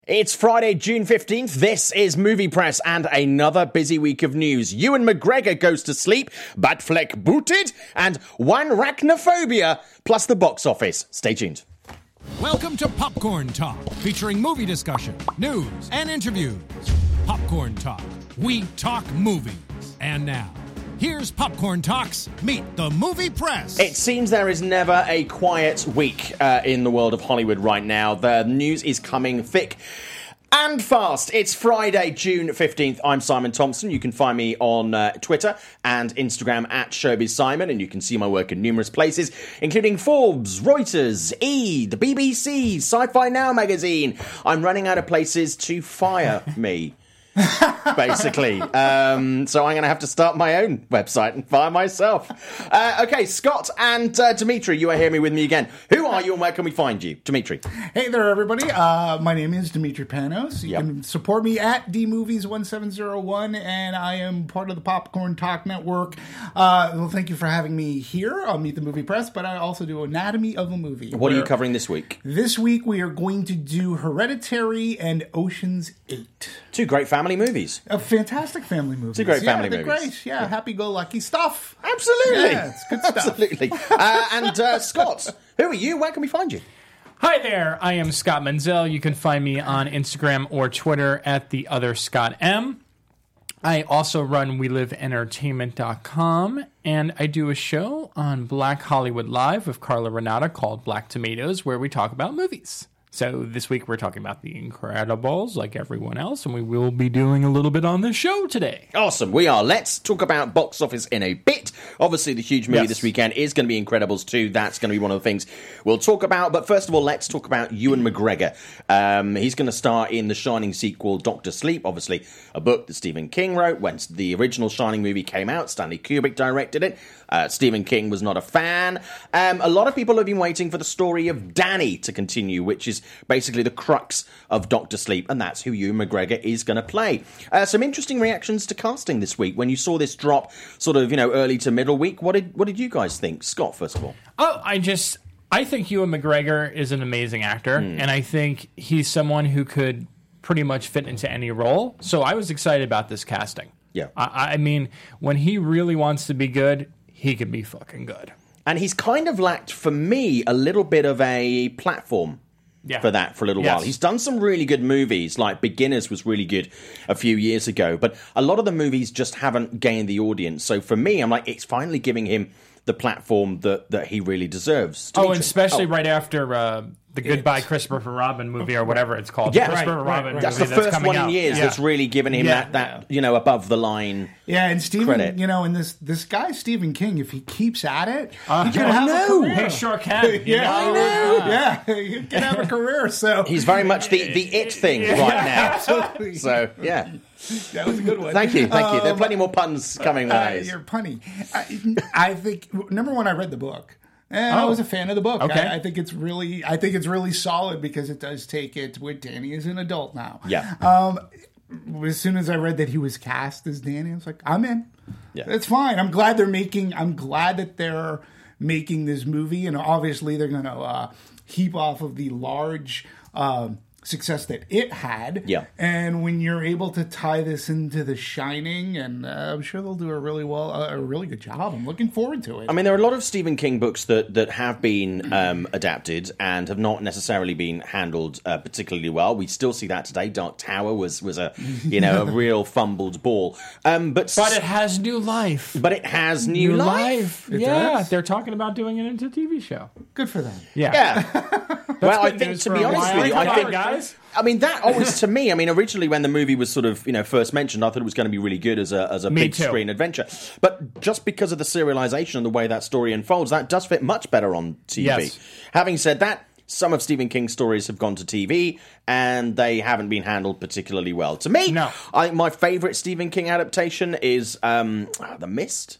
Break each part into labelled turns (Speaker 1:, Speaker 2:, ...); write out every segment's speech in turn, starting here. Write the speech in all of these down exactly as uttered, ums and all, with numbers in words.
Speaker 1: It's Friday, June fifteenth. This is Movie Press and another busy week of news. Ewan McGregor goes to sleep, Batfleck booted, and one Arachnophobia, plus the box office. Stay tuned.
Speaker 2: Welcome to Popcorn Talk, featuring movie discussion, news, and interviews. Popcorn Talk. We talk movies. And now, here's Popcorn Talks Meet the Movie Press.
Speaker 1: It seems there is never a quiet week uh, in the world of Hollywood right now. The news is coming thick and fast. It's Friday, June fifteenth. I'm Simon Thompson. You can find me on uh, Twitter and Instagram at ShowbizSimon, and you can see my work in numerous places, including Forbes, Reuters, E!, the B B C, Sci-Fi Now magazine. I'm running out of places to fire me. Basically. Um, so I'm going to have to start my own website and fire myself. Uh, okay, Scott and uh, Dimitri, you are here with me again. Who are you and where can we find you? Dimitri.
Speaker 3: Hey there, everybody. Uh, my name is Dimitri Panos. You yep. can support me at D Movies one seven zero one, and I am part of the Popcorn Talk Network. Uh, well, thank you for having me here on Meet the Movie Press, but I also do Anatomy of a Movie.
Speaker 1: What are you covering this week?
Speaker 3: This week we are going to do Hereditary and Ocean's Eight.
Speaker 1: Two great family movies.
Speaker 3: A fantastic family movie.
Speaker 1: Two great family
Speaker 3: yeah, they're
Speaker 1: movies.
Speaker 3: Great. Yeah, yeah. Happy-go-lucky stuff.
Speaker 1: Absolutely.
Speaker 3: Yeah, it's good stuff.
Speaker 1: Absolutely. uh, and uh, Scott, who are you? Where can we find you?
Speaker 4: Hi there. I am Scott Menzel. You can find me on Instagram or Twitter at the other Scott M. I also run we live entertainment dot com, and I do a show on Black Hollywood Live with Carla Renata called Black Tomatoes, where we talk about movies. So this week we're talking about The Incredibles, like everyone else, and we will be doing a little bit on the show today.
Speaker 1: Awesome, we are. Let's talk about box office in a bit. Obviously, the huge movie yes. this weekend is going to be Incredibles two. That's going to be one of the things we'll talk about. But first of all, let's talk about Ewan McGregor. Um, he's going to star in the Shining sequel, Doctor Sleep, obviously a book that Stephen King wrote. When the original Shining movie came out, Stanley Kubrick directed it. Uh, Stephen King was not a fan. Um, a lot of people have been waiting for the story of Danny to continue, which is basically the crux of Doctor Sleep, and that's who Ewan McGregor is going to play. Uh, some interesting reactions to casting this week. When you saw this drop, sort of, you know, early to middle week, what did what did you guys think? Scott, first of all.
Speaker 4: Oh, I just, I think Ewan McGregor is an amazing actor, mm. and I think he's someone who could pretty much fit into any role. So I was excited about this casting.
Speaker 1: Yeah.
Speaker 4: I, I mean, when he really wants to be good, he can be fucking good.
Speaker 1: And he's kind of lacked, for me, a little bit of a platform yeah. for that for a little yes. while. He's done some really good movies, like Beginners was really good a few years ago, but a lot of the movies just haven't gained the audience. So for me, I'm like, it's finally giving him the platform that, that he really deserves.
Speaker 4: Oh, and especially oh. right after uh, the Goodbye it's, Christopher Robin movie or whatever it's called.
Speaker 1: Yeah,
Speaker 4: the Christopher
Speaker 1: right,
Speaker 4: Robin
Speaker 1: right, right.
Speaker 4: movie
Speaker 1: That's the
Speaker 4: that's
Speaker 1: first one
Speaker 4: out.
Speaker 1: in years
Speaker 4: yeah.
Speaker 1: that's really given him
Speaker 4: yeah.
Speaker 1: that, that, you know, above the line.
Speaker 3: Yeah, and Stephen,
Speaker 1: credit.
Speaker 3: you know, and this this guy Stephen King, if he keeps at it,
Speaker 4: uh,
Speaker 3: he can have
Speaker 1: know.
Speaker 3: a career.
Speaker 4: He sure can.
Speaker 3: yeah,
Speaker 4: know?
Speaker 3: I know. Yeah, he can have a career. So
Speaker 1: he's very much the, the it thing
Speaker 3: yeah,
Speaker 1: right now.
Speaker 3: Absolutely.
Speaker 1: So yeah.
Speaker 3: That was a good one.
Speaker 1: Thank you, thank you.
Speaker 3: Um,
Speaker 1: there are plenty more puns coming my
Speaker 3: uh,
Speaker 1: ways.
Speaker 3: You're punny. I, I think number one, I read the book. And oh. I was a fan of the book.
Speaker 4: Okay.
Speaker 3: I, I think it's really, I think it's really solid because it does take it where Danny is an adult now.
Speaker 1: Yeah.
Speaker 3: Um, as soon as I read that he was cast as Danny, I was like, I'm in.
Speaker 1: Yeah.
Speaker 3: It's fine. I'm glad they're making. I'm glad that they're making this movie, and obviously they're going to uh, heap off of the large um, success that it had.
Speaker 1: Yeah.
Speaker 3: And when you're able to tie this into The Shining, and uh, I'm sure they'll do a really well, uh, a really good job. I'm looking forward to it.
Speaker 1: I mean, there are a lot of Stephen King books that, that have been um, adapted and have not necessarily been handled uh, particularly well. We still see that today. Dark Tower was, was a, you know, a real fumbled ball. Um, but
Speaker 4: but it has new life.
Speaker 1: But it has new,
Speaker 4: new
Speaker 1: life.
Speaker 4: life. Yeah, does? They're talking about doing it into a T V show.
Speaker 3: Good for them.
Speaker 4: Yeah.
Speaker 1: Yeah. Well, I think, to be honest with you, I think,
Speaker 4: guys.
Speaker 1: I mean, that always, to me, I mean, originally when the movie was sort of, you know, first mentioned, I thought it was going to be really good as a as a
Speaker 4: Me
Speaker 1: big
Speaker 4: too.
Speaker 1: screen adventure. But just because of the serialization and the way that story unfolds, that does fit much better on T V.
Speaker 4: Yes.
Speaker 1: Having said that, some of Stephen King's stories have gone to T V, and they haven't been handled particularly well. To me,
Speaker 4: no.
Speaker 1: I think my favourite Stephen King adaptation is um, The Mist.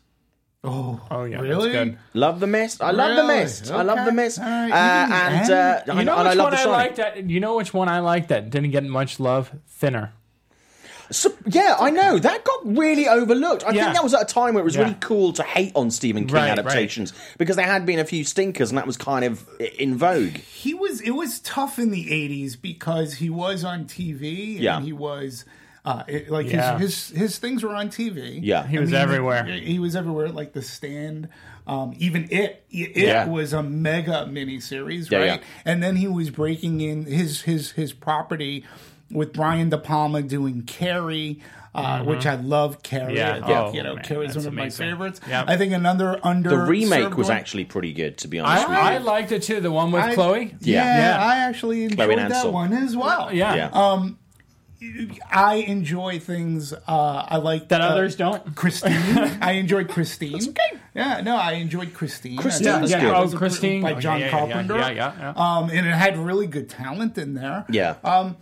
Speaker 3: Oh,
Speaker 4: oh yeah,
Speaker 3: really?
Speaker 4: That's good.
Speaker 1: Love The Mist. I love
Speaker 3: really?
Speaker 1: The Mist.
Speaker 3: Okay.
Speaker 1: I love The Mist.
Speaker 3: Right.
Speaker 1: Uh, and uh,
Speaker 4: you
Speaker 1: I,
Speaker 4: know
Speaker 1: and
Speaker 4: which
Speaker 1: I love
Speaker 4: one
Speaker 1: The
Speaker 4: I
Speaker 1: Shining.
Speaker 4: liked that. You know which one I liked that didn't get much love? Thinner.
Speaker 1: So, yeah, I know. That got really overlooked. I
Speaker 4: Yeah.
Speaker 1: think that was at a time where it was
Speaker 4: Yeah.
Speaker 1: really cool to hate on Stephen King
Speaker 4: Right,
Speaker 1: adaptations because there had been a few stinkers and that was kind of in vogue.
Speaker 3: He was. It was tough in the eighties because he was on T V. And
Speaker 1: Yeah.
Speaker 3: he was. Uh, it, like
Speaker 4: Yeah.
Speaker 3: his, his his things were on T V.
Speaker 1: Yeah.
Speaker 4: He was everywhere.
Speaker 3: He was everywhere, like The Stand. Um, even it, it
Speaker 1: Yeah.
Speaker 3: was a mega miniseries,
Speaker 1: Yeah,
Speaker 3: right?
Speaker 1: yeah.
Speaker 3: And then he was breaking in his his his property with Brian De Palma doing Carrie, uh, which I love. Carrie,
Speaker 4: Yeah.
Speaker 3: I think,
Speaker 4: Oh,
Speaker 3: you know,
Speaker 4: man,
Speaker 3: Carrie's
Speaker 4: that's
Speaker 3: one of
Speaker 4: amazing.
Speaker 3: my favorites.
Speaker 4: Yep.
Speaker 3: I think another under
Speaker 1: The remake was
Speaker 3: one-
Speaker 1: actually pretty good, to be honest with you.
Speaker 4: I, I liked it too. The one with
Speaker 3: I-
Speaker 4: Chloe.
Speaker 3: Yeah,
Speaker 4: Yeah.
Speaker 3: I actually enjoyed
Speaker 1: Chloe
Speaker 3: that
Speaker 1: Ansel.
Speaker 3: one as well.
Speaker 4: Yeah.
Speaker 1: Yeah.
Speaker 3: Um, I enjoy things. Uh, I like
Speaker 4: That
Speaker 3: uh,
Speaker 4: others don't.
Speaker 3: Christine. I enjoyed Christine. That's okay. Yeah, no, I enjoyed Christine.
Speaker 1: Christine
Speaker 3: I thought
Speaker 1: was
Speaker 3: that
Speaker 1: good.
Speaker 3: was
Speaker 4: Oh,
Speaker 3: a-
Speaker 4: Christine.
Speaker 3: by
Speaker 4: Oh,
Speaker 3: John
Speaker 4: yeah, yeah,
Speaker 3: Carpenter.
Speaker 4: yeah, yeah, yeah.
Speaker 3: Um, and it had really good talent in there.
Speaker 1: Yeah.
Speaker 3: Um,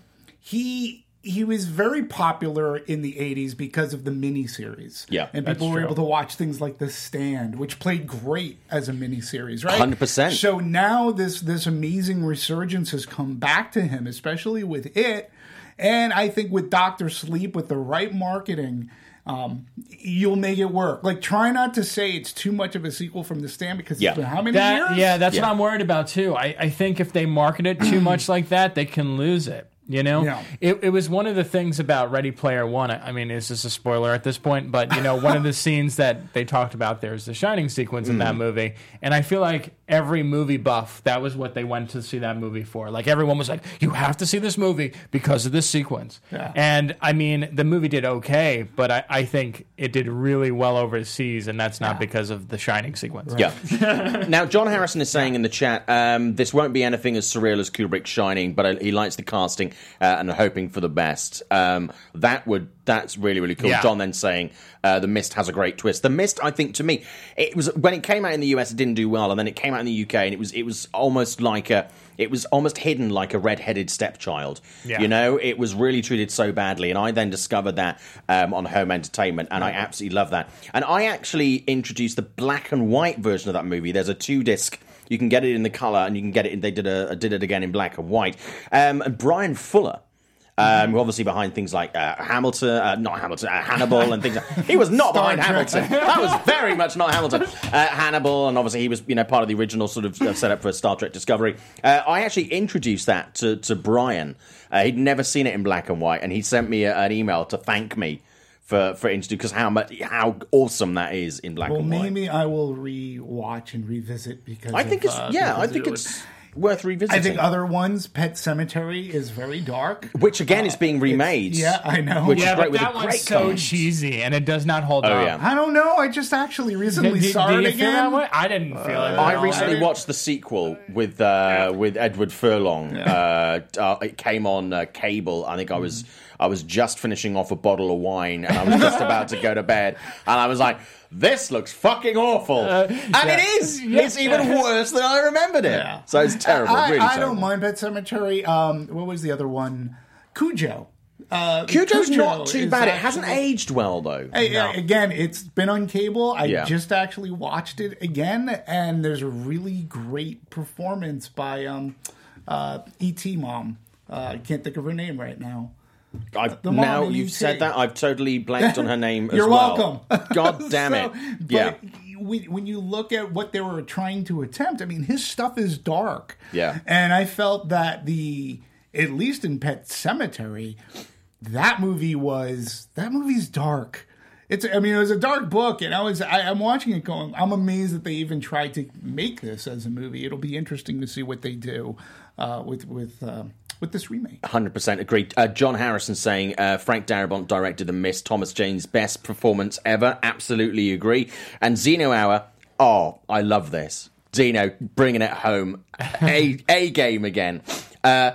Speaker 3: he he was very popular in the eighties because of the miniseries.
Speaker 1: Yeah,
Speaker 3: and
Speaker 4: that's
Speaker 3: people were
Speaker 4: true.
Speaker 3: able to watch things like The Stand, which played great as a miniseries, right?
Speaker 1: one hundred percent.
Speaker 3: So now this this amazing resurgence has come back to him, especially with it. And I think with Doctor Sleep, with the right marketing, um, you'll make it work. Like, try not to say it's too much of a sequel from The Stand because
Speaker 1: Yeah.
Speaker 3: it's been how many
Speaker 4: That,
Speaker 3: years?
Speaker 4: yeah, that's
Speaker 1: Yeah.
Speaker 4: what I'm worried about too. I, I think if they market it too much like that, they can lose it. You know,
Speaker 3: Yeah.
Speaker 4: it, it was one of the things about Ready Player One. I I mean, is this a spoiler at this point? But, you know, one of the scenes that they talked about there is the Shining sequence in that movie. And I feel like every movie buff, that was what they went to see that movie for. Like, everyone was like, you have to see this movie because of this sequence.
Speaker 3: Yeah.
Speaker 4: And, I mean, the movie did okay, but I, I think it did really well overseas, and that's not because of the Shining sequence.
Speaker 1: Yeah. Now, John Harrison is saying in the chat, um, this won't be anything as surreal as Kubrick's Shining, but uh, he likes the casting uh, and hoping for the best. Um, that would that's really really cool.
Speaker 4: Yeah.
Speaker 1: John then saying uh, The Mist has a great twist. The Mist, I think, to me, it was when it came out in the U S, it didn't do well, and then it came out in the U K, and it was it was almost like a. It was almost hidden like a red-headed stepchild.
Speaker 4: Yeah.
Speaker 1: You know, it was really treated so badly, and I then discovered that um, on Home Entertainment, and I absolutely love that. And I actually introduced the black and white version of that movie. There's a two-disc. You can get it in the color, and you can get it. In, they did a did it again in black and white. Um, and Brian Fuller. Um, who obviously behind things like uh, Hamilton, uh, not Hamilton, uh, Hannibal, and things like he was not behind
Speaker 3: Trek.
Speaker 1: Hamilton. That was very much not Hamilton. Uh, Hannibal, and obviously he was, you know, part of the original sort of uh, setup for Star Trek Discovery. Uh, I actually introduced that to to Brian. Uh, he'd never seen it in black and white, and he sent me a, an email to thank me for for introducing because how much how awesome that is in black
Speaker 3: Well,
Speaker 1: and white.
Speaker 3: maybe I will re-watch and revisit because
Speaker 1: I think
Speaker 3: of,
Speaker 1: it's
Speaker 3: uh,
Speaker 1: yeah, I
Speaker 3: because
Speaker 1: think
Speaker 3: it
Speaker 1: it's
Speaker 3: was-
Speaker 1: worth revisiting.
Speaker 3: I think other ones, Pet Cemetery is very dark.
Speaker 1: which again is being remade.
Speaker 3: Yeah, I know.
Speaker 1: Which
Speaker 4: Yeah,
Speaker 1: is great
Speaker 4: but
Speaker 1: with
Speaker 4: that
Speaker 1: a
Speaker 4: one's
Speaker 1: great
Speaker 4: so
Speaker 1: cast.
Speaker 4: cheesy, and it does not hold
Speaker 1: Oh,
Speaker 4: up.
Speaker 1: yeah.
Speaker 3: I don't know. I just actually recently
Speaker 4: Did,
Speaker 3: saw
Speaker 4: did
Speaker 3: it
Speaker 4: you feel that
Speaker 3: again.
Speaker 4: way? I didn't feel it.
Speaker 1: I
Speaker 4: at all.
Speaker 1: recently
Speaker 3: didn't-
Speaker 1: watched the sequel with uh, with Edward Furlong. Uh, uh, it came on uh, cable. I think I was I was just finishing off a bottle of wine, and I was just about to go to bed, and I was like, "This looks fucking awful," and it is. It's even worse than I remembered it.
Speaker 3: Yeah.
Speaker 1: So it's terrible.
Speaker 3: I,
Speaker 1: really
Speaker 3: I
Speaker 1: terrible.
Speaker 3: don't mind Pet Cemetery. Um, what was the other one? Cujo. Uh,
Speaker 1: Cujo's
Speaker 3: Cujo
Speaker 1: not too
Speaker 3: is
Speaker 1: bad. It hasn't
Speaker 3: actually-
Speaker 1: aged well though.
Speaker 3: Hey, uh, Again, it's been on cable. I
Speaker 1: Yeah.
Speaker 3: just actually watched it again, and there's a really great performance by um, uh, E T mom. Uh, I can't think of her name right now.
Speaker 1: I've,
Speaker 3: the mom
Speaker 1: now
Speaker 3: in
Speaker 1: you've
Speaker 3: E T.
Speaker 1: said that, I've totally blanked on her name as
Speaker 3: You're
Speaker 1: well.
Speaker 3: welcome.
Speaker 1: God damn it.
Speaker 3: So,
Speaker 1: Yeah.
Speaker 3: But when, when you look at what they were trying to attempt, I mean, his stuff is dark.
Speaker 1: Yeah.
Speaker 3: And I felt that the, at least in Pet Cemetery, that movie was, that movie's dark. It's, I mean, it was a dark book, and I was, I, I'm watching it going, I'm amazed that they even tried to make this as a movie. It'll be interesting to see what they do uh, with, with, uh, with this remake.
Speaker 1: one hundred percent agreed. Uh, John Harrison saying uh, Frank Darabont directed The Mist. Thomas Jane's best performance ever. Absolutely agree. And Zeno Hour. Oh, I love this. Zeno bringing it home. A, a game again. Uh,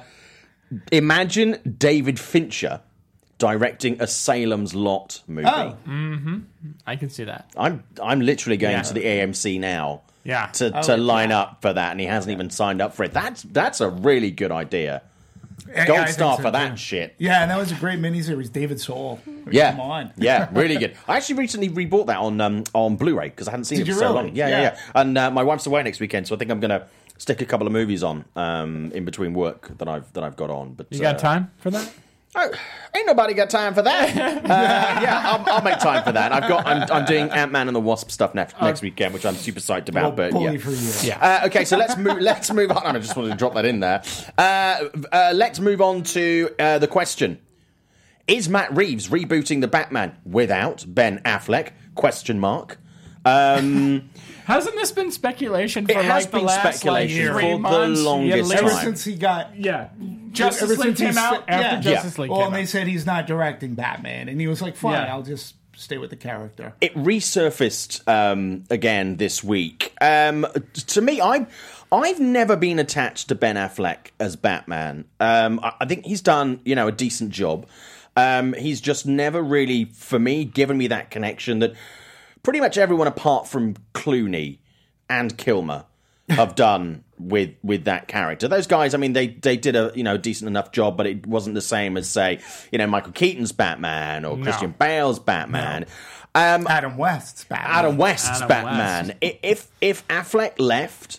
Speaker 1: imagine David Fincher directing a Salem's Lot movie.
Speaker 3: Oh.
Speaker 4: I can see that.
Speaker 1: I'm I'm literally going
Speaker 4: Yeah.
Speaker 1: to the A M C now.
Speaker 4: Yeah.
Speaker 1: To,
Speaker 3: Oh,
Speaker 1: to line
Speaker 3: yeah.
Speaker 1: up for that, and he hasn't even signed up for it. That's that's a really good idea.
Speaker 3: Yeah,
Speaker 1: Gold
Speaker 3: I think
Speaker 1: star
Speaker 3: so,
Speaker 1: for that
Speaker 3: too.
Speaker 1: shit.
Speaker 3: Yeah, and that was a great miniseries, David Soul.
Speaker 1: Yeah,
Speaker 3: Come on.
Speaker 1: yeah, really good. I actually recently rebought that on um, on Blu-ray because I hadn't seen
Speaker 3: Did
Speaker 1: it for
Speaker 3: you
Speaker 1: so
Speaker 3: really?
Speaker 1: long. Yeah, yeah,
Speaker 3: Yeah.
Speaker 1: yeah. And uh, my wife's away next weekend, so I think I'm going to stick a couple of movies on um, in between work that I've that I've got on. But
Speaker 4: You got
Speaker 1: uh,
Speaker 4: time for that?
Speaker 1: Oh, ain't nobody got time for that. uh, yeah, I'll, I'll make time for that. I've got. I'm, I'm doing Ant-Man and the Wasp stuff next next weekend, which I'm super psyched about. But yeah,
Speaker 3: for you.
Speaker 1: yeah. Uh, okay, so let's move. Let's move on. I just wanted to drop that in there. Uh, uh, let's move on to uh, the question: is Matt Reeves rebooting the Batman without Ben Affleck? Question mark. Um,
Speaker 4: Hasn't this been speculation for
Speaker 1: it has
Speaker 4: like
Speaker 1: been
Speaker 4: the last
Speaker 1: speculation
Speaker 4: like,
Speaker 1: for
Speaker 4: three
Speaker 1: the
Speaker 4: months?
Speaker 1: longest
Speaker 4: yeah,
Speaker 3: Ever
Speaker 1: time.
Speaker 3: since he got
Speaker 4: Yeah, Justice
Speaker 3: ever
Speaker 4: League
Speaker 3: since he
Speaker 4: came out
Speaker 3: said-
Speaker 4: after
Speaker 3: yeah.
Speaker 4: Justice League
Speaker 3: Well,
Speaker 4: came
Speaker 3: and they
Speaker 4: out.
Speaker 3: said he's not directing Batman, and he was like, "Fine,
Speaker 4: Yeah.
Speaker 3: I'll just stay with the character."
Speaker 1: It resurfaced um, again this week. Um, to me, I, I've never been attached to Ben Affleck as Batman. Um, I, I think he's done, you know, a decent job. Um, he's just never really, for me, given me that connection that pretty much everyone apart from Clooney and Kilmer have done with with that character. Those guys, I mean, they they did a you know decent enough job, but it wasn't the same as say you know Michael Keaton's Batman or
Speaker 4: No.
Speaker 1: Christian Bale's Batman. Um,
Speaker 3: Adam West's Batman.
Speaker 1: Adam West's
Speaker 4: Adam
Speaker 1: Batman.
Speaker 4: West.
Speaker 1: I- If if Affleck left,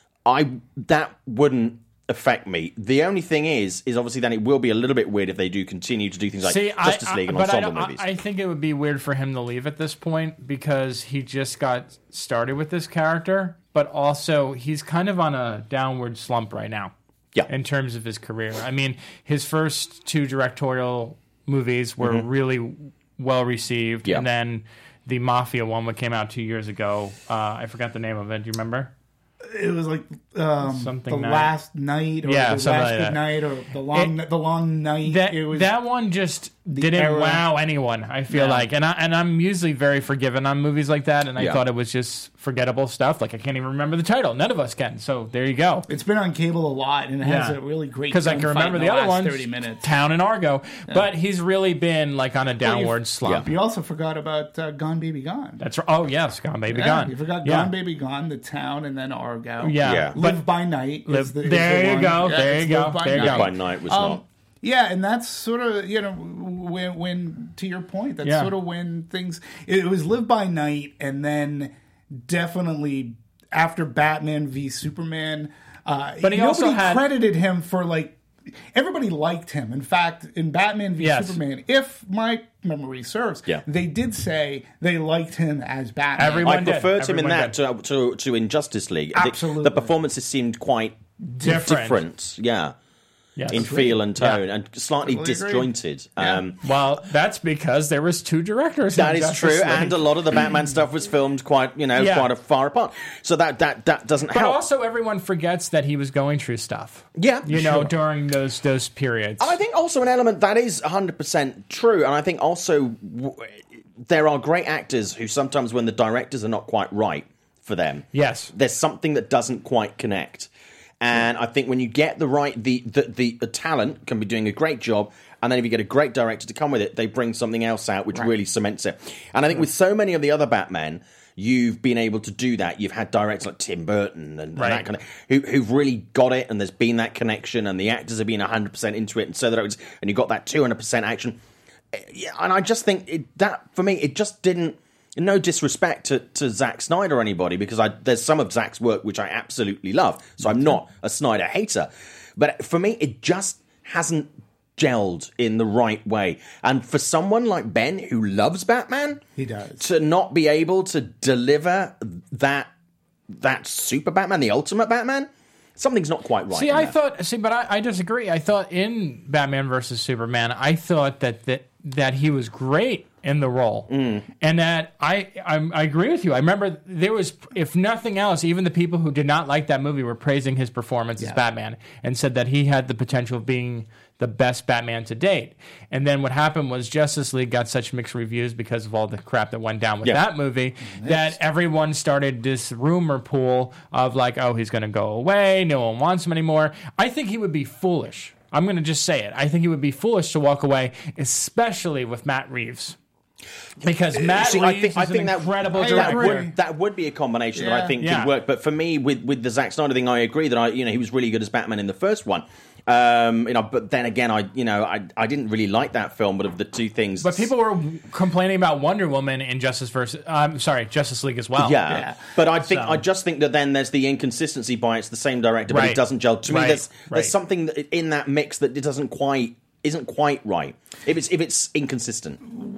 Speaker 1: I that wouldn't affect me. The only thing is, is obviously then it will be a little bit weird if they do continue to do things like
Speaker 4: See,
Speaker 1: Justice
Speaker 4: I,
Speaker 1: League
Speaker 4: I,
Speaker 1: and
Speaker 4: but I,
Speaker 1: ensemble
Speaker 4: don't-
Speaker 1: movies.
Speaker 4: I, I think it would be weird for him to leave at this point because he just got started with this character, but also he's kind of on a downward slump right now.
Speaker 1: Yeah.
Speaker 4: In terms of his career. I mean, his first two directorial movies were
Speaker 1: Mm-hmm.
Speaker 4: really well received.
Speaker 1: Yeah.
Speaker 4: And then the Mafia one that came out two years ago, uh, I forgot the name of it. Do you remember?
Speaker 3: It was like um,
Speaker 4: Something
Speaker 3: the
Speaker 4: night.
Speaker 3: last night, or
Speaker 4: Yeah,
Speaker 3: the
Speaker 4: something
Speaker 3: last
Speaker 4: like
Speaker 3: good
Speaker 4: that.
Speaker 3: night, or the long
Speaker 4: It-
Speaker 3: the long night.
Speaker 4: That
Speaker 3: it was
Speaker 4: that one just didn't
Speaker 3: era.
Speaker 4: wow anyone. I feel
Speaker 3: No.
Speaker 4: like, and I and I'm usually very forgiving on movies like that, and I
Speaker 1: Yeah.
Speaker 4: thought it was just forgettable stuff. Like I can't even remember the title. None of us can. So there you go.
Speaker 3: It's been on cable a lot, and it has
Speaker 4: Yeah.
Speaker 3: a really great
Speaker 4: Because I can
Speaker 3: gunfight
Speaker 4: remember
Speaker 3: in
Speaker 4: the other
Speaker 3: last
Speaker 4: ones,
Speaker 3: thirty minutes.
Speaker 4: Town and Argo, but he's really been like on a downward slump.
Speaker 3: You also forgot about uh, Gone Baby Gone.
Speaker 4: That's right. Oh yes, Gone Baby
Speaker 3: Yeah,
Speaker 4: Gone.
Speaker 3: You forgot
Speaker 4: Yeah.
Speaker 3: Gone Baby Gone, The Town, and then Argo.
Speaker 4: Yeah,
Speaker 1: Yeah.
Speaker 4: but
Speaker 3: Live by Night.
Speaker 4: Live-
Speaker 3: is the, is
Speaker 4: there
Speaker 3: the
Speaker 4: you
Speaker 3: one.
Speaker 4: go,
Speaker 3: Yeah,
Speaker 4: there
Speaker 3: it's
Speaker 4: you go,
Speaker 3: Live by
Speaker 4: there you
Speaker 3: Night.
Speaker 4: go.
Speaker 1: By Night was
Speaker 3: Um,
Speaker 1: not.
Speaker 3: Yeah, and that's sort of you know when when to your point, that's
Speaker 4: Yeah.
Speaker 3: sort of when things. It was Live by Night, and then definitely after Batman v Superman. Uh,
Speaker 4: But he
Speaker 3: nobody
Speaker 4: also had-
Speaker 3: credited him for like. Everybody liked him. In fact, in Batman v
Speaker 4: Yes.
Speaker 3: Superman, if my memory serves,
Speaker 1: Yeah.
Speaker 3: they did say they liked him as Batman.
Speaker 4: Everyone-
Speaker 1: I
Speaker 4: did.
Speaker 1: preferred him in
Speaker 4: Everyone
Speaker 1: that to, to to in Justice League. The-
Speaker 3: Absolutely.
Speaker 1: the performances seemed quite
Speaker 4: Different.
Speaker 1: different. Yeah.
Speaker 4: Yes.
Speaker 1: In feel and tone,
Speaker 4: Yeah.
Speaker 1: and slightly
Speaker 3: Totally agree.
Speaker 1: disjointed.
Speaker 3: Yeah.
Speaker 1: Um,
Speaker 4: Well, that's because there was two directors.
Speaker 1: That
Speaker 4: in
Speaker 1: is
Speaker 4: Justice
Speaker 1: true,
Speaker 4: League.
Speaker 1: and a lot of the Batman stuff was filmed quite, you know,
Speaker 4: Yeah.
Speaker 1: quite a far apart. So that that that doesn't
Speaker 4: But
Speaker 1: help.
Speaker 4: also, everyone forgets that he was going through stuff.
Speaker 1: Yeah,
Speaker 4: you know,
Speaker 1: sure.
Speaker 4: during those those periods.
Speaker 1: And I think also an element that is one hundred percent true, and I think also w- there are great actors who sometimes, when the directors are not quite right for them,
Speaker 4: Yes.
Speaker 1: there's something that doesn't quite connect. And I think when you get the right, the, the, the, the talent can be doing a great job, and then if you get a great director to come with it, they bring something else out which really cements it. And I think with so many of the other Batmen, you've been able to do that. You've had directors like Tim Burton and,
Speaker 4: Right.
Speaker 1: and that kind of who, who've really got it, and there's been that connection, and the actors have been one hundred percent into it, and so that it was, and you got that two hundred percent action. Yeah, and I just think it, that for me, it just didn't. No disrespect to, to Zack Snyder or anybody, because I, there's some of Zack's work which I absolutely love, so I'm not a Snyder hater. But for me, it just hasn't gelled in the right way. And for someone like Ben, who loves Batman,
Speaker 3: He does.
Speaker 1: to not be able to deliver that that super Batman, the ultimate Batman, something's not quite right.
Speaker 4: See,
Speaker 1: in
Speaker 4: I
Speaker 1: there.
Speaker 4: thought. See, but I, I disagree. I thought in Batman versus Superman, I thought that that, that he was great in the role,
Speaker 1: Mm.
Speaker 4: and that I, I I agree with you. I remember there was, if nothing else, even the people who did not like that movie were praising his performance as Batman and said that he had the potential of being the best Batman to date. And then what happened was Justice League got such mixed reviews because of all the crap that went down with
Speaker 1: Yeah.
Speaker 4: that movie that everyone started this rumor pool of like, oh, he's going to go away. No one wants him anymore. I think he would be foolish. I'm going to just say it. I think he would be foolish to walk away, especially with Matt Reeves. Because Matt
Speaker 1: See,
Speaker 4: Reeves
Speaker 1: I think, I
Speaker 4: is
Speaker 1: think
Speaker 4: an
Speaker 1: that,
Speaker 4: incredible
Speaker 3: I
Speaker 1: that
Speaker 4: director.
Speaker 1: would that would be a combination that I
Speaker 3: Yeah.
Speaker 1: think
Speaker 4: Yeah.
Speaker 1: could work. But for me, with with the Zack Snyder thing, I agree that I you know he was really good as Batman in the first one. Um, you know, but then again, I you know I I didn't really like that film. But of the two things,
Speaker 4: But people were complaining about Wonder Woman in Justice versus, I'm sorry, Justice League as well.
Speaker 1: Yeah.
Speaker 3: Yeah.
Speaker 1: But I think
Speaker 4: So-
Speaker 1: I just think that then there's the inconsistency by it's the same director, but
Speaker 4: Right.
Speaker 1: it doesn't gel. To me,
Speaker 4: Right.
Speaker 1: there's
Speaker 4: Right.
Speaker 1: there's something that- in that mix that it doesn't quite isn't quite right. If it's if it's inconsistent.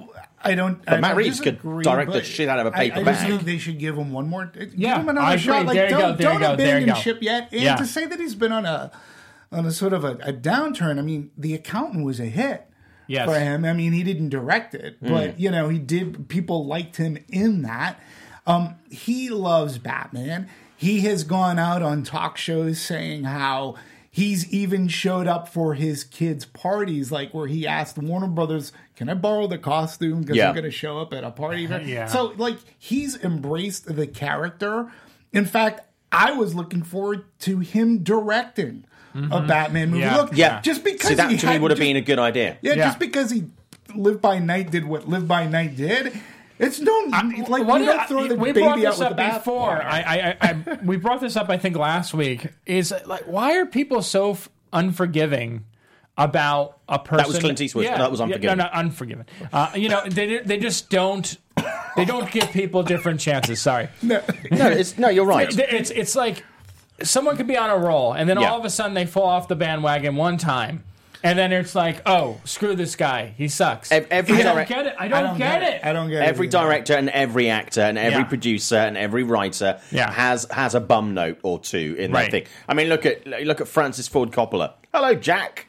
Speaker 3: I don't.
Speaker 1: But
Speaker 3: I
Speaker 1: Matt
Speaker 3: don't
Speaker 1: Reeves could
Speaker 3: disagree,
Speaker 1: direct the
Speaker 3: but
Speaker 1: shit out of a paper
Speaker 3: I, I
Speaker 1: bag.
Speaker 3: just think they should give him one more.
Speaker 4: Yeah,
Speaker 3: give him another
Speaker 4: I agree.
Speaker 3: shot. Like,
Speaker 4: There you
Speaker 3: don't,
Speaker 4: go, there you
Speaker 3: don't
Speaker 4: go, there you
Speaker 3: abandon
Speaker 4: go.
Speaker 3: ship yet. And
Speaker 4: Yeah.
Speaker 3: to say that he's been on a on a sort of a, a downturn. I mean, The Accountant was a hit.
Speaker 4: Yes.
Speaker 3: For him. I mean, he didn't direct it, but you know, he did. People liked him in that. Um, he loves Batman. He has gone out on talk shows saying how he's even showed up for his kids' parties, like where he asked Warner Brothers, "Can I borrow the costume because
Speaker 1: Yeah.
Speaker 3: I'm going to show up at a party?"
Speaker 4: Yeah.
Speaker 3: So, like, he's embraced the character. In fact, I was looking forward to him directing a Batman movie.
Speaker 4: Yeah.
Speaker 3: Look,
Speaker 1: Yeah.
Speaker 3: just because
Speaker 1: See, that
Speaker 3: he
Speaker 1: to me
Speaker 3: had
Speaker 1: would have
Speaker 3: just-
Speaker 1: been a good idea.
Speaker 3: yeah,
Speaker 4: Yeah.
Speaker 3: just because he Live by Night did what Live by Night did, it's no like
Speaker 4: What
Speaker 3: we
Speaker 4: did-
Speaker 3: don't throw the
Speaker 4: we brought
Speaker 3: baby out
Speaker 4: this
Speaker 3: with
Speaker 4: up
Speaker 3: the bath.
Speaker 4: before. I, I, I, I, we brought this up, I think, last week. Is like, why are people so f- unforgiving about a person?
Speaker 1: was Clint Eastwood. That was Unforgiven.
Speaker 4: no, no, Unforgiven. Uh, you know, they they just don't. They don't give people different chances. Sorry.
Speaker 3: No.
Speaker 1: No, it's, no, you're right.
Speaker 4: It's it's like someone could be on a roll, and then
Speaker 1: Yeah.
Speaker 4: all of a sudden they fall off the bandwagon one time. And then it's like, oh, screw this guy. He sucks.
Speaker 1: Ev- every
Speaker 4: I don't
Speaker 1: direct-
Speaker 4: get it. I don't,
Speaker 3: I don't
Speaker 4: get, it.
Speaker 3: I don't get
Speaker 1: Every
Speaker 3: it. either.
Speaker 1: director and every actor and every
Speaker 4: Yeah.
Speaker 1: producer and every writer
Speaker 4: Yeah.
Speaker 1: has has a bum note or two in
Speaker 4: Right.
Speaker 1: that thing. I mean, look at look at Francis Ford Coppola. Hello, Jack.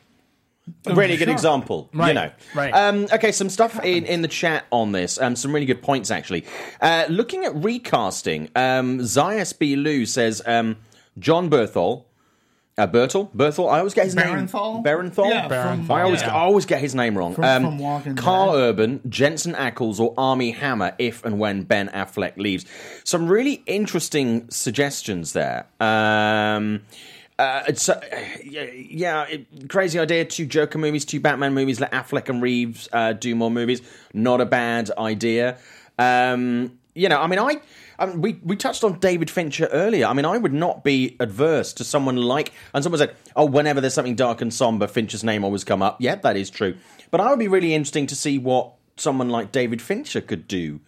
Speaker 1: A really good
Speaker 3: sure.
Speaker 1: example, you
Speaker 4: Right,
Speaker 1: know.
Speaker 4: right.
Speaker 1: Um, okay, some stuff in, in the chat on this. Um, some really good points, actually. Uh, looking at recasting, um, Zayas B. Lou says um, John Berthol. Uh, Bertel? Bertel? I always get his
Speaker 3: Barenthal?
Speaker 1: name. Barenthal?
Speaker 3: Yeah, from-
Speaker 1: I always,
Speaker 4: yeah.
Speaker 1: I always get his name wrong.
Speaker 3: From-
Speaker 1: um,
Speaker 3: from Walking
Speaker 1: Carl
Speaker 3: Dead.
Speaker 1: Urban, Jensen Ackles, or Armie Hammer if and when Ben Affleck leaves. Some really interesting suggestions there. Um, uh, it's, uh, yeah, yeah it, crazy idea. Two Joker movies, two Batman movies. Let Affleck and Reeves uh, do more movies. Not a bad idea. Um, you know, I mean, I... I mean, we, we touched on David Fincher earlier. I mean, I would not be adverse to someone like... And someone said, oh, whenever there's something dark and somber, Fincher's name always come up. Yeah, that is true. But I would be really interesting to see what someone like David Fincher could do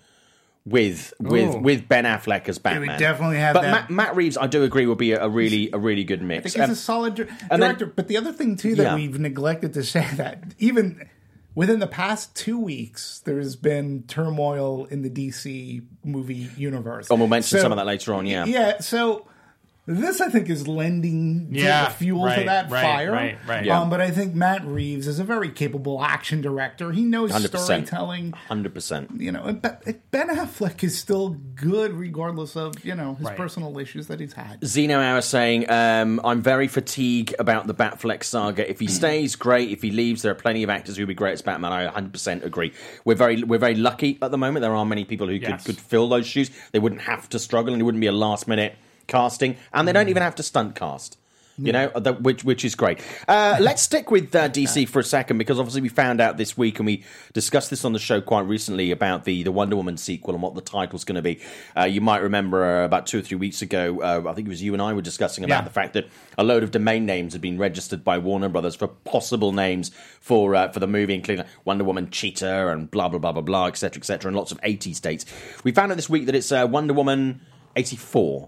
Speaker 1: with with
Speaker 4: Ooh.
Speaker 1: with Ben Affleck as Batman.
Speaker 3: would definitely have
Speaker 1: But
Speaker 3: that-
Speaker 1: Matt, Matt Reeves, I do agree, would be a, a really a really good
Speaker 3: I
Speaker 1: mix.
Speaker 3: think he's
Speaker 1: Um,
Speaker 3: a solid dir-
Speaker 1: and then-
Speaker 3: director. but the other thing, too, that
Speaker 1: Yeah.
Speaker 3: we've neglected to say that even within the past two weeks, there's been turmoil in the D C movie universe.
Speaker 1: and we'll mention
Speaker 3: So-
Speaker 1: some of that later on, yeah.
Speaker 3: Yeah, so this, I think, is lending
Speaker 4: Yeah,
Speaker 3: to fuel to
Speaker 4: right,
Speaker 3: that
Speaker 4: right,
Speaker 3: fire.
Speaker 4: right, right.
Speaker 1: Yeah.
Speaker 3: Um, but I think Matt Reeves is a very capable action director. He knows
Speaker 1: one hundred percent.
Speaker 3: storytelling.
Speaker 1: one hundred percent.
Speaker 3: You know, and Be- Ben Affleck is still good regardless of, you know, his
Speaker 4: Right.
Speaker 3: personal issues that he's had.
Speaker 1: Zeno Hour saying, um, I'm very fatigued about the Batfleck saga. If he stays, great. If he leaves, there are plenty of actors who would be great as Batman. I one hundred percent agree. We're very we're very lucky at the moment. There are many people who
Speaker 4: Yes.
Speaker 1: could, could fill those shoes. They wouldn't have to struggle, and it wouldn't be a last-minute casting. And they don't even have to stunt cast. You know, the, which which is great. Uh, let's stick with uh, D C for a second, because obviously we found out this week, and we discussed this on the show quite recently, about the, the Wonder Woman sequel and what the title's going to be. Uh, you might remember uh, about two or three weeks ago, uh, I think it was you and I were discussing about
Speaker 4: Yeah.
Speaker 1: the fact that a load of domain names had been registered by Warner Brothers for possible names for uh, for the movie, including Wonder Woman Cheetah and blah, blah, blah, blah, blah, et cetera, et cetera, and lots of eighties dates. We found out this week that it's uh, Wonder Woman eighty-four.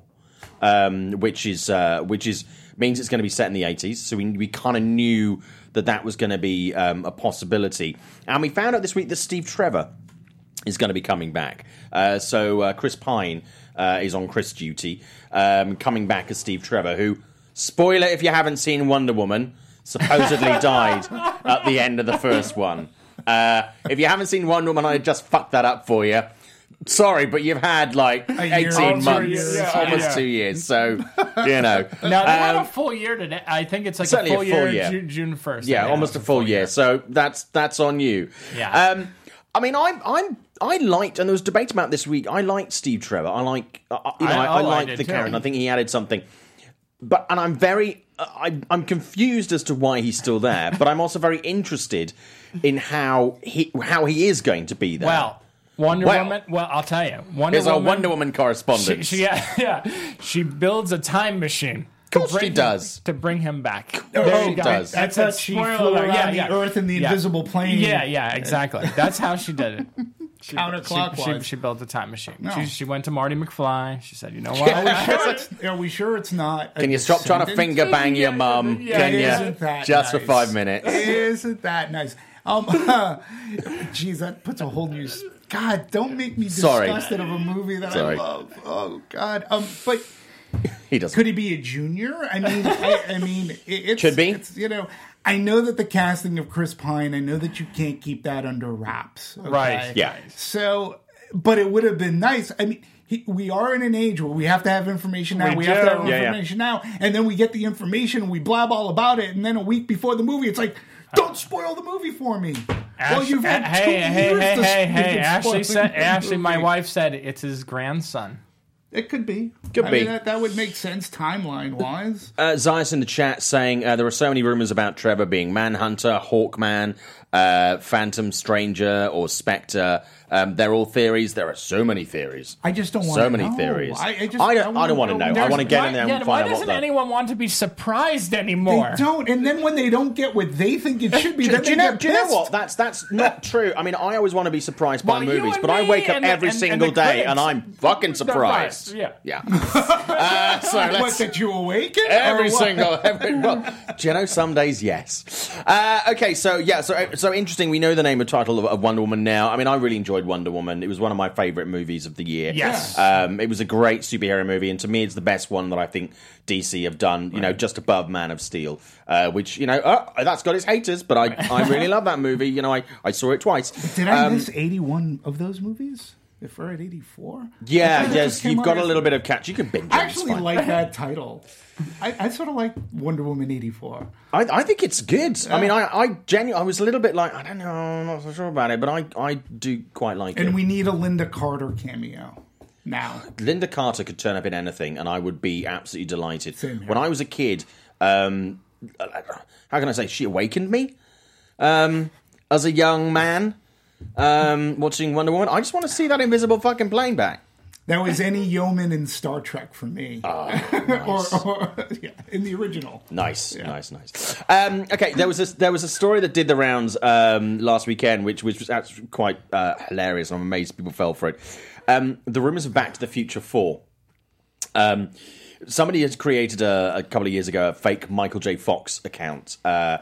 Speaker 1: Um, which is uh, which is means it's going to be set in the eighties. So we we kind of knew that that was going to be um, a possibility, and we found out this week that Steve Trevor is going to be coming back. Uh, so uh, Chris Pine uh, is on Chris duty, um, coming back as Steve Trevor, who, spoiler if you haven't seen Wonder Woman, supposedly died at the end of the first one. Uh, if you haven't seen Wonder Woman, I just fucked that up for you. Sorry, but you've had like
Speaker 3: year,
Speaker 1: eighteen
Speaker 3: almost
Speaker 1: months,
Speaker 3: two years.
Speaker 4: Yeah,
Speaker 1: almost
Speaker 4: yeah.
Speaker 1: two years. So, you know.
Speaker 4: Now, they have
Speaker 1: Um,
Speaker 4: a full year today. I think it's like a
Speaker 1: certainly a
Speaker 4: full,
Speaker 1: full
Speaker 4: year,
Speaker 1: year.
Speaker 4: June, June first.
Speaker 1: Yeah, almost a full year. So that's that's on you.
Speaker 4: Yeah.
Speaker 1: Um, I mean, I'm I'm I liked, and there was debate about this week. I liked Steve Trevor. I like, uh, you know,
Speaker 4: I-
Speaker 1: I, I,
Speaker 4: oh, I
Speaker 1: liked
Speaker 4: did
Speaker 1: the
Speaker 4: too.
Speaker 1: character. I think he added something. But and I'm very, uh, I, I'm confused as to why he's still there. But I'm also very interested in how he how he is going to be there.
Speaker 4: Well, Wonder
Speaker 1: Well,
Speaker 4: Woman. Well, I'll tell you. Wonder
Speaker 1: Here's our
Speaker 4: Woman.
Speaker 1: Wonder Woman
Speaker 4: She,
Speaker 1: correspondent.
Speaker 4: she, yeah, yeah. She builds a time machine.
Speaker 1: Of course
Speaker 4: to bring
Speaker 1: she does.
Speaker 4: To bring him back.
Speaker 1: There
Speaker 3: Oh,
Speaker 1: she
Speaker 4: you go.
Speaker 1: does.
Speaker 3: I
Speaker 4: That's
Speaker 3: thought
Speaker 4: a
Speaker 3: she
Speaker 4: spoiler
Speaker 3: flew
Speaker 4: alert.
Speaker 3: around
Speaker 4: Yeah,
Speaker 3: the
Speaker 4: yeah.
Speaker 3: Earth in the
Speaker 4: Yeah.
Speaker 3: invisible plane.
Speaker 4: Yeah, yeah, exactly. That's how she did it. She,
Speaker 3: counterclockwise.
Speaker 4: She, she, she built a time machine.
Speaker 3: No.
Speaker 4: She, she went to Marty McFly. She said, "You know what?
Speaker 3: Are we sure it's, are we sure it's not?
Speaker 1: Can you stop trying to finger bang your mum?
Speaker 4: yeah,
Speaker 1: Can
Speaker 3: isn't
Speaker 1: you?
Speaker 3: that
Speaker 1: Just
Speaker 3: nice?
Speaker 1: for five minutes.
Speaker 3: Isn't that nice? Um, uh, geez, that puts a whole new. God, don't make me
Speaker 1: Sorry.
Speaker 3: disgusted of a movie that
Speaker 1: Sorry.
Speaker 3: I love. Oh God. Um, but
Speaker 1: He doesn't.
Speaker 3: could he be a junior? I mean, I, I mean, it, it's,
Speaker 1: Should be.
Speaker 3: It's, you know, I know that the casting of Chris Pine. I know that you can't keep that under wraps. Okay?
Speaker 4: Right.
Speaker 1: Yeah.
Speaker 3: So, but it would have been nice. I mean, he, we are in an age where we have to have information now.
Speaker 4: We
Speaker 3: We,
Speaker 4: do.
Speaker 3: have to have
Speaker 1: Yeah, yeah.
Speaker 3: information now. And then we get the information and we blab all about it. And then a week before the movie, it's like, don't spoil the movie for me.
Speaker 4: Ash,
Speaker 3: well, you've had
Speaker 4: hey,
Speaker 3: two
Speaker 4: hey,
Speaker 3: years
Speaker 4: hey,
Speaker 3: to
Speaker 4: hey,
Speaker 3: spend
Speaker 4: hey! Ashley
Speaker 3: spoiling
Speaker 4: said.
Speaker 3: the
Speaker 4: Ashley, my
Speaker 3: movie.
Speaker 4: wife said it's his grandson.
Speaker 3: It could be.
Speaker 1: Could
Speaker 3: I
Speaker 1: be.
Speaker 3: Mean, that, that would make sense timeline wise.
Speaker 1: Uh, Zayas in the chat saying uh, there are so many rumors about Trevor being Manhunter, Hawkman, uh, Phantom Stranger, or Spectre. Um, they're all theories. There are so many theories.
Speaker 3: I just don't want
Speaker 1: so
Speaker 3: to
Speaker 1: many
Speaker 3: know.
Speaker 1: theories.
Speaker 3: I, I, just,
Speaker 1: I don't. I don't want to know. I
Speaker 3: There's-
Speaker 1: want to get in there and
Speaker 4: yeah,
Speaker 1: find
Speaker 4: why
Speaker 1: out what
Speaker 4: doesn't
Speaker 1: the.
Speaker 4: anyone want to be surprised
Speaker 3: They
Speaker 4: anymore?
Speaker 3: don't. And then when they don't get what they think it should be,
Speaker 1: Do,
Speaker 3: then
Speaker 1: do you
Speaker 3: they
Speaker 1: know?
Speaker 3: get
Speaker 1: Do you know
Speaker 3: pissed.
Speaker 1: what? That's that's not true. I mean, I always want to be surprised by
Speaker 4: Well, you
Speaker 1: movies,
Speaker 4: and
Speaker 1: but I
Speaker 4: me
Speaker 1: wake up
Speaker 4: and the-
Speaker 1: every
Speaker 4: and- and
Speaker 1: single
Speaker 4: the
Speaker 1: day
Speaker 4: critics.
Speaker 1: and I'm fucking surprised.
Speaker 4: Right,
Speaker 1: Yeah. uh, so
Speaker 3: What,
Speaker 1: let's.
Speaker 3: that you awaken?
Speaker 1: Every
Speaker 3: Or what?
Speaker 1: single, every, well, do you know, some days, yes. Uh, okay, so, yeah, so so interesting. We know the name and title of, of Wonder Woman now. I mean, I really enjoyed Wonder Woman. It was one of my favourite movies of the year.
Speaker 4: Yes.
Speaker 1: Um, it was a great superhero movie, and to me, it's the best one that I think D C have done, you know, just above Man of Steel, uh, which, you know, oh, that's got its haters, but I, I really love that movie. You know, I, I saw it twice.
Speaker 3: Did I
Speaker 1: Um,
Speaker 3: miss eighty-one of those movies? If we're at eighty-four?
Speaker 1: Yeah,
Speaker 3: It
Speaker 1: yes,
Speaker 3: just came
Speaker 1: you've got
Speaker 3: out
Speaker 1: a
Speaker 3: as-
Speaker 1: little bit of catch. You can binge it.
Speaker 3: I
Speaker 1: it's
Speaker 3: actually
Speaker 1: fine.
Speaker 3: like that title. I, I sort of like Wonder Woman eighty-four.
Speaker 1: I, I think it's good. I mean, I, I genuinely, I was a little bit like, I don't know, I'm not so sure about it, but I, I do quite like it.
Speaker 3: And we need a Linda Carter cameo now.
Speaker 1: Linda Carter could turn up in anything, and I would be absolutely delighted.
Speaker 3: Same here.
Speaker 1: When I was a kid, um, how can I say, she awakened me um, as a young man um, watching Wonder Woman. I just want to see that invisible fucking plane back.
Speaker 3: That was any yeoman in Star Trek for me.
Speaker 1: Oh, nice.
Speaker 3: or, or yeah, in the original.
Speaker 1: Nice, nice, nice. Um, okay, there was a, there was a story that did the rounds um, last weekend, which, which was actually quite uh, hilarious. I'm amazed people fell for it. Um, the rumours of Back to the Future four. Um, somebody has created a, a couple of years ago a fake Michael J. Fox account, uh,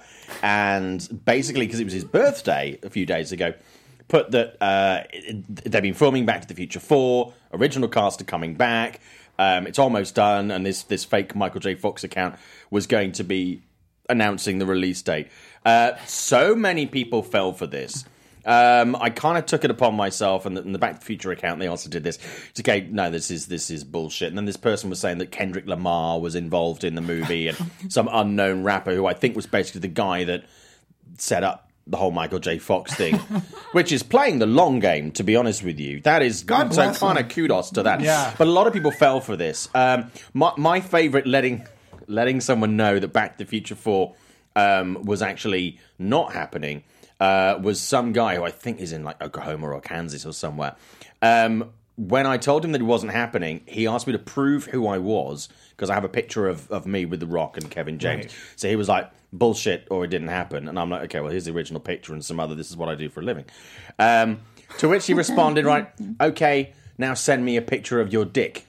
Speaker 1: and basically because it was his birthday a few days ago, put that uh, they've been filming Back to the Future four. Original cast are coming back. Um, it's almost done, and this this fake Michael J. Fox account was going to be announcing the release date. Uh, so many people fell for this. Um, I kind of took it upon myself, and the, and the Back to the Future account, they also did this. It's okay, no, this is this is bullshit. And then this person was saying that Kendrick Lamar was involved in the movie, and some unknown rapper who I think was basically the guy that set up the whole Michael J. Fox thing, which is playing the long game, to be honest with you. That is,
Speaker 3: God
Speaker 1: so
Speaker 3: bless
Speaker 1: kind
Speaker 3: him.
Speaker 1: of kudos to that.
Speaker 4: Yeah.
Speaker 1: But a lot of people fell for this. Um, my my favourite letting letting someone know that Back to the Future four um, was actually not happening uh, was some guy who I think is in like Oklahoma or Kansas or somewhere. Um, when I told him that it wasn't happening, he asked me to prove who I was, because I have a picture of, of me with The Rock and Kevin James.
Speaker 3: Right.
Speaker 1: So he was like, bullshit, or it didn't happen. And I'm like, okay, well, here's the original picture and some other, this is what I do for a living. Um, to which he responded, right, okay, now send me a picture of your dick.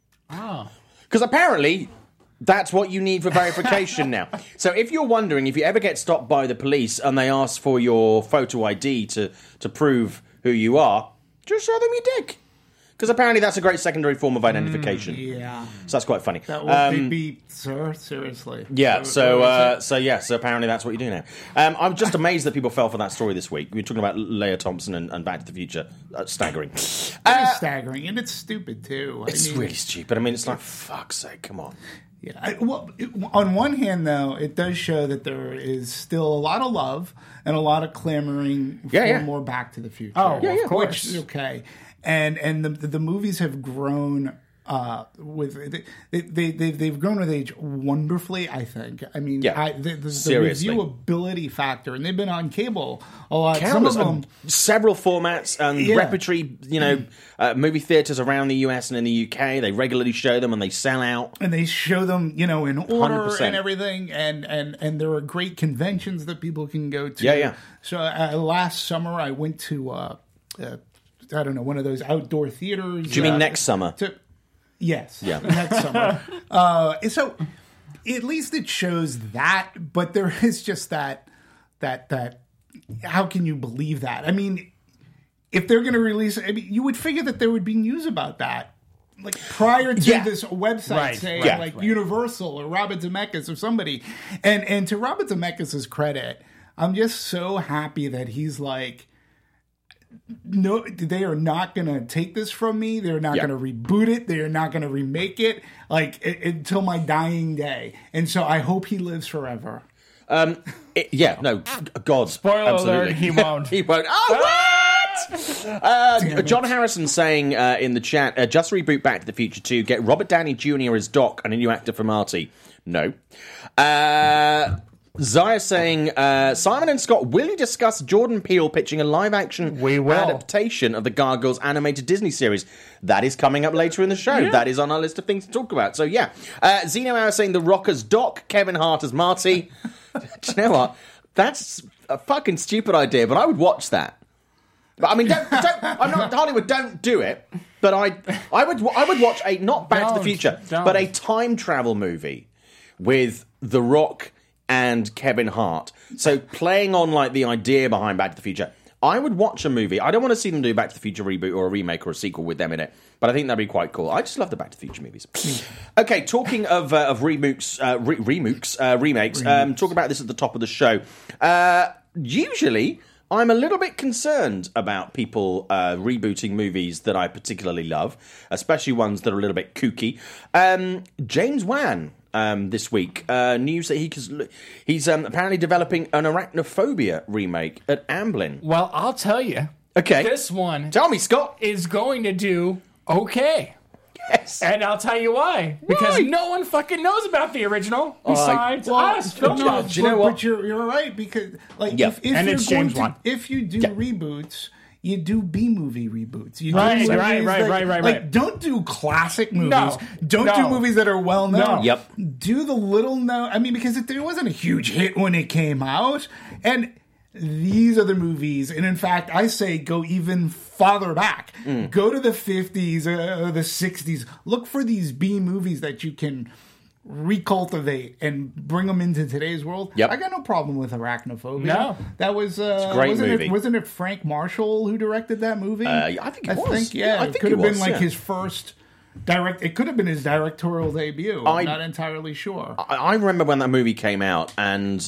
Speaker 4: Oh.
Speaker 1: Because apparently that's what you need for verification now. So if you're wondering, if you ever get stopped by the police and they ask for your photo I D to, to prove who you are, just show them your dick. Because apparently that's a great secondary form of identification.
Speaker 3: Mm, Yeah.
Speaker 1: So that's quite funny.
Speaker 3: That would
Speaker 1: Um,
Speaker 3: be, sir, seriously.
Speaker 1: yeah,
Speaker 3: What-
Speaker 1: so
Speaker 3: what
Speaker 1: uh,
Speaker 3: was
Speaker 1: so yeah, so apparently that's what you do now. Um, I'm just amazed that people fell for that story this week. We were talking about Leia Thompson and, and Back to the Future. Uh, staggering.
Speaker 3: it? It
Speaker 1: Uh,
Speaker 3: is staggering, and it's stupid, too. I
Speaker 1: it's
Speaker 3: mean,
Speaker 1: really stupid. I mean, it's like, fuck's sake, come on.
Speaker 3: Yeah. I, well, it, on one hand, though, it does show that there is still a lot of love and a lot of clamoring for
Speaker 1: Yeah, yeah.
Speaker 3: more Back to the Future.
Speaker 4: Oh, Yeah,
Speaker 3: Which-
Speaker 4: of course.
Speaker 3: okay. And and the the movies have grown uh, with they, they they they've grown with age wonderfully. I think. I mean,
Speaker 1: Yeah.
Speaker 3: I, the, the, the
Speaker 1: Seriously.
Speaker 3: reviewability factor, and they've been on cable a lot.
Speaker 1: Countless,
Speaker 3: Some of them.
Speaker 1: um, several formats and
Speaker 3: Yeah.
Speaker 1: repertory, you know, uh, movie theatres around the U S and in the U K. They regularly show them and they sell out.
Speaker 3: And they show them, you know, in order
Speaker 1: one hundred percent.
Speaker 3: and everything, and, and, and there are great conventions that people can go to.
Speaker 1: Yeah, yeah.
Speaker 3: So uh, last summer, I went to uh, uh, I don't know, one of those outdoor theaters.
Speaker 1: Do you mean
Speaker 3: uh,
Speaker 1: next summer?
Speaker 3: To, yes.
Speaker 1: Yeah.
Speaker 3: Next summer. Uh, and so at least it shows that, but there is just that, that, that, how can you believe that? I mean, if they're going to release, I mean, you would figure that there would be news about that. Like prior to
Speaker 1: yeah.
Speaker 3: this website
Speaker 4: right,
Speaker 3: saying
Speaker 4: right,
Speaker 3: like
Speaker 4: right.
Speaker 3: Universal or Robert Zemeckis or somebody. And and to Robert Zemeckis' credit, I'm just so happy that he's like, no, they are not going to take this from me. They're not
Speaker 1: Yeah.
Speaker 3: going to reboot it. They're not going to remake it like it, until my dying day. And so I hope he lives forever.
Speaker 1: Um, it, yeah, no, God.
Speaker 4: Spoiler
Speaker 1: absolutely.
Speaker 4: alert, he won't.
Speaker 1: He won't. Oh, what? Uh, John Harrison saying uh, in the chat, uh, just reboot Back to the Future two, get Robert Downey Junior as Doc and a new actor for Marty. No. Uh, Zaya saying, uh, Simon and Scott, will you discuss Jordan Peele pitching a live-action
Speaker 4: We will.
Speaker 1: adaptation of the Gargoyles animated Disney series? That is coming up later in the show.
Speaker 4: Yeah.
Speaker 1: That is on our list of things to talk about. So, yeah. Uh, Zeno Hour saying The Rock as Doc, Kevin Hart as Marty. Do you know what? That's a fucking stupid idea, but I would watch that. But I mean, don't, don't, I'm not Hollywood. Don't do it. But I, I would, I would watch a not Back to the
Speaker 4: Don't,
Speaker 1: Future,
Speaker 4: don't.
Speaker 1: but a time travel movie with The Rock and Kevin Hart. So playing on like the idea behind Back to the Future, I would watch a movie. I don't want to see them do Back to the Future reboot or a remake or a sequel with them in it, but I think that'd be quite cool. I just love the Back to the Future movies. Okay, talking of uh, of reboots, uh, re- remooks, uh, remakes. Um, talk about this at the top of the show. Uh, usually. I'm a little bit concerned about people uh, rebooting movies that I particularly love, especially ones that are a little bit kooky. Um, James Wan, um, this week, uh, news that he he's um, apparently developing an Arachnophobia remake at Amblin.
Speaker 4: Well, I'll tell you.
Speaker 1: Okay.
Speaker 4: This one
Speaker 1: Tell me, Scott.
Speaker 4: is going to do okay.
Speaker 1: Yes.
Speaker 4: And I'll tell you why. Because
Speaker 1: Why?
Speaker 4: no one fucking knows about the original besides us. Film
Speaker 3: no,
Speaker 4: judge.
Speaker 1: you know
Speaker 3: but,
Speaker 1: what?
Speaker 3: but you're you're right because like
Speaker 1: Yep.
Speaker 3: if, if
Speaker 4: And
Speaker 3: you're
Speaker 4: it's
Speaker 3: going
Speaker 4: James
Speaker 3: to,
Speaker 4: Wan.
Speaker 3: if you do reboots, you do B movie reboots. You do
Speaker 4: Right,
Speaker 3: movies
Speaker 4: right, right,
Speaker 3: that-
Speaker 4: right, right,
Speaker 3: Like
Speaker 4: right.
Speaker 3: don't do classic movies.
Speaker 4: No,
Speaker 3: don't
Speaker 4: no.
Speaker 3: do movies that are well known.
Speaker 4: No.
Speaker 1: Yep.
Speaker 3: Do the little known. I mean, because it, there wasn't a huge hit when it came out, and these are the movies. And in fact, I say go even farther back.
Speaker 1: Mm.
Speaker 3: Go to the fifties or the sixties. Look for these B movies that you can recultivate and bring them into today's world.
Speaker 1: Yep.
Speaker 3: I got no problem with Arachnophobia.
Speaker 4: No.
Speaker 3: That was uh,
Speaker 1: a great
Speaker 3: wasn't
Speaker 1: movie.
Speaker 3: It, wasn't it Frank Marshall who directed that movie?
Speaker 1: Uh, yeah, I think it
Speaker 3: I
Speaker 1: was.
Speaker 3: Think, yeah,
Speaker 1: Yeah, I
Speaker 3: it
Speaker 1: think
Speaker 3: could
Speaker 1: it
Speaker 3: have been
Speaker 1: was,
Speaker 3: like
Speaker 1: yeah.
Speaker 3: his first direct. It could have been his directorial debut.
Speaker 1: I-
Speaker 3: I'm not entirely sure.
Speaker 1: I, I remember when that movie came out, and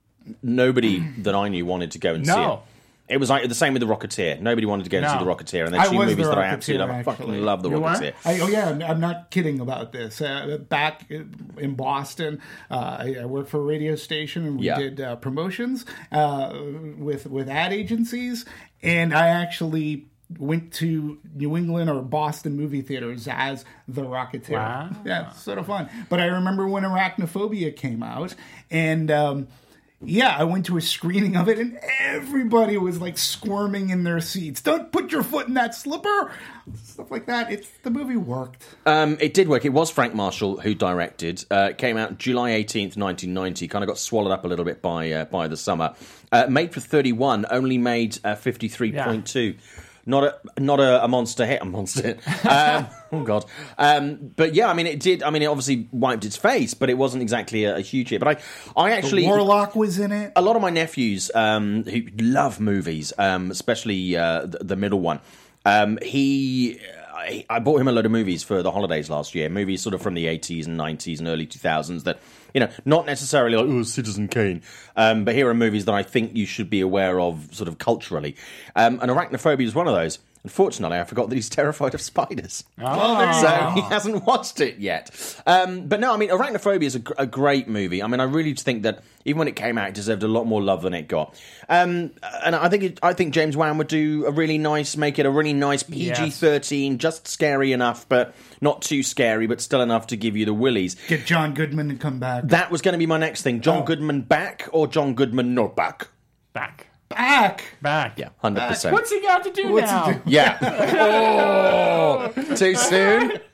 Speaker 1: nobody that I knew wanted to go and see
Speaker 4: No.
Speaker 1: it. It was like the same with The Rocketeer. Nobody wanted to go and
Speaker 4: No.
Speaker 1: see The Rocketeer, and then
Speaker 3: I
Speaker 1: two
Speaker 3: was
Speaker 1: movies
Speaker 3: The
Speaker 1: that I
Speaker 3: Rocketeer,
Speaker 1: absolutely love. I
Speaker 3: actually.
Speaker 1: fucking love The
Speaker 4: You were?
Speaker 1: Rocketeer.
Speaker 3: I, oh yeah, I'm, I'm not kidding about this. Uh, back in Boston, uh, I, I worked for a radio station, and we
Speaker 1: Yeah.
Speaker 3: did uh, promotions uh, with with ad agencies, and I actually went to New England or Boston movie theaters as The Rocketeer.
Speaker 4: Wow.
Speaker 3: Yeah, it's sort of fun. But I remember when Arachnophobia came out, and um, yeah, I went to a screening of it, and everybody was like squirming in their seats. Don't put your foot in that slipper, stuff like that. It's the movie worked.
Speaker 1: Um, it did work. It was Frank Marshall who directed. Uh, it came out July eighteenth, nineteen ninety. Kind of got swallowed up a little bit by uh, by the summer. Uh, made for thirty-one, only made uh, fifty-three point two. Not a not a, a monster hit, a monster hit. Um, oh god! Um, but yeah, I mean, it did. I mean, it obviously wiped its face, but it wasn't exactly a, a huge hit. But I, I actually,
Speaker 3: Warlock was in it.
Speaker 1: a lot of my nephews um, who love movies, um, especially uh, the, the middle one. Um, he, I, I bought him a load of movies for the holidays last year. Movies sort of from the eighties and nineties and early two thousands that, you know, not necessarily like, oh, Citizen Kane. Um, but here are movies that I think you should be aware of sort of culturally. Um, and Arachnophobia is one of those. Unfortunately, I forgot that he's terrified of spiders.
Speaker 4: Oh.
Speaker 1: So he hasn't watched it yet. Um, but no, I mean, Arachnophobia is a, gr- a great movie. I mean, I really think that even when it came out, it deserved a lot more love than it got. Um, and I think it, I think James Wan would do a really nice, make it a really nice P G thirteen, yes. Just scary enough, but not too scary, but still enough to give you the willies.
Speaker 3: Get John Goodman to come back.
Speaker 1: That was going to be my next thing. John
Speaker 3: Oh.
Speaker 1: Goodman back or John Goodman not back?
Speaker 4: Back.
Speaker 3: Back.
Speaker 4: Back.
Speaker 1: Yeah, one hundred percent.
Speaker 4: What's he got to do
Speaker 3: What's he
Speaker 4: now?
Speaker 3: do?
Speaker 1: Yeah. Oh, too soon?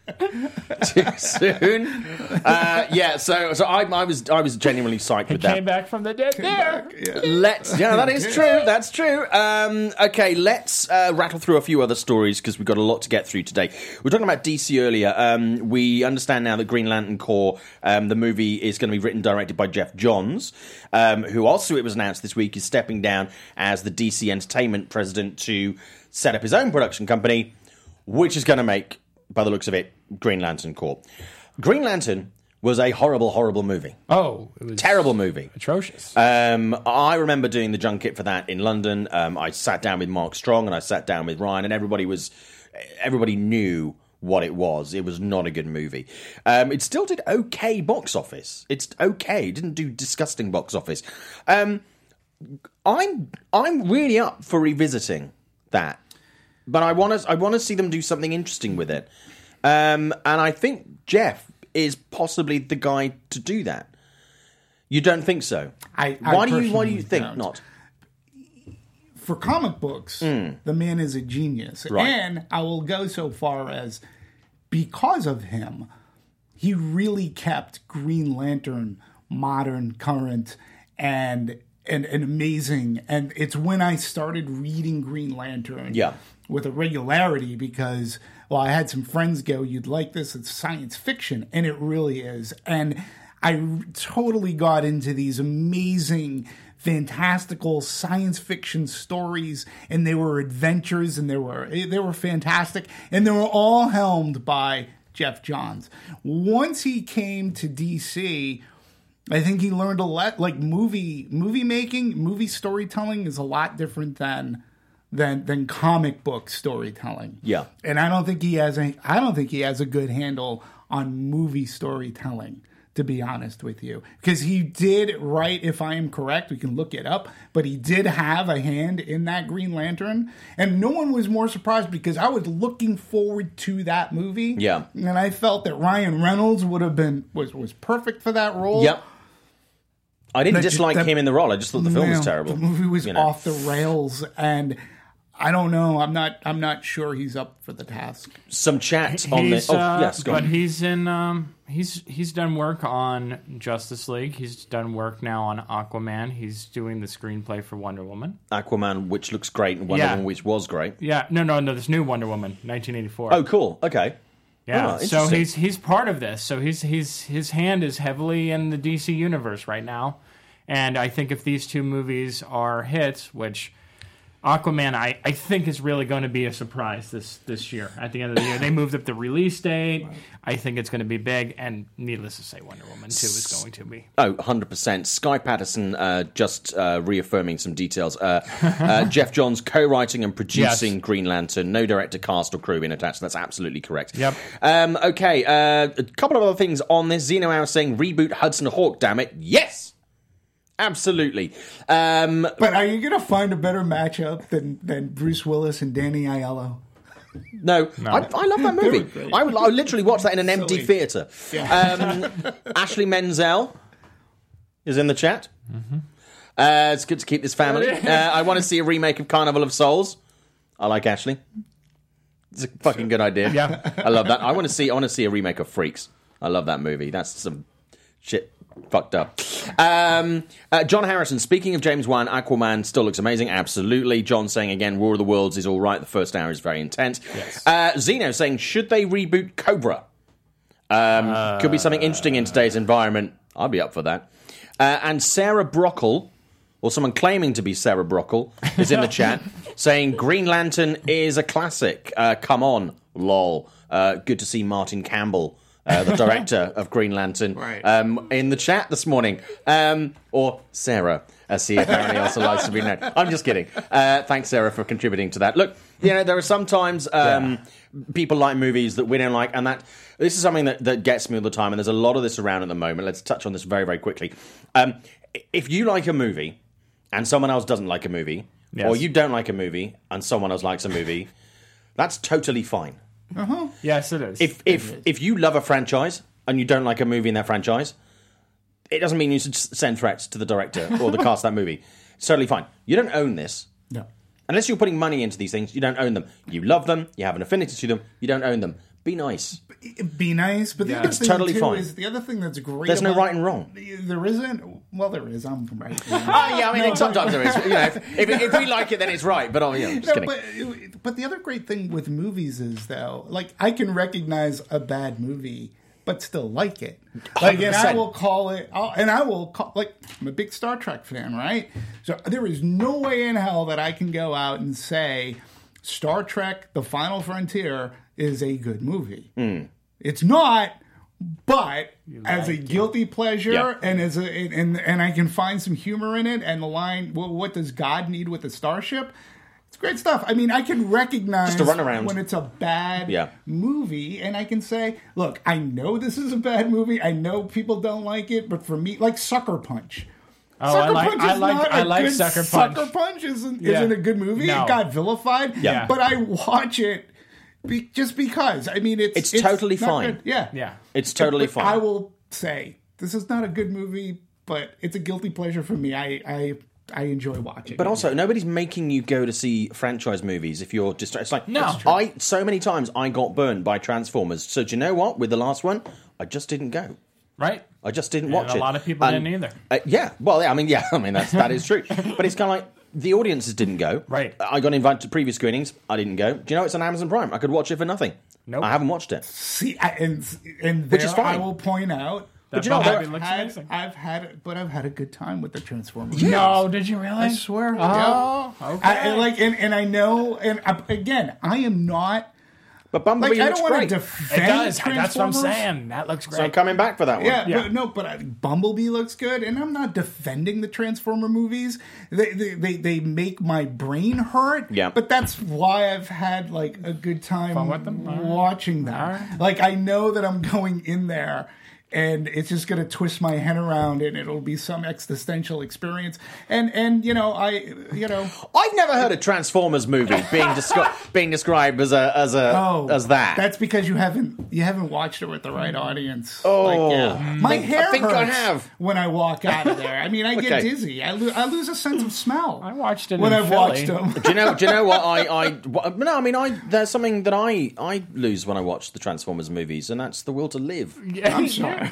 Speaker 1: Too soon. Uh, yeah, so so I, I was I was genuinely psyched
Speaker 4: He
Speaker 1: with that.
Speaker 4: came back from the dead there.
Speaker 3: Yeah.
Speaker 1: Let's. Yeah, that is true. That's true. Um, okay, let's uh, rattle through a few other stories because we've got a lot to get through today. We were talking about D C earlier. Um, we understand now that Green Lantern Corps, um, the movie, is going to be written and directed by Jeff Johns, um, who also, it was announced this week, is stepping down as the D C Entertainment president to set up his own production company, which is going to make, by the looks of it, Green Lantern Corps. Green Lantern was a horrible, horrible movie.
Speaker 4: Oh, it was
Speaker 1: Terrible movie.
Speaker 4: atrocious.
Speaker 1: Um, I remember doing the junket for that in London. Um, I sat down with Mark Strong and I sat down with Ryan, and everybody was, everybody knew what it was. It was not a good movie. Um, it still did okay box office. It's okay. It didn't do disgusting box office. Um, I'm I'm really up for revisiting that, but I want to I want to see them do something interesting with it. Um, and I think Jeff is possibly the guy to do that. You don't think so?
Speaker 3: I- I
Speaker 1: why do you Why do
Speaker 3: personally
Speaker 1: you think
Speaker 3: don't.
Speaker 1: not?
Speaker 3: For comic books, the man is a genius.
Speaker 1: Right.
Speaker 3: And I will go so far as, because of him, he really kept Green Lantern modern, current, and and, and amazing. And it's when I started reading Green Lantern
Speaker 1: Yeah.
Speaker 3: with a regularity because, well, I had some friends go, you'd like this, it's science fiction, and it really is. And I totally got into these amazing, fantastical science fiction stories, and they were adventures, and they were they were fantastic, and they were all helmed by Jeff Johns. Once he came to D C, I think he learned a lot. Like movie movie making, movie storytelling is a lot different than than than comic book storytelling.
Speaker 1: Yeah.
Speaker 3: And I don't think he has a I don't think he has a good handle on movie storytelling, to be honest with you. Because he did write, if I am correct, we can look it up, but he did have a hand in that Green Lantern. And no one was more surprised because I was looking forward to that movie.
Speaker 1: Yeah.
Speaker 3: And I felt that Ryan Reynolds would have been was was perfect for that role.
Speaker 1: Yep. I didn't
Speaker 3: That ju-
Speaker 1: dislike
Speaker 3: that-
Speaker 1: him in the role. I just thought the film was
Speaker 3: No,
Speaker 1: terrible.
Speaker 3: The movie was
Speaker 1: you know.
Speaker 3: off the rails, and I don't know. I'm not. I'm not sure he's up for the task.
Speaker 1: Some chat on
Speaker 4: He's,
Speaker 1: the. Oh,
Speaker 4: uh,
Speaker 1: yes, go
Speaker 4: but
Speaker 1: on.
Speaker 4: he's in. Um, he's he's done work on Justice League. He's done work now on Aquaman. He's doing the screenplay for Wonder Woman.
Speaker 1: Aquaman, which looks great, and Wonder
Speaker 4: Yeah.
Speaker 1: Woman, which was great.
Speaker 4: Yeah, no, no, no. This new Wonder Woman, nineteen eighty-four.
Speaker 1: Oh, cool. Okay.
Speaker 4: yeah.
Speaker 1: oh,
Speaker 4: so
Speaker 1: interesting.
Speaker 4: he's he's part of this. So he's he's his hand is heavily in the D C universe right now, and I think if these two movies are hits, which Aquaman, I, I think is really going to be a surprise this, this year. At the end of the year, they moved up the release date. I think it's going to be big, and needless to say, Wonder Woman two is going to be.
Speaker 1: Oh, one hundred percent. Sky Patterson uh, just uh, reaffirming some details. Uh, uh, Jeff Johns co-writing and producing
Speaker 4: Yes.
Speaker 1: Green Lantern. No director, cast, or crew been attached. That's absolutely correct.
Speaker 4: Yep.
Speaker 1: Um, okay, uh, a couple of other things on this. Zeno Hour saying, reboot Hudson Hawk, damn it. Yes! Absolutely. Um,
Speaker 3: But are you going to find a better matchup than than Bruce Willis and Danny Aiello?
Speaker 1: No, I, I love that movie.
Speaker 3: great.
Speaker 1: I would, I would literally watch that in an empty
Speaker 3: Silly.
Speaker 1: theatre. Um, Ashley Menzel is in the chat.
Speaker 3: Mm-hmm.
Speaker 1: Uh, it's good to keep this family. Uh, I want to see a remake of Carnival of Souls. I like Ashley. It's a fucking good idea.
Speaker 4: Yeah.
Speaker 1: I love that. I want to see. I want to see a remake of Freaks. I love that movie. That's some shit. Fucked up. Um, uh, John Harrison, speaking of James Wan, Aquaman still looks amazing. Absolutely. John saying again, War of the Worlds is all right. The first hour is very intense.
Speaker 4: Yes.
Speaker 1: Uh, Zeno saying, should they reboot Cobra? Um,
Speaker 4: Uh,
Speaker 1: could be something interesting in today's environment. I'd be up for that. Uh, and Sarah Brockle, or someone claiming to be Sarah Brockle, is in the chat saying, Green Lantern is a classic. Uh, come on, lol. Uh, good to see Martin Campbell. Uh, the director of Green Lantern,
Speaker 3: Right.
Speaker 1: um, in the chat this morning. Um, or Sarah, as he apparently also likes to be known. I'm just kidding. Uh, thanks, Sarah, for contributing to that. Look, you know, there are sometimes um, people like movies that we don't like, and that this is something that, that gets me all the time, and there's a lot of this around at the moment. Let's touch on this very, very quickly. Um, if you like a movie, and someone else doesn't like a movie,
Speaker 4: Yes.
Speaker 1: or you don't like a movie, and someone else likes a movie, that's totally fine.
Speaker 4: Yes, it is.
Speaker 1: If if if you love a franchise and you don't like a movie in that franchise, it doesn't mean you should s- send threats to the director or the cast of that movie. It's totally fine. You don't own this.
Speaker 3: No.
Speaker 1: Unless you're putting money into these things, you don't own them. You love them, you have an affinity to them, you don't own them. Be nice.
Speaker 3: Be nice, but the
Speaker 4: Yeah.
Speaker 3: other
Speaker 1: It's
Speaker 3: thing
Speaker 1: totally
Speaker 3: too
Speaker 1: fine.
Speaker 3: is the other thing that's great.
Speaker 1: There's no
Speaker 3: about-
Speaker 1: right and wrong.
Speaker 3: There isn't. Well, there is. I'm right.
Speaker 1: Oh, yeah, I mean,
Speaker 3: No,
Speaker 1: sometimes there is. You know, if, if, if we like it, then it's right. But, oh, yeah, I'm just
Speaker 3: No,
Speaker 1: kidding.
Speaker 3: but, but the other great thing with movies is, though, like, I can recognize a bad movie, but still like it. Like, and I
Speaker 1: one hundred percent.
Speaker 3: will call it, I'll, and I will call, like, I'm a big Star Trek fan, right? So there is no way in hell that I can go out and say Star Trek: The Final Frontier is a good movie.
Speaker 1: Mm.
Speaker 3: It's not. But as a guilty pleasure,
Speaker 1: Yeah.
Speaker 3: and as a and and I can find some humor in it, and the line, well, "What does God need with the starship?" It's great stuff. I mean, I can recognize
Speaker 1: Just a runaround.
Speaker 3: when it's a bad
Speaker 1: Yeah.
Speaker 3: movie, and I can say, "Look, I know this is a bad movie. I know people don't like it, but for me, like Sucker Punch."
Speaker 4: Oh,
Speaker 3: Sucker
Speaker 4: I like-
Speaker 3: Punch
Speaker 4: I
Speaker 3: is
Speaker 4: like-
Speaker 3: not
Speaker 4: I
Speaker 3: a
Speaker 4: like
Speaker 3: good,
Speaker 4: Sucker Punch.
Speaker 3: Sucker Punch isn't,
Speaker 4: Yeah.
Speaker 3: isn't a good movie.
Speaker 4: No.
Speaker 3: It got vilified.
Speaker 4: Yeah.
Speaker 3: But I watch it be, just because. I mean, it's
Speaker 1: It's totally
Speaker 3: not
Speaker 1: fine.
Speaker 3: good. Yeah,
Speaker 4: Yeah.
Speaker 1: It's totally
Speaker 3: But
Speaker 1: fine.
Speaker 3: I will say this is not a good movie, but it's a guilty pleasure for me. I I, I enjoy watching.
Speaker 1: But
Speaker 3: it.
Speaker 1: also, nobody's making you go to see franchise movies if you're distracted. It's like,
Speaker 4: No. That's
Speaker 3: true.
Speaker 1: I so many times I got burned by Transformers. So do you know what? With the last one, I just didn't go.
Speaker 4: Right?
Speaker 1: I just didn't
Speaker 4: And
Speaker 1: watch
Speaker 4: a
Speaker 1: it.
Speaker 4: lot of people
Speaker 1: And,
Speaker 4: didn't either.
Speaker 1: Uh, yeah, well, yeah, I mean, yeah, I mean that's that is true. But it's kind of like the audiences didn't go.
Speaker 4: Right.
Speaker 1: I got invited to previous screenings. I didn't go. Do you know it's on Amazon Prime? I could watch it for nothing.
Speaker 4: Nope.
Speaker 1: I haven't watched it.
Speaker 3: See, I, and and
Speaker 1: Which
Speaker 3: there
Speaker 1: is fine.
Speaker 3: I will point out.
Speaker 4: That
Speaker 1: you know,
Speaker 4: Bumblebee
Speaker 1: there-
Speaker 4: looks
Speaker 3: I've,
Speaker 4: amazing.
Speaker 3: I've had, but I've had a good time with the Transformers.
Speaker 4: No, did you really?
Speaker 3: I swear.
Speaker 4: Oh,
Speaker 3: yeah.
Speaker 4: okay.
Speaker 3: I, and like, and, and I know, and I, again, I am not
Speaker 1: But Bumblebee
Speaker 3: like I
Speaker 1: looks
Speaker 3: don't want
Speaker 1: great.
Speaker 3: to
Speaker 4: It
Speaker 3: defend.
Speaker 4: does. That's what I'm
Speaker 3: Transformers.
Speaker 4: saying. That looks great.
Speaker 1: So I'm coming back for that one.
Speaker 3: Yeah,
Speaker 4: Yeah.
Speaker 3: but no, but I, Bumblebee looks good, and I'm not defending the Transformer movies. They, they they they make my brain hurt.
Speaker 1: Yeah.
Speaker 3: but that's why I've had like a good time
Speaker 4: Fun with them? All right.
Speaker 3: watching them.
Speaker 4: All right.
Speaker 3: Like I know that I'm going in there. And it's just going to twist my head around, and it'll be some existential experience. And and you know, I you know,
Speaker 1: I've never heard a Transformers movie being descri- being described as a as a
Speaker 3: oh,
Speaker 1: as that.
Speaker 3: That's because you haven't you haven't watched it with the right audience.
Speaker 1: Oh.
Speaker 3: Like, yeah. my
Speaker 1: I think-
Speaker 3: hair
Speaker 1: I think
Speaker 3: hurts
Speaker 1: I have.
Speaker 3: when I walk out of there. I mean, I get
Speaker 1: Okay.
Speaker 3: dizzy. I, lo- I lose a sense of smell.
Speaker 4: I watched it
Speaker 3: when
Speaker 4: in
Speaker 3: I've
Speaker 4: Philly.
Speaker 3: watched them.
Speaker 1: Do you know? Do you know what I? I what, no, I mean, I there's something that I I lose when I watch the Transformers movies, and that's the will to live.
Speaker 4: Yeah.
Speaker 3: I'm sorry.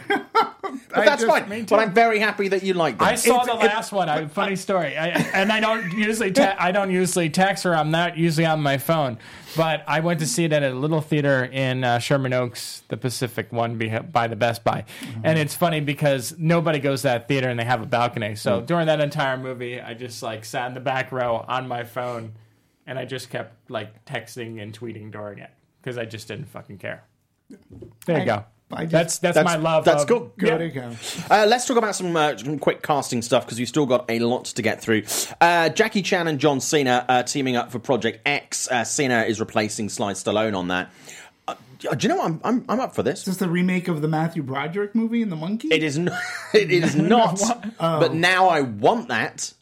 Speaker 1: But that's
Speaker 4: me
Speaker 1: fine.
Speaker 4: too.
Speaker 1: But I'm very happy that you like them.
Speaker 4: I saw
Speaker 3: It's-
Speaker 4: the
Speaker 3: it-
Speaker 4: last one. I, funny story, I, and I don't usually te- I don't usually text her. I'm not usually on my phone, but I went to see it at a little theater in uh, Sherman Oaks, the Pacific one be- by the Best Buy, and it's funny because nobody goes to that theater and they have a balcony. So during that entire movie, I just like sat in the back row on my phone, and I just kept like texting and tweeting during it because I just didn't fucking care. There you
Speaker 3: I-
Speaker 4: go.
Speaker 3: I just-
Speaker 4: that's, that's
Speaker 1: That's-
Speaker 4: my love.
Speaker 1: that's
Speaker 4: of,
Speaker 1: cool.
Speaker 3: Go
Speaker 4: Yeah.
Speaker 3: to go.
Speaker 1: Uh, let's talk about some uh, quick casting stuff because we've still got a lot to get through. Uh, Jackie Chan and John Cena uh, teaming up for Project X. Uh, Cena is replacing Sly Stallone on that. Uh, do you know what? I'm, I'm I'm up for this.
Speaker 3: Is this the remake of the Matthew Broderick movie and the monkey?
Speaker 1: It is not. It is not. But now I want that.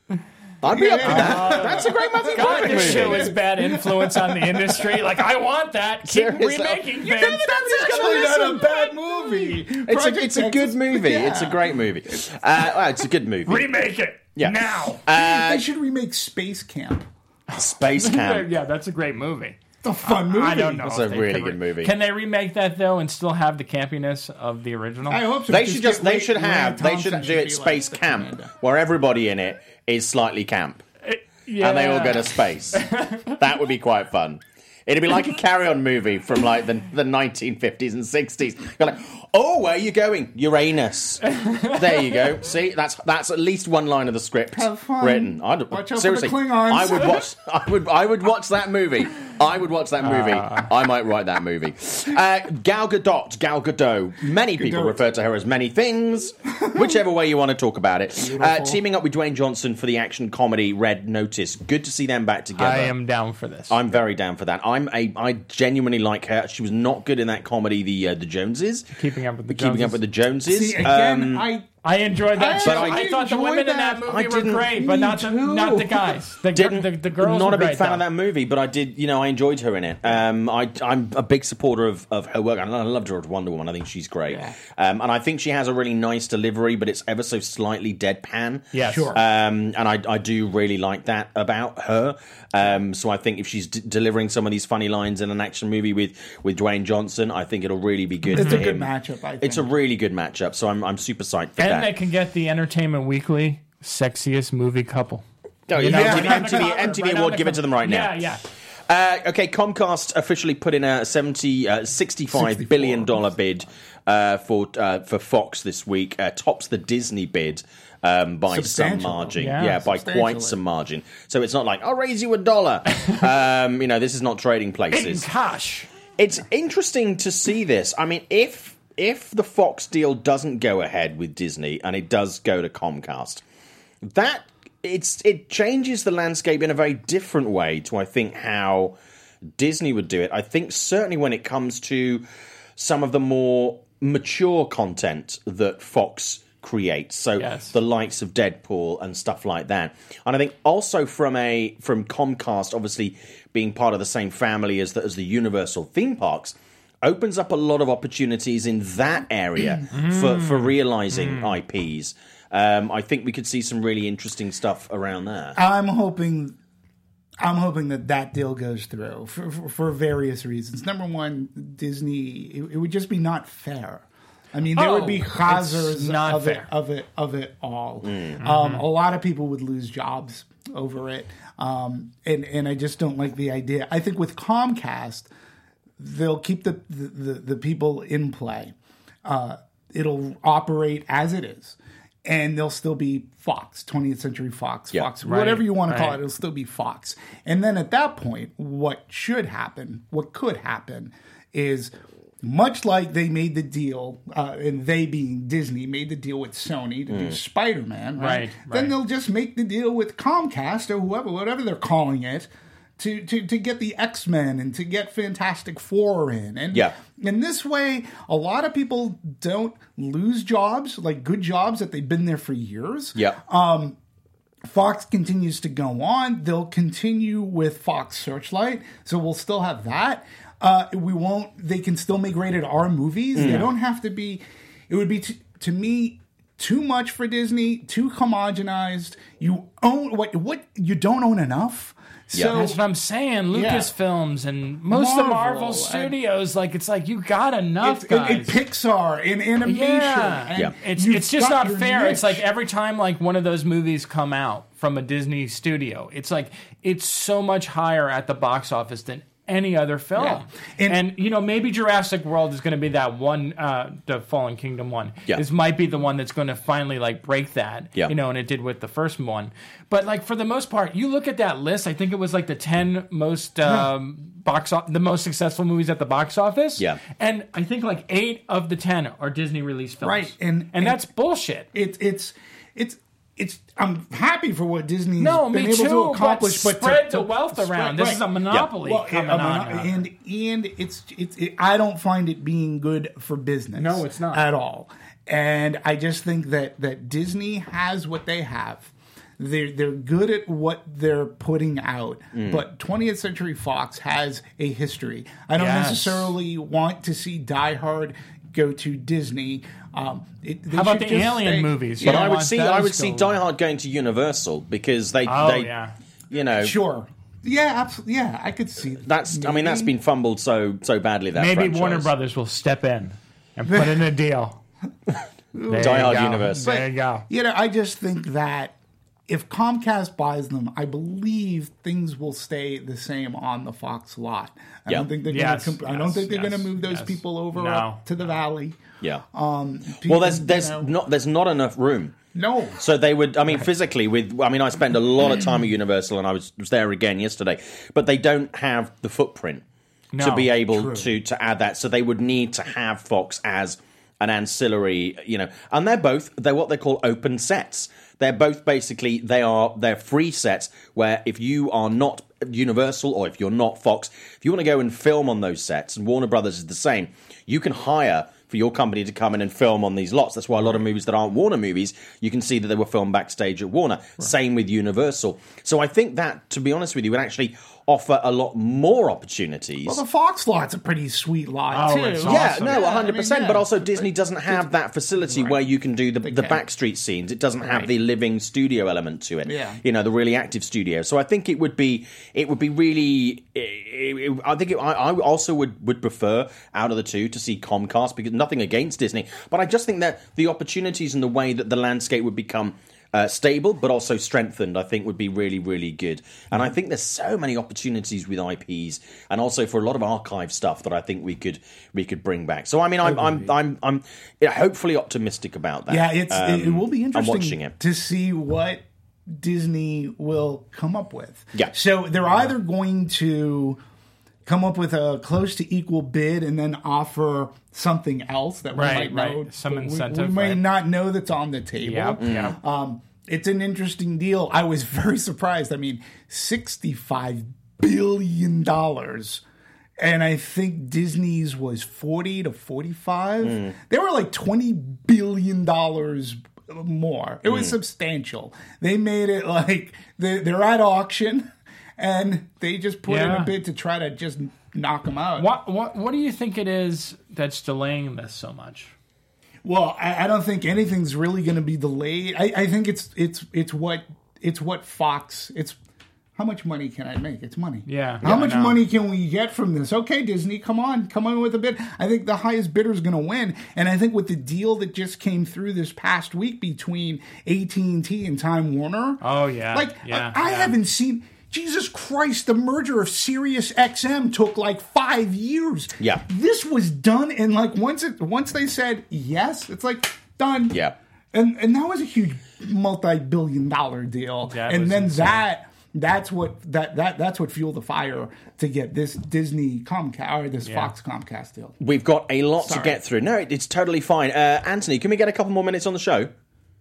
Speaker 1: I'd be up for that. That's a great Matthew
Speaker 4: God,
Speaker 1: Broderick
Speaker 4: this show
Speaker 1: movie.
Speaker 4: is bad influence on the industry. Like, I want that. Keep
Speaker 1: Seriously.
Speaker 4: remaking
Speaker 1: You
Speaker 4: things.
Speaker 1: know that
Speaker 3: That's
Speaker 1: That's
Speaker 3: actually not
Speaker 1: listen.
Speaker 3: a bad movie.
Speaker 1: It's a, it's a
Speaker 3: X
Speaker 1: good
Speaker 3: is-
Speaker 1: movie.
Speaker 3: yeah.
Speaker 1: It's a great movie. Uh, well, it's a good movie.
Speaker 4: Remake it
Speaker 1: Yeah.
Speaker 4: now.
Speaker 1: Uh,
Speaker 3: They should remake Space Camp.
Speaker 1: Space Camp.
Speaker 4: Yeah, that's a great movie.
Speaker 3: It's a fun movie.
Speaker 4: I don't know.
Speaker 1: That's
Speaker 4: if
Speaker 1: a
Speaker 4: they
Speaker 1: really
Speaker 4: could
Speaker 1: good movie.
Speaker 4: Can they remake that though and still have the campiness of the original?
Speaker 3: I hope so.
Speaker 1: They should just.
Speaker 3: get
Speaker 1: They
Speaker 3: Ray-
Speaker 1: should
Speaker 3: Ray
Speaker 1: have. They should
Speaker 3: Thompson
Speaker 1: do it
Speaker 3: be
Speaker 1: Space
Speaker 3: like the
Speaker 1: Camp,
Speaker 3: commander.
Speaker 1: where everybody in it is slightly camp,
Speaker 4: yeah.
Speaker 1: and they all go to space. That would be quite fun. It'd be like a carry-on movie from like the, the nineteen fifties and sixties. You're like, oh, where are you going? Uranus. There you go. See, that's that's at least one line of the script
Speaker 3: Have fun.
Speaker 1: written. I'd,
Speaker 3: Watch out for the
Speaker 1: seriously,
Speaker 3: Klingons.
Speaker 1: I would watch. I would. I would watch that movie. I would watch that movie. I might write that movie. Uh, Gal Gadot. Gal Gadot. Many people
Speaker 3: Gadot.
Speaker 1: refer to her as many things. Whichever way you want to talk about it. Uh, teaming up with Dwayne Johnson for the action comedy Red Notice. Good to see them back together.
Speaker 4: I am down for this.
Speaker 1: I'm very down for that. I'm a. I genuinely like her. She was not good in that comedy, the uh, the Joneses.
Speaker 4: Keeping Up with the
Speaker 1: Keeping
Speaker 4: Joneses.
Speaker 1: Up with the Joneses.
Speaker 3: See, again,
Speaker 1: Um,
Speaker 3: I
Speaker 4: I enjoyed that.
Speaker 3: I-
Speaker 4: too.
Speaker 3: I
Speaker 4: I, thought the
Speaker 3: enjoyed
Speaker 4: women in
Speaker 3: that.
Speaker 4: that
Speaker 1: I
Speaker 4: movie were
Speaker 1: didn't-
Speaker 4: great, but
Speaker 3: Me
Speaker 4: not the
Speaker 3: too.
Speaker 4: not the guys. The,
Speaker 1: Didn't,
Speaker 4: the, the girls
Speaker 1: not
Speaker 4: were
Speaker 1: a big
Speaker 4: great,
Speaker 1: fan
Speaker 4: though.
Speaker 1: of that movie, but I did, you know, I enjoyed her in it. Um, I, I'm a big supporter of, of her work. I loved her as Wonder Woman. I think she's great.
Speaker 3: Yeah.
Speaker 1: Um, and I think she has a really nice delivery, but it's ever so slightly deadpan.
Speaker 4: Yes.
Speaker 3: Sure.
Speaker 1: Um, and I, I do really like that about her. Um, so I think if she's d- delivering some of these funny lines in an action movie with, with Dwayne Johnson, I think it'll really be good
Speaker 3: It's
Speaker 1: for
Speaker 3: a good
Speaker 1: him.
Speaker 3: matchup, I think.
Speaker 1: It's a really good matchup, so I'm I'm super psyched for
Speaker 4: And
Speaker 1: that.
Speaker 4: they can get the Entertainment Weekly sexiest movie couple.
Speaker 1: Oh, you
Speaker 3: Yeah.
Speaker 1: know,
Speaker 3: Right
Speaker 1: M
Speaker 3: on
Speaker 1: T V,
Speaker 4: the cover,
Speaker 1: M T V
Speaker 4: right on
Speaker 1: Award,
Speaker 4: the
Speaker 1: give it to
Speaker 4: cover.
Speaker 1: them right now.
Speaker 4: Yeah, yeah.
Speaker 1: Uh, okay, Comcast officially put in a seventy, uh, sixty-five billion dollar bid uh, for uh, for Fox this week. Uh, tops the Disney bid um, by some
Speaker 3: Substantial.
Speaker 1: margin.
Speaker 4: Yeah,
Speaker 1: Yeah, by quite
Speaker 3: substantially.
Speaker 1: some margin. So it's not like, I'll raise you a dollar. um, you know, this is not trading places.
Speaker 4: Gosh.
Speaker 1: It's interesting to see this. I mean, if if the Fox deal doesn't go ahead with Disney and it does go to Comcast, that it's it changes the landscape in a very different way to I think how Disney would do it. I think certainly when it comes to some of the more mature content that Fox creates, so
Speaker 4: Yes.
Speaker 1: the likes of Deadpool and stuff like that. And I think also from a from Comcast, obviously being part of the same family as the, as the Universal theme parks, opens up a lot of opportunities in that area for for realizing I Ps. Um, I think we could see some really interesting stuff around there.
Speaker 3: I'm hoping, I'm hoping that that deal goes through for, for, for various reasons. Number one, Disney, it, it would just be not fair. I mean, there
Speaker 4: Oh,
Speaker 3: would be
Speaker 4: it's
Speaker 3: hazards
Speaker 4: not
Speaker 3: of it,
Speaker 4: fair.
Speaker 3: of it, of it all.
Speaker 1: Mm.
Speaker 3: Um, a lot of people would lose jobs over it, um, and and I just don't like the idea. I think with Comcast, they'll keep the the, the, the people in play. Uh, it'll operate as it is. And they'll still be Fox, twentieth Century Fox,
Speaker 1: Yeah,
Speaker 3: Fox,
Speaker 4: right,
Speaker 3: whatever you want to call
Speaker 4: right.
Speaker 3: it, it'll still be Fox. And then at that point, what should happen, what could happen, is much like they made the deal, uh, and they being Disney, made the deal with Sony to do Spider-Man, right?
Speaker 4: Right,
Speaker 3: Then
Speaker 4: right.
Speaker 3: they'll just make the deal with Comcast or whoever, whatever they're calling it, to, to, to get the X-Men and to get Fantastic Four in. And
Speaker 1: Yeah.
Speaker 3: in this way, a lot of people don't lose jobs, like good jobs that they've been there for years.
Speaker 1: Yeah.
Speaker 3: Fox continues to go on. They'll continue with Fox Searchlight, so we'll still have that. Uh, we won't. They can still make rated R movies. They don't have to be. It would be t- to me too much for Disney, too homogenized. You own what? What you don't own enough. So
Speaker 4: That's what I'm saying.
Speaker 3: Yeah.
Speaker 4: Lucasfilms and most of the
Speaker 3: Marvel
Speaker 4: Marvel
Speaker 3: and-
Speaker 4: studios, like it's like you got enough,
Speaker 3: it's, it,
Speaker 4: guys.
Speaker 3: it Pixar in animation.
Speaker 4: Yeah,
Speaker 3: and
Speaker 1: Yeah.
Speaker 4: it's
Speaker 3: you've
Speaker 4: it's just
Speaker 3: got
Speaker 4: not
Speaker 3: your
Speaker 4: fair.
Speaker 3: niche.
Speaker 4: It's like every time like one of those movies come out from a Disney studio, it's like it's so much higher at the box office than any other film.
Speaker 3: Yeah.
Speaker 4: And,
Speaker 3: And-
Speaker 4: you know, maybe Jurassic World is going to be that one, uh, the Fallen Kingdom one.
Speaker 1: Yeah.
Speaker 4: This might be the one that's going to finally like break that.
Speaker 1: Yeah.
Speaker 4: You know, and it did with the first one. But like for the most part, you look at that list. I think it was like the ten most um, box, o- the most successful movies at the box office.
Speaker 1: Yeah.
Speaker 4: And I think like eight of the ten are Disney released films.
Speaker 3: Right, and-
Speaker 4: and,
Speaker 3: and-
Speaker 4: that's bullshit.
Speaker 3: It's it's it's it's. I'm happy for what Disney's
Speaker 4: No,
Speaker 3: been
Speaker 4: me
Speaker 3: able
Speaker 4: too,
Speaker 3: to accomplish,
Speaker 4: but
Speaker 3: but,
Speaker 4: spread
Speaker 3: to,
Speaker 4: the
Speaker 3: to-
Speaker 4: wealth
Speaker 3: spread-
Speaker 4: around. This is a monopoly
Speaker 3: Well,
Speaker 4: coming
Speaker 3: a mono-
Speaker 4: on now.
Speaker 3: and and it's it's. It, I don't find it being good for business.
Speaker 4: No, it's not.
Speaker 3: at all. And I just think that that Disney has what they have. They're they're good at what they're putting out,
Speaker 1: Mm.
Speaker 3: but twentieth Century Fox has a history. I don't
Speaker 4: Yes.
Speaker 3: necessarily want to see Die Hard go to Disney. Um, it, they
Speaker 4: How about
Speaker 3: should
Speaker 4: the
Speaker 3: just
Speaker 4: Alien
Speaker 3: stay-
Speaker 4: movies?
Speaker 1: But
Speaker 4: You
Speaker 1: I
Speaker 4: don't
Speaker 1: would
Speaker 4: want
Speaker 1: see I
Speaker 4: those
Speaker 1: would see
Speaker 4: going.
Speaker 1: Die Hard going to Universal because they
Speaker 4: Oh,
Speaker 1: they
Speaker 4: yeah.
Speaker 1: you know
Speaker 3: Sure. Yeah, absolutely. Yeah, I could see
Speaker 1: that's I mean that's been fumbled so so badly that
Speaker 4: Maybe
Speaker 1: franchise.
Speaker 4: Warner Brothers will step in and put in a deal. There
Speaker 1: Die
Speaker 4: you
Speaker 1: Hard
Speaker 4: go.
Speaker 1: Universe.
Speaker 4: There you go.
Speaker 3: You know, I just think that if Comcast buys them, I believe things will stay the same on the Fox lot. I
Speaker 1: Yeah.
Speaker 3: don't think they're
Speaker 4: Yes,
Speaker 3: going to. I don't
Speaker 4: yes,
Speaker 3: think they're
Speaker 4: yes,
Speaker 3: going to move those
Speaker 4: yes.
Speaker 3: people over
Speaker 4: No,
Speaker 3: up to the valley.
Speaker 1: Yeah.
Speaker 3: Um,
Speaker 1: well,
Speaker 3: people,
Speaker 1: there's
Speaker 3: you
Speaker 1: there's
Speaker 3: know-
Speaker 1: not there's not enough room.
Speaker 3: no.
Speaker 1: So they would, I mean, physically, with, I mean, I spend a lot of time at Universal and I was, was there again yesterday, but they don't have the footprint to
Speaker 4: No,
Speaker 1: be able
Speaker 3: true.
Speaker 1: to, to add that. So they would need to have Fox as an ancillary, you know, and they're both, they're what they call open sets. They're both basically, they are, they're free sets where if you are not Universal or if you're not Fox, if you want to go and film on those sets, and Warner Brothers is the same, you can hire for your company to come in and film on these lots. That's why a lot of movies that aren't Warner movies, you can see that they were filmed backstage at Warner. Right. Same with Universal. So I think that, to be honest with you, would actually offer a lot more opportunities.
Speaker 3: Well, the Fox lot's a pretty sweet lot,
Speaker 4: oh,
Speaker 3: too.
Speaker 4: It's
Speaker 1: yeah,
Speaker 4: awesome.
Speaker 1: no, one hundred percent.
Speaker 3: I mean, yeah.
Speaker 1: But also Disney doesn't have that facility
Speaker 3: right.
Speaker 1: where you can do the, the
Speaker 3: can.
Speaker 1: backstreet scenes. It doesn't have
Speaker 3: Right.
Speaker 1: the living studio element to it.
Speaker 3: Yeah.
Speaker 1: You know, the really active studio. So I think it would be, it would be really, it, it, I think it, I, I also would, would prefer out of the two to see Comcast, because nothing against Disney. But I just think that the opportunities and the way that the landscape would become Uh, stable, but also strengthened, I think would be really, really good. And I think there's so many opportunities with I Ps, and also for a lot of archive stuff that I think we could we could bring back. So I mean, I'm I'm I'm, I'm yeah, hopefully optimistic about that.
Speaker 3: Yeah, it's
Speaker 1: Um,
Speaker 3: it, it will be interesting
Speaker 1: I'm watching it.
Speaker 3: to see what Disney will come up with.
Speaker 1: Yeah.
Speaker 3: So they're either going to come up with a close to equal bid and then offer something else that we
Speaker 4: Right,
Speaker 3: might know,
Speaker 4: right. Some
Speaker 3: we-
Speaker 4: incentive,
Speaker 3: we, may
Speaker 4: right.
Speaker 3: not know that's on the table.
Speaker 4: Yep, yep.
Speaker 3: Um, it's an interesting deal. I was very surprised. I mean, sixty-five billion dollars. And I think Disney's was forty to forty-five.
Speaker 1: Mm.
Speaker 3: They were like twenty billion dollars more. It was
Speaker 1: Mm.
Speaker 3: substantial. They made it like they're, they're at auction, and they just put in
Speaker 4: Yeah.
Speaker 3: a bid to try to just knock them out.
Speaker 4: What what what do you think it is that's delaying this so much?
Speaker 3: Well, I, I don't think anything's really going to be delayed. I, I think it's it's it's what it's what Fox. It's how much money can I make? It's money.
Speaker 4: Yeah.
Speaker 3: How
Speaker 4: Yeah,
Speaker 3: much
Speaker 4: I know.
Speaker 3: money can we get from this? Okay, Disney, come on, come on with a bid. I think the highest bidder is going to win, and I think with the deal that just came through this past week between A T and T and Time Warner.
Speaker 4: Oh yeah,
Speaker 3: Like
Speaker 4: yeah,
Speaker 3: I, I
Speaker 4: yeah.
Speaker 3: haven't seen. Jesus Christ, the merger of Sirius X M took like five years.
Speaker 1: Yeah.
Speaker 3: This was done, and like once it once they said yes, it's like done.
Speaker 1: Yeah.
Speaker 3: And and that was a huge multi-billion dollar deal.
Speaker 4: That
Speaker 3: and
Speaker 4: was
Speaker 3: then
Speaker 4: insane.
Speaker 3: that that's what that, that that's what fueled the fire to get this Disney Comcast or this
Speaker 4: Yeah.
Speaker 3: Fox Comcast deal.
Speaker 1: We've got a lot
Speaker 3: Sorry.
Speaker 1: to get through. No, it, it's totally fine. Uh, Anthony, can we get a couple more minutes on the show?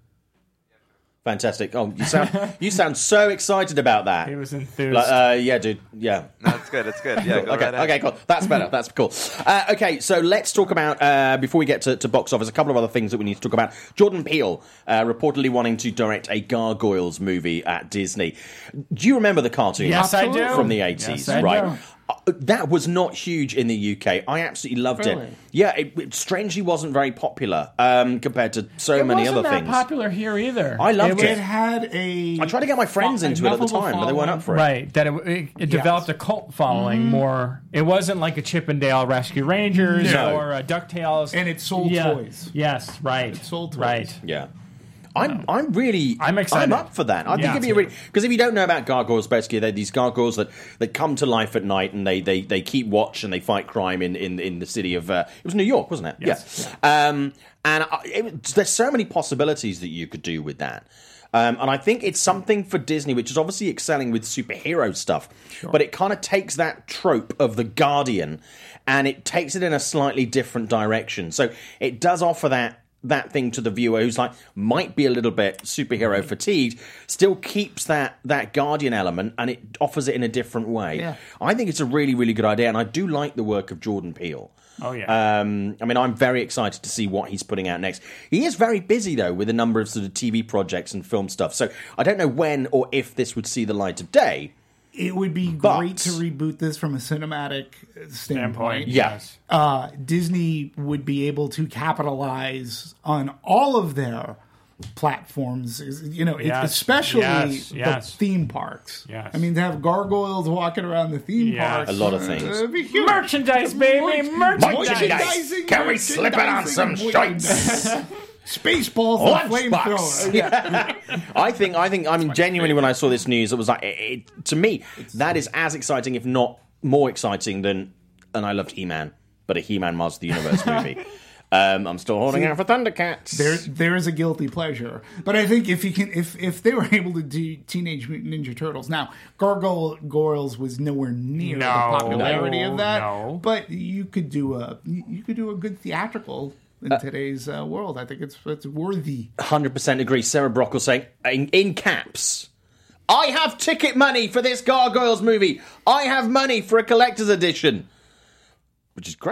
Speaker 1: Fantastic. Oh, you sound you sound so excited about that.
Speaker 4: He was enthused.
Speaker 1: Like, uh, yeah, dude. Yeah.
Speaker 5: No, it's good. It's good. Yeah, go
Speaker 1: okay,
Speaker 5: right ahead.
Speaker 1: okay, cool. That's better. That's cool. Uh, okay, so let's talk about, uh, before we get to, to box office, a couple of other things that we need to talk about. Jordan Peele, uh, reportedly wanting to direct a Gargoyles movie at Disney. Do you remember the cartoon?
Speaker 4: Yes, I do.
Speaker 1: From the eighties,
Speaker 4: Yes, I
Speaker 1: right?
Speaker 4: do.
Speaker 1: Uh, that was not huge in the U K. I absolutely loved
Speaker 3: Really?
Speaker 1: it. Yeah, it, it strangely wasn't very popular um, compared to so
Speaker 4: it
Speaker 1: many
Speaker 4: wasn't
Speaker 1: other
Speaker 4: that
Speaker 1: things.
Speaker 4: popular here either.
Speaker 1: I loved
Speaker 3: It
Speaker 1: it.
Speaker 3: had a.
Speaker 1: I tried to get my friends into it at the time, but they weren't up for it.
Speaker 4: Right, that it, it, it developed a cult following more. It wasn't like a Chip and Dale Rescue Rangers
Speaker 1: No.
Speaker 4: or a DuckTales.
Speaker 3: And it sold
Speaker 4: Yeah.
Speaker 3: toys.
Speaker 4: Yes, right. It
Speaker 3: sold toys.
Speaker 4: Right.
Speaker 1: Yeah. I'm I'm really
Speaker 4: I'm excited.
Speaker 1: I'm up for that. I think
Speaker 4: Yeah.
Speaker 1: it'd be a really, because if you don't know about gargoyles, basically they're these gargoyles that, that come to life at night and they, they, they keep watch and they fight crime in, in, in the city of uh, it was New York, wasn't it?
Speaker 4: Yes.
Speaker 1: Yeah. Um, and I, it, there's so many possibilities that you could do with that. Um, and I think it's something for Disney, which is obviously excelling with superhero stuff, but it kind of takes that trope of the Guardian and it takes it in a slightly different direction. So it does offer that that thing to the viewer who's like might be a little bit superhero fatigued, still keeps that that Guardian element and it offers it in a different way.
Speaker 3: Yeah.
Speaker 1: I think it's a really, really good idea, and I do like the work of Jordan Peele.
Speaker 4: Oh, yeah.
Speaker 1: Um, I mean, I'm very excited to see what he's putting out next. He is very busy, though, with a number of sort of T V projects and film stuff. So I don't know when or if this would see the light of day.
Speaker 3: It would be
Speaker 1: But-
Speaker 3: great to reboot this from a cinematic standpoint.
Speaker 4: Standpoint.
Speaker 1: Yes.
Speaker 3: Uh, Disney would be able to capitalize on all of their platforms, you know,
Speaker 4: Yes.
Speaker 3: especially
Speaker 4: Yes.
Speaker 3: the
Speaker 4: Yes.
Speaker 3: theme parks.
Speaker 4: Yes.
Speaker 3: I mean, to have gargoyles walking around the theme
Speaker 4: Yes.
Speaker 3: parks.
Speaker 1: A lot of
Speaker 3: uh,
Speaker 1: things.
Speaker 3: it'd be huge.
Speaker 4: Merchandise, baby, merchandise.
Speaker 3: Merchandising,
Speaker 1: Can we slip it on some
Speaker 3: merchandising. Spaceballs and
Speaker 1: Lunchbox.
Speaker 3: flamethrowers. Yeah.
Speaker 1: I think, I think, I mean, genuinely, when I saw this news, it was like, it, it, to me, that is as exciting, if not more exciting than, and I loved He-Man, but a He-Man Masters of the Universe movie. Um, I'm still holding out for Thundercats.
Speaker 3: There, there is a guilty pleasure, but I think if you can, if if they were able to do Teenage Mutant Ninja Turtles, now Gargoyles was nowhere near
Speaker 4: No,
Speaker 3: the popularity
Speaker 4: no,
Speaker 3: of that,
Speaker 4: no.
Speaker 3: but you could do a you you could do a good theatrical in today's uh, world. I think it's it's worthy.
Speaker 1: one hundred percent agree. Sarah Brockle saying, in, in caps, I have ticket money for this Gargoyles movie. I have money for a collector's edition. Which is great.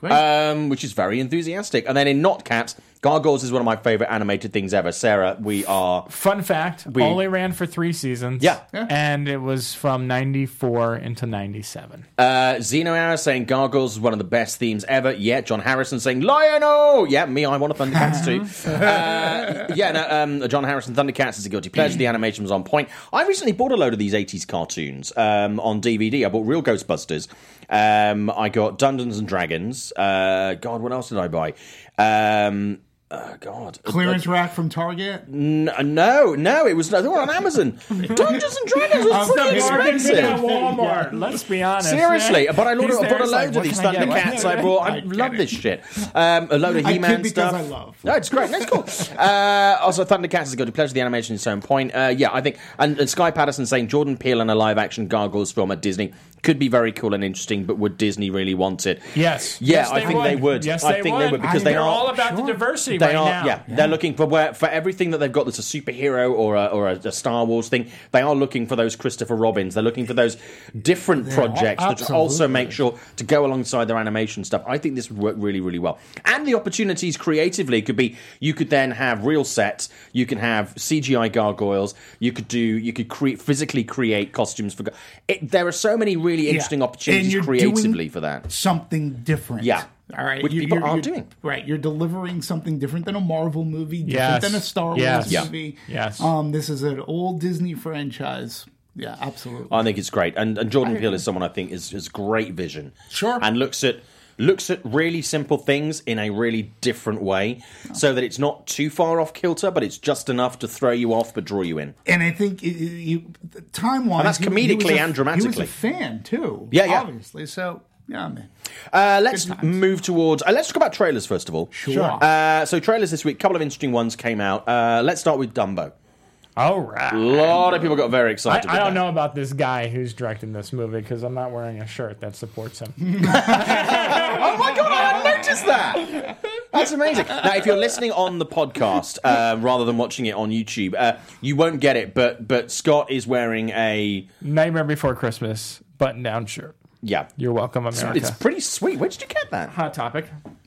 Speaker 1: um, which is very enthusiastic. And then in Not Cats, Gargoyles is one of my favorite animated things ever. Sarah, we are...
Speaker 4: Fun fact,
Speaker 1: we,
Speaker 4: only ran for three seasons.
Speaker 1: Yeah. yeah.
Speaker 4: And it was from ninety-four into ninety-seven.
Speaker 1: Uh, Zeno Hour saying Gargoyles is one of the best themes ever. Yeah, John Harrison saying Lion-O! Yeah, me, I want a Thundercats too. uh, yeah, no, um, John Harrison, Thundercats is a guilty pleasure. The animation was on point. I recently bought a load of these eighties cartoons um, on D V D. I bought Real Ghostbusters. Um, I got Dungeons and Dragons. Uh, God, what else did I buy? Um... Oh, God.
Speaker 3: Clearance uh, rack from Target?
Speaker 1: N- no, no, it was they were on Amazon. Dungeons and Dragons was pretty expensive.
Speaker 4: At Walmart. Let's be honest.
Speaker 1: Seriously,
Speaker 4: man.
Speaker 1: but I bought, I bought a load
Speaker 4: like,
Speaker 1: of these Thundercats. I bought. I, I love this shit. Um, a load of He-Man
Speaker 3: I
Speaker 1: stuff.
Speaker 3: I love.
Speaker 1: No, it's great. That's cool. uh, also, Thundercats is a good pleasure. The animation is so on point. Uh, yeah, I think. And, and Sky Patterson saying Jordan Peele in a live-action Gargoyles film at Disney could be very cool and interesting, but would Disney really want it?
Speaker 4: Yes.
Speaker 1: Yeah,
Speaker 4: yes,
Speaker 1: I think
Speaker 4: would.
Speaker 1: they would.
Speaker 4: Yes,
Speaker 1: I
Speaker 4: they
Speaker 1: think
Speaker 4: would.
Speaker 1: they would because
Speaker 4: I,
Speaker 1: they
Speaker 4: they're
Speaker 1: are
Speaker 4: all about
Speaker 3: sure.
Speaker 4: the diversity
Speaker 1: they
Speaker 4: right
Speaker 1: are,
Speaker 4: now.
Speaker 1: Yeah, yeah, they're looking for where for everything that they've got that's a superhero or a, or a, a Star Wars thing. They are looking for those Christopher Robins. They're looking for those different
Speaker 3: They're
Speaker 1: projects
Speaker 3: all,
Speaker 1: that also make sure to go alongside their animation stuff. I think this would work really, really well. And the opportunities creatively could be: you could then have real sets, you can have C G I gargoyles, you could do, you could cre- physically create costumes for. It, there are so many really interesting
Speaker 3: yeah.
Speaker 1: opportunities creatively for that.
Speaker 3: Something different.
Speaker 1: Yeah.
Speaker 3: All right,
Speaker 1: which
Speaker 3: you,
Speaker 1: people
Speaker 3: you're,
Speaker 1: aren't
Speaker 3: you're,
Speaker 1: doing.
Speaker 3: Right, you're delivering something different than a Marvel movie, different
Speaker 4: yes.
Speaker 3: than a Star
Speaker 4: yes.
Speaker 3: Wars movie.
Speaker 4: Yes,
Speaker 3: um, this is an old Disney franchise. Yeah, absolutely.
Speaker 1: I think it's great, and, and Jordan Peele is someone I think is has great vision.
Speaker 3: Sure,
Speaker 1: and looks at looks at really simple things in a really different way, oh. so that it's not too far off kilter, but it's just enough to throw you off but draw you in.
Speaker 3: And I think it, it, you, time wise,
Speaker 1: and that's comedically and dramatically.
Speaker 3: He was a fan too.
Speaker 1: Yeah, yeah,
Speaker 3: obviously. So. Yeah, man.
Speaker 1: Uh, let's move towards... Uh, let's talk about trailers, first of all.
Speaker 3: Sure.
Speaker 1: Uh, so trailers this week, a couple of interesting ones came out. Uh, let's start with Dumbo.
Speaker 4: All right.
Speaker 1: A lot of people got very excited
Speaker 4: I, I don't
Speaker 1: that.
Speaker 4: know about this guy who's directing this movie because I'm not wearing a shirt that supports him.
Speaker 1: Oh my God, I hadn't noticed that! That's amazing. Now, if you're listening on the podcast uh, rather than watching it on YouTube, uh, you won't get it, but but Scott is wearing a...
Speaker 4: Nightmare Before Christmas button-down shirt.
Speaker 1: Yeah.
Speaker 4: You're welcome, America.
Speaker 1: It's pretty sweet. Where did you get that?
Speaker 4: Hot Topic.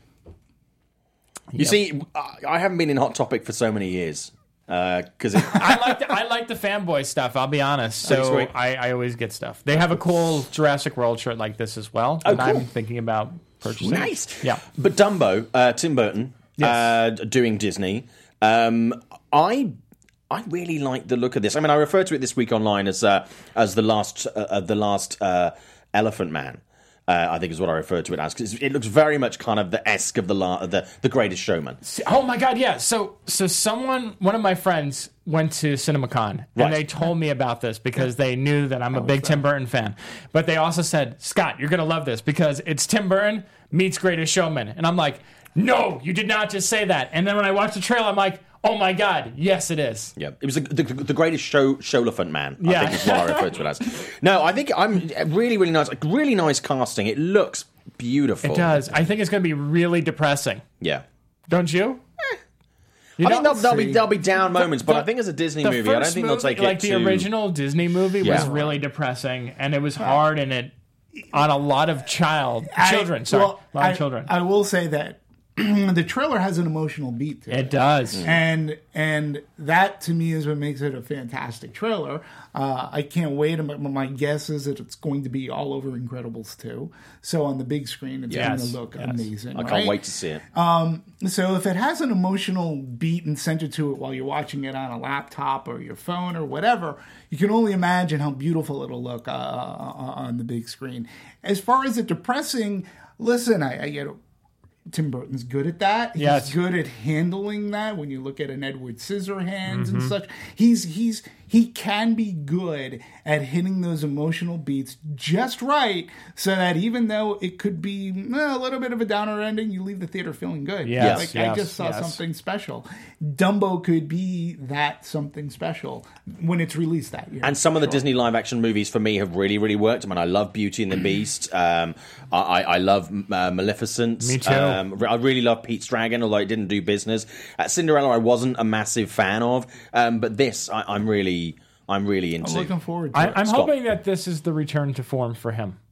Speaker 1: You yep. see, I haven't been in Hot Topic for so many years. Because uh,
Speaker 4: I like the, I like the fanboy stuff. I'll be honest. So I, I always get stuff. They have a cool Jurassic World shirt like this as well.
Speaker 1: Oh,
Speaker 4: that
Speaker 1: cool.
Speaker 4: I'm thinking about purchasing.
Speaker 1: Nice.
Speaker 4: Yeah.
Speaker 1: But Dumbo, uh, Tim Burton,
Speaker 4: yes.
Speaker 1: uh, doing Disney. Um, I I really like the look of this. I mean, I refer to it this week online as uh, as the last uh, the last. Uh, Elephant Man, uh, I think is what I refer to it as, because it looks very much kind of the esque of the la- the the Greatest Showman.
Speaker 4: Oh my God, yeah. So so someone, one of my friends went to CinemaCon and
Speaker 1: right.
Speaker 4: they told me about this because they knew that I'm a big Tim Burton fan. But they also said, Scott, you're gonna love this because it's Tim Burton meets Greatest Showman, and I'm like, no, you did not just say that. And then when I watched the trailer, I'm like, oh my God, yes, it is.
Speaker 1: Yeah, it was the, the, the Greatest Show Showlephant Man. I
Speaker 4: yeah.
Speaker 1: think is what I refer to it as. No, I think I'm really, really nice. Really nice casting. It looks beautiful.
Speaker 4: It does. I think it's going to be really depressing.
Speaker 1: Yeah,
Speaker 4: don't you?
Speaker 1: Eh. You I think there'll, there'll be there'll be down moments, the, but I think as a Disney
Speaker 4: the
Speaker 1: movie, I don't think
Speaker 4: movie,
Speaker 1: they'll take
Speaker 4: like
Speaker 1: it
Speaker 4: the
Speaker 1: too...
Speaker 4: original Disney movie
Speaker 1: yeah.
Speaker 4: was really depressing, and it was hard, and it on a lot of child
Speaker 3: I,
Speaker 4: children. Sorry,
Speaker 3: well,
Speaker 4: a lot
Speaker 3: I,
Speaker 4: of children.
Speaker 3: I will say that the trailer has an emotional beat to it.
Speaker 4: It does,
Speaker 3: and and that to me is what makes it a fantastic trailer. Uh, I can't wait. My guess is that it's going to be all over Incredibles two. So on the big screen, it's
Speaker 4: yes.
Speaker 3: going to look
Speaker 4: yes.
Speaker 3: amazing.
Speaker 1: I can't
Speaker 3: right?
Speaker 1: wait to see it.
Speaker 3: Um, so if it has an emotional beat and center to it while you're watching it on a laptop or your phone or whatever, you can only imagine how beautiful it'll look uh, on the big screen. As far as it depressing, listen, I, I get it. Tim Burton's good at that. He's
Speaker 4: yes.
Speaker 3: good at handling that. When you look at an Edward Scissorhands
Speaker 4: mm-hmm.
Speaker 3: and such, he's he's he can be good at hitting those emotional beats just right, so that even though it could be well, a little bit of a downer ending, you leave the theater feeling good.
Speaker 4: Yes,
Speaker 3: like
Speaker 4: yes,
Speaker 3: I just saw
Speaker 4: yes.
Speaker 3: something special. Dumbo could be that something special when it's released that year.
Speaker 1: And some of the
Speaker 3: sure.
Speaker 1: Disney live action movies for me have really, really worked. I mean, I love Beauty and the Beast. Um, I, I love uh, Maleficent.
Speaker 4: Me too.
Speaker 1: Um, I really love Pete's Dragon, although it didn't do business. Uh, Cinderella, I wasn't a massive fan of, um, but this, I, I'm really, I'm really into.
Speaker 3: I'm looking forward to
Speaker 4: I,
Speaker 3: it.
Speaker 4: I'm
Speaker 1: Scott.
Speaker 4: hoping that this is the return to form for him.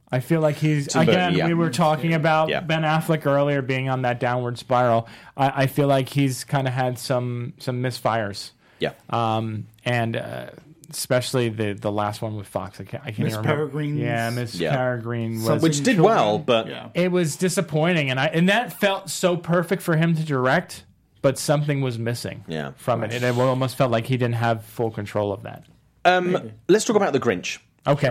Speaker 4: I feel like he's
Speaker 1: To
Speaker 4: again.
Speaker 1: Burton, yeah.
Speaker 4: We were talking about
Speaker 1: Yeah.
Speaker 4: Ben Affleck earlier being on that downward spiral. I, I feel like he's kind of had some some misfires.
Speaker 1: Yeah.
Speaker 4: Um, and uh, especially the the last one with Fox. I can't. I can't
Speaker 3: Miss
Speaker 4: even remember.
Speaker 3: Peregrine's-
Speaker 4: Yeah, Miss
Speaker 1: Yeah.
Speaker 4: Peregrine was.
Speaker 3: Something
Speaker 1: Which did
Speaker 3: children.
Speaker 1: well, but
Speaker 3: Yeah.
Speaker 4: It was disappointing, and I and that felt so perfect for him to direct, but something was missing.
Speaker 1: Yeah.
Speaker 4: From it, and it almost felt like he didn't have full control of that.
Speaker 1: um, let's talk about The Grinch.
Speaker 4: Okay.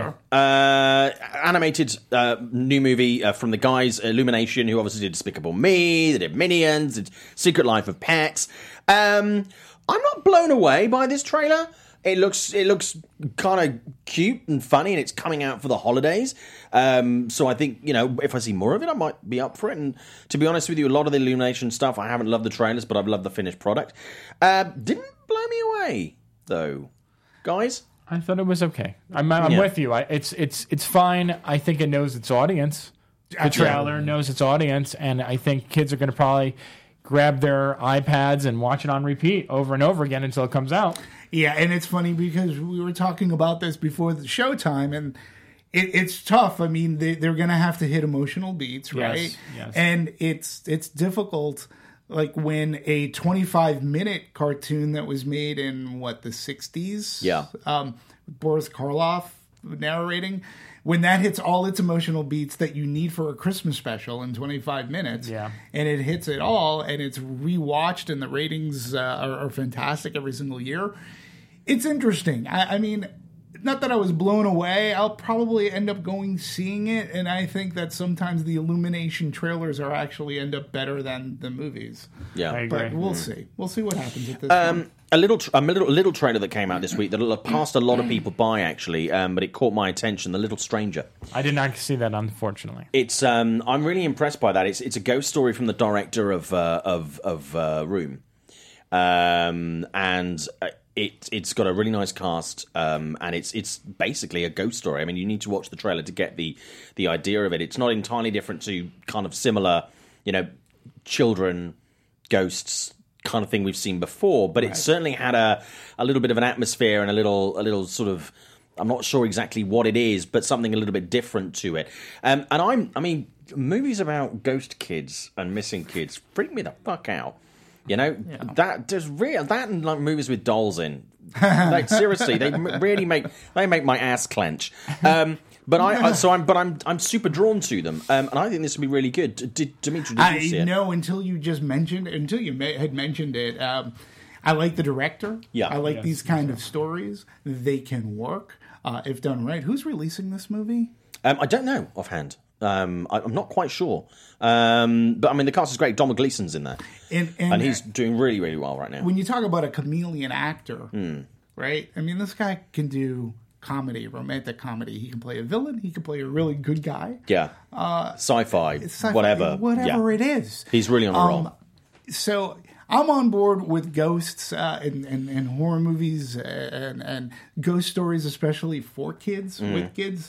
Speaker 1: Uh, animated uh, new movie uh, from the guys Illumination, who obviously did Despicable Me, they did Minions, did Secret Life of Pets. Um, I'm not blown away by this trailer. It looks it looks kind of cute and funny, and it's coming out for the holidays. Um, so I think, you know, if I see more of it, I might be up for it. And to be honest with you, a lot of the Illumination stuff, I haven't loved the trailers, but I've loved the finished product. Uh, didn't blow me away, though, guys.
Speaker 4: I thought it was okay. I'm, I'm
Speaker 1: Yeah.
Speaker 4: with you. I, it's it's it's fine. I think it knows its audience. The trailer knows its audience, and I think kids are going to probably grab their iPads and watch it on repeat over and over again until it comes out.
Speaker 3: Yeah, and it's funny because we were talking about this before the showtime, and it, it's tough. I mean, they, they're going to have to hit emotional beats, right?
Speaker 4: Yes, yes.
Speaker 3: And it's it's difficult. Like when a twenty-five minute cartoon that was made in what the sixties,
Speaker 1: Yeah.
Speaker 3: um, Boris Karloff narrating, when that hits all its emotional beats that you need for a Christmas special in twenty-five minutes,
Speaker 4: Yeah.
Speaker 3: and it hits it all, and it's rewatched, and the ratings uh, are, are fantastic every single year. It's interesting. I, I mean, not that I was blown away. I'll probably end up going seeing it, and I think that sometimes the Illumination trailers are actually end up better than the movies.
Speaker 1: Yeah.
Speaker 4: I agree.
Speaker 3: But we'll see. We'll see what happens at this
Speaker 1: Um,
Speaker 3: point.
Speaker 1: a little, tr- a little, little trailer that came out this week that passed a lot of people by actually, um, but it caught my attention. The Little Stranger.
Speaker 4: I did not see that, unfortunately.
Speaker 1: It's, um, I'm really impressed by that. It's, it's a ghost story from the director of uh, of of uh, Room, um, and uh, it it's got a really nice cast, um, and it's it's basically a ghost story. I mean, you need to watch the trailer to get the the idea of it. It's not entirely different to kind of similar, you know, children ghosts kind of thing we've seen before, but it certainly had a a little bit of an atmosphere and a little a little sort of, I'm not sure exactly what it is, but something a little bit different to it. Um, and I'm I mean, movies about ghost kids and missing kids freak me the fuck out. You know, that there's real that and like movies with dolls in. Like seriously, they m- really make they make my ass clench. Um, but I, I so I'm but I'm I'm super drawn to them, um, and I think this will be really good. Did, did Dimitri? Did you
Speaker 3: I
Speaker 1: see it?
Speaker 3: know until you just mentioned until you ma- had mentioned it. Um, I like the director.
Speaker 1: Yeah.
Speaker 3: I like
Speaker 4: Yes.
Speaker 3: these kind of stories. They can work uh, if done right. Who's releasing this movie?
Speaker 1: Um, I don't know offhand. Um, I, I'm not quite sure. Um, but I mean, the cast is great. Donald Gleason's in there,
Speaker 3: And, and,
Speaker 1: and he's doing really, really well right now.
Speaker 3: when you talk about a chameleon actor,
Speaker 1: Hmm.
Speaker 3: right? I mean, this guy can do comedy, romantic comedy. He can play a villain. He can play a really good guy.
Speaker 1: Yeah, sci-fi,
Speaker 3: Sci-fi,
Speaker 1: whatever,
Speaker 3: whatever
Speaker 1: yeah.
Speaker 3: it is.
Speaker 1: He's really on a roll.
Speaker 3: Um, So I'm on board with ghosts uh, and, and, and horror movies and, and ghost stories, especially for kids,
Speaker 1: Hmm.
Speaker 3: with kids.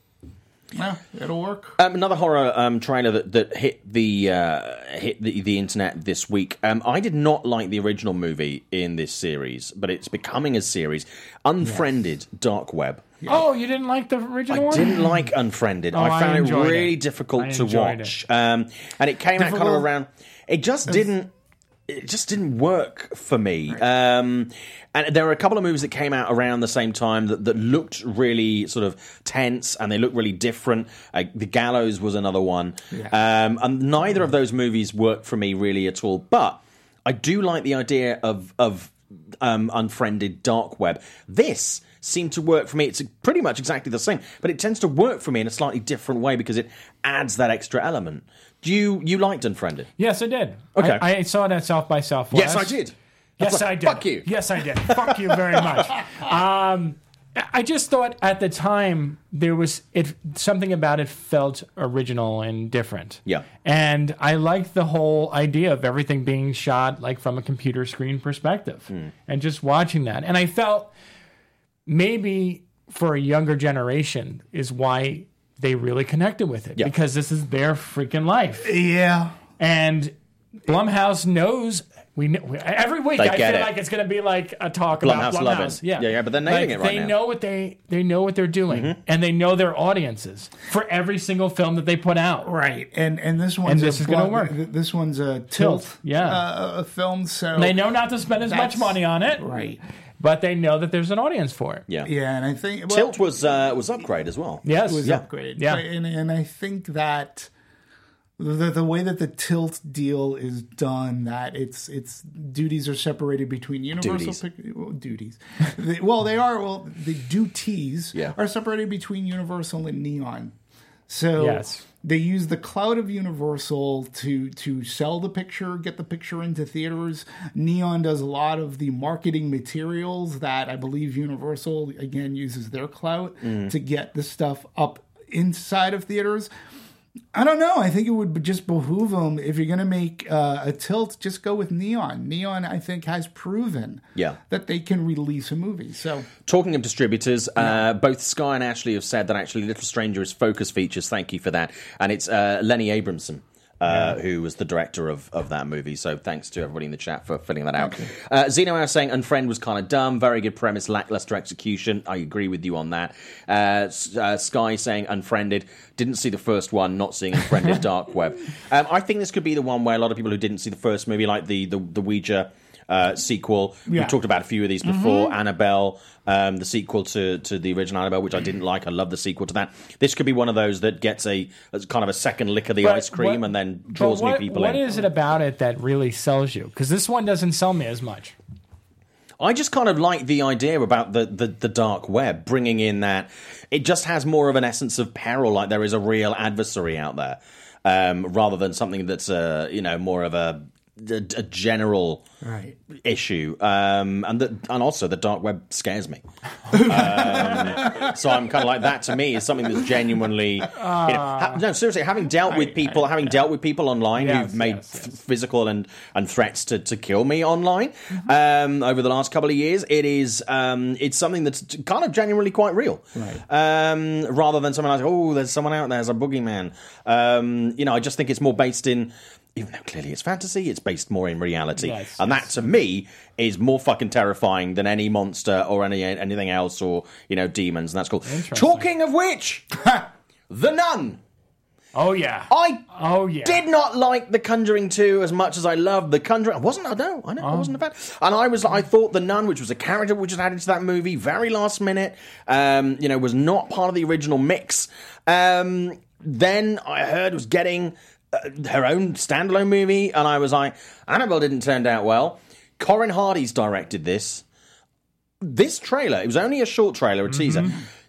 Speaker 3: Yeah, it'll work.
Speaker 1: Um, another horror um, trailer that, that hit the uh, hit the, the internet this week. Um, I did not like the original movie in this series, but it's becoming a series. Unfriended Dark Web.
Speaker 4: Oh, you didn't like the original
Speaker 1: I
Speaker 4: one?
Speaker 1: didn't like Unfriended.
Speaker 4: Oh,
Speaker 1: I found
Speaker 4: I
Speaker 1: it
Speaker 4: enjoyed
Speaker 1: really
Speaker 4: it.
Speaker 1: difficult
Speaker 4: I
Speaker 1: to
Speaker 4: enjoyed
Speaker 1: watch, um, and it came out kind of
Speaker 3: Difficult?
Speaker 1: around. It just didn't. It just didn't work for me. Um, and there were a couple of movies that came out around the same time that, that looked really sort of tense, and they looked really different. Uh, The Gallows was another one, um, and neither of those movies worked for me really at all. But I do like the idea of of um, Unfriended Dark Web. This seemed to work for me. It's pretty much exactly the same, but it tends to work for me in a slightly different way because it adds that extra element. Do you you liked Unfriended?
Speaker 4: Yes, I did.
Speaker 1: Okay.
Speaker 4: I, I saw it at South by Southwest.
Speaker 1: Yes, I did.
Speaker 4: Yes,
Speaker 1: That's
Speaker 4: I
Speaker 1: like,
Speaker 4: did.
Speaker 1: Fuck you.
Speaker 4: Yes, I did. Fuck you very much. Um, I just thought at the time there was it something about it felt original and different.
Speaker 1: Yeah.
Speaker 4: And I liked the whole idea of everything being shot like from a computer screen perspective,
Speaker 1: Hmm.
Speaker 4: and just watching that. And I felt maybe for a younger generation is why they really connected with it,
Speaker 1: Yeah.
Speaker 4: because this is their freaking life.
Speaker 3: Yeah.
Speaker 4: And Blumhouse knows We, know, we every week
Speaker 1: They
Speaker 4: I
Speaker 1: get
Speaker 4: feel
Speaker 1: it.
Speaker 4: like it's going to be like a talk
Speaker 1: Blumhouse
Speaker 4: about Blumhouse.
Speaker 1: love it.
Speaker 4: Yeah.
Speaker 1: Yeah, yeah, but they're nailing
Speaker 4: Like,
Speaker 1: it right
Speaker 4: they
Speaker 1: now.
Speaker 4: know what they they know what they're doing,
Speaker 1: Mm-hmm.
Speaker 4: and they know their audiences for every single film that they put out.
Speaker 3: Right, and and this one's
Speaker 4: And this
Speaker 3: a
Speaker 4: is gonna
Speaker 3: blo-
Speaker 4: work.
Speaker 3: th- This one's a tilt,
Speaker 4: Tilt, yeah.
Speaker 3: uh, a film. So
Speaker 4: And they know not to spend as much
Speaker 3: That's-
Speaker 4: money on it,
Speaker 3: right.
Speaker 4: but they know that there's an audience for it.
Speaker 1: Yeah.
Speaker 3: Yeah, and I think well,
Speaker 1: Tilt was uh, was Upgrade as well.
Speaker 4: Yes,
Speaker 3: it was
Speaker 1: Yeah.
Speaker 3: upgraded.
Speaker 4: Yeah.
Speaker 3: But- and and I think that the the way that the Tilt deal is done, that it's it's duties are separated between Universal
Speaker 1: Duties.
Speaker 3: Pic- well, duties. They- well, they are well the duties
Speaker 1: Yeah.
Speaker 3: are separated between Universal and Neon. So
Speaker 4: Yes.
Speaker 3: they use the clout of Universal to to sell the picture, get the picture into theaters. Neon does a lot of the marketing materials that I believe Universal again uses their clout to get the stuff up inside of theaters. I don't know. I think it would just behoove them, if you're going to make uh, a Tilt, just go with Neon. Neon, I think, has proven
Speaker 1: Yeah.
Speaker 3: that they can release a movie. So
Speaker 1: Talking of distributors, uh, both Sky and Ashley have said that actually Little Stranger is Focus Features. Thank you for that. And it's uh, Lenny Abramson. Uh, yeah. Who was the director of, of that movie. So thanks to everybody in the chat for filling that out. Okay. Uh, Zeno Hour saying Unfriend was kind of dumb. Very good premise, lackluster execution. I agree with you on that. Uh, uh, Sky saying Unfriended. Didn't see the first one, not seeing Unfriended Dark Web. Um, I think this could be the one where a lot of people who didn't see the first movie, like the, the, the Ouija uh, sequel.
Speaker 3: Yeah.
Speaker 1: We've talked about a few of these before.
Speaker 3: Mm-hmm.
Speaker 1: Annabelle, um, the sequel to, to the original Annabelle, which I didn't like. I love the sequel to that. This could be one of those that gets a as kind of a second lick of the
Speaker 4: But
Speaker 1: ice cream
Speaker 4: what-
Speaker 1: and then draws
Speaker 4: what,
Speaker 1: new people
Speaker 4: what
Speaker 1: in.
Speaker 4: What is it about it that really sells you? Because this one doesn't sell me as much.
Speaker 1: I just kind of like the idea about the, the, the dark web, bringing in that it just has more of an essence of peril, like there is a real adversary out there, um, rather than something that's, uh, you know, more of a, a, a general
Speaker 3: right.
Speaker 1: issue. Um, and the, and also the dark web scares me. um, so I'm kind of like, that to me is something that's genuinely, you know, ha- no, seriously, having dealt with people, having dealt with people online
Speaker 4: Yes,
Speaker 1: who've made
Speaker 4: yes, yes.
Speaker 1: f- physical and, and threats to, to kill me online um, over the last couple of years, it is um, it's something that's kind of genuinely quite real.
Speaker 3: Right.
Speaker 1: Um, rather than something like, oh, there's someone out there, there's a boogeyman. Um, you know, I just think it's more based in, even though clearly it's fantasy, it's based more in reality.
Speaker 4: Yes,
Speaker 1: and
Speaker 4: yes.
Speaker 1: that, to me, is more fucking terrifying than any monster or any anything else, or, you know, demons, and that's cool. Talking of which, The Nun.
Speaker 4: Oh, yeah.
Speaker 1: I
Speaker 4: Oh, yeah.
Speaker 1: did not like The Conjuring two as much as I loved The Conjuring. I wasn't, I know, I know, I wasn't a fan. And I was, I thought The Nun, which was a character which was added to that movie very last minute, um, you know, was not part of the original mix. Um, then I heard was getting uh, her own standalone movie, and I was like, Annabelle didn't turn out well. Corin Hardy's directed this. This trailer, it was only a short trailer, a teaser.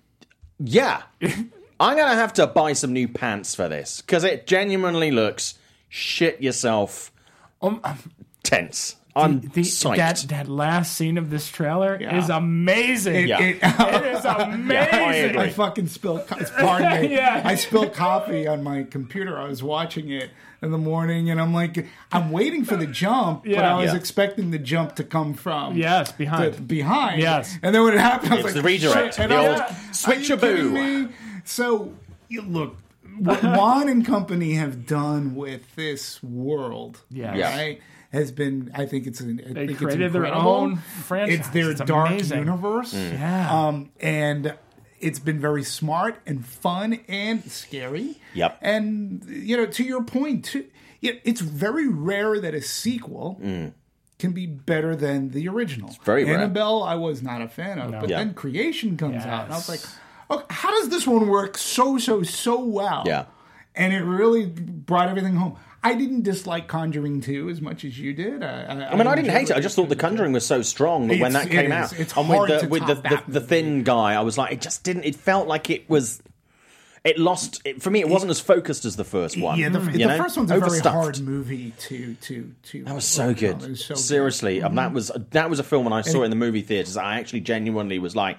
Speaker 1: Yeah. I'm going to have to buy some new pants for this, because it genuinely looks shit yourself
Speaker 4: Um,
Speaker 1: tense. I'm
Speaker 4: the,
Speaker 1: psyched.
Speaker 4: that that last scene of this trailer
Speaker 3: Yeah.
Speaker 4: is amazing.
Speaker 1: Yeah.
Speaker 4: It, it is amazing.
Speaker 1: I agree.
Speaker 3: I fucking spilled. co- Pardon me.
Speaker 4: Yeah.
Speaker 3: I spilled coffee on my computer. I was watching it in the morning, and I'm like, I'm waiting for the jump, but
Speaker 4: Yeah.
Speaker 3: I was
Speaker 1: Yeah.
Speaker 3: expecting the jump to come from
Speaker 4: Yes, behind.
Speaker 3: to behind.
Speaker 4: Yes.
Speaker 3: and then when it happened, I was
Speaker 1: It's
Speaker 3: like,
Speaker 1: the redirect,
Speaker 3: shit. And
Speaker 1: the
Speaker 3: I
Speaker 1: old
Speaker 3: was-
Speaker 1: switchaboo.
Speaker 3: Are you kidding me? So you, look, what Juan and company have done with this world,
Speaker 4: Yes.
Speaker 1: Yeah.
Speaker 3: right, has been. I think it's. An, I
Speaker 4: They
Speaker 3: think
Speaker 4: created
Speaker 3: it's
Speaker 4: their
Speaker 3: incredible.
Speaker 4: own franchise.
Speaker 3: It's their
Speaker 4: It's
Speaker 3: dark
Speaker 4: amazing.
Speaker 3: universe.
Speaker 4: Yeah.
Speaker 3: Um, and it's been very smart and fun and scary.
Speaker 1: Yep.
Speaker 3: And, you know, to your point, too, it- it's very rare that a sequel can be better than the original.
Speaker 1: very rare.
Speaker 3: Annabelle, I was not a fan of.
Speaker 4: No.
Speaker 3: But
Speaker 1: Yeah.
Speaker 3: then Creation comes out. And I was
Speaker 4: Yes.
Speaker 3: like, oh, how does this one work so, so, so well?
Speaker 1: Yeah.
Speaker 3: And it really brought everything home. I didn't dislike Conjuring two as much as you did. I, I,
Speaker 1: I mean, I didn't hate it. I just thought The Conjuring was so strong that when
Speaker 3: It's-
Speaker 1: that
Speaker 3: it
Speaker 1: came
Speaker 3: is.
Speaker 1: out,
Speaker 3: It's
Speaker 1: and with
Speaker 3: hard
Speaker 1: the
Speaker 3: to
Speaker 1: with the,
Speaker 3: top
Speaker 1: the,
Speaker 3: that
Speaker 1: the
Speaker 3: movie.
Speaker 1: thin guy, I was like, it just didn't. It felt like it was. It lost it, for me. It wasn't as focused as the first one.
Speaker 3: Yeah, the,
Speaker 1: you
Speaker 3: the
Speaker 1: know?
Speaker 3: first one's a very
Speaker 1: Overstuffed.
Speaker 3: hard movie to to to.
Speaker 1: That was so good.
Speaker 3: It was so good.
Speaker 1: Seriously,
Speaker 3: Mm-hmm.
Speaker 1: um, that was that was a film when I saw it in the movie theaters. I actually genuinely was like,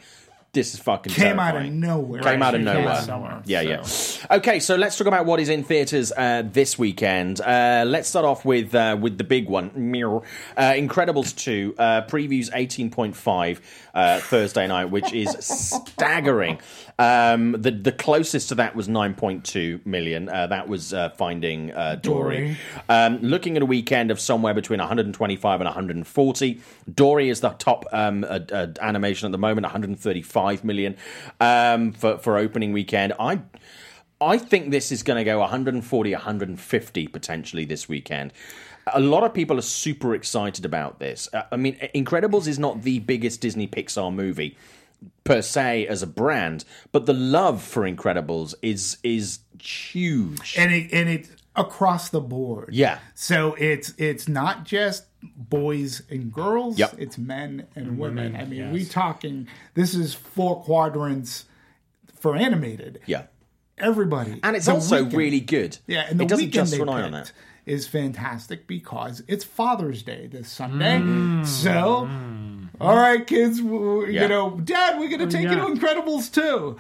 Speaker 1: this is fucking
Speaker 3: Came
Speaker 1: terrifying.
Speaker 3: out of nowhere.
Speaker 1: Came out of
Speaker 4: Came
Speaker 1: nowhere.
Speaker 4: out of nowhere.
Speaker 1: Yeah,
Speaker 4: So.
Speaker 1: yeah. Okay, so let's talk about what is in theaters uh, this weekend. Uh, let's start off with uh, with the big one, Mirror. Uh, Incredibles two uh, previews eighteen point five uh, Thursday night, which is staggering. Um, the the closest to that was nine point two million. Uh, that was uh, Finding uh, Dory.
Speaker 3: Dory.
Speaker 1: Um, looking at a weekend of somewhere between one hundred twenty-five and one hundred forty. Dory is the top um, uh, uh, animation at the moment, one hundred thirty-five million um, for for opening weekend. I I think this is going to go one hundred forty, one hundred fifty potentially this weekend. A lot of people are super excited about this. Uh, I mean, Incredibles is not the biggest Disney Pixar movie per se as a brand, but the love for Incredibles is is huge.
Speaker 3: And it and it's across the board.
Speaker 1: Yeah.
Speaker 3: So it's it's not just boys and girls.
Speaker 1: Yep.
Speaker 3: It's men and women. I mean,
Speaker 4: yes.
Speaker 3: we talking. This is four quadrants for animated.
Speaker 1: Yeah.
Speaker 3: Everybody,
Speaker 1: And it's
Speaker 3: The
Speaker 1: also
Speaker 3: Weeknd-
Speaker 1: really good.
Speaker 3: Yeah, and the
Speaker 1: it doesn't
Speaker 3: weekend
Speaker 1: just
Speaker 3: they
Speaker 1: rely on
Speaker 3: picked
Speaker 1: that.
Speaker 3: is fantastic because it's Father's Day this Sunday.
Speaker 1: Mm.
Speaker 3: So, all right, kids, w-
Speaker 1: Yeah.
Speaker 3: you know, Dad, we're going to take
Speaker 4: yeah.
Speaker 3: you to Incredibles too.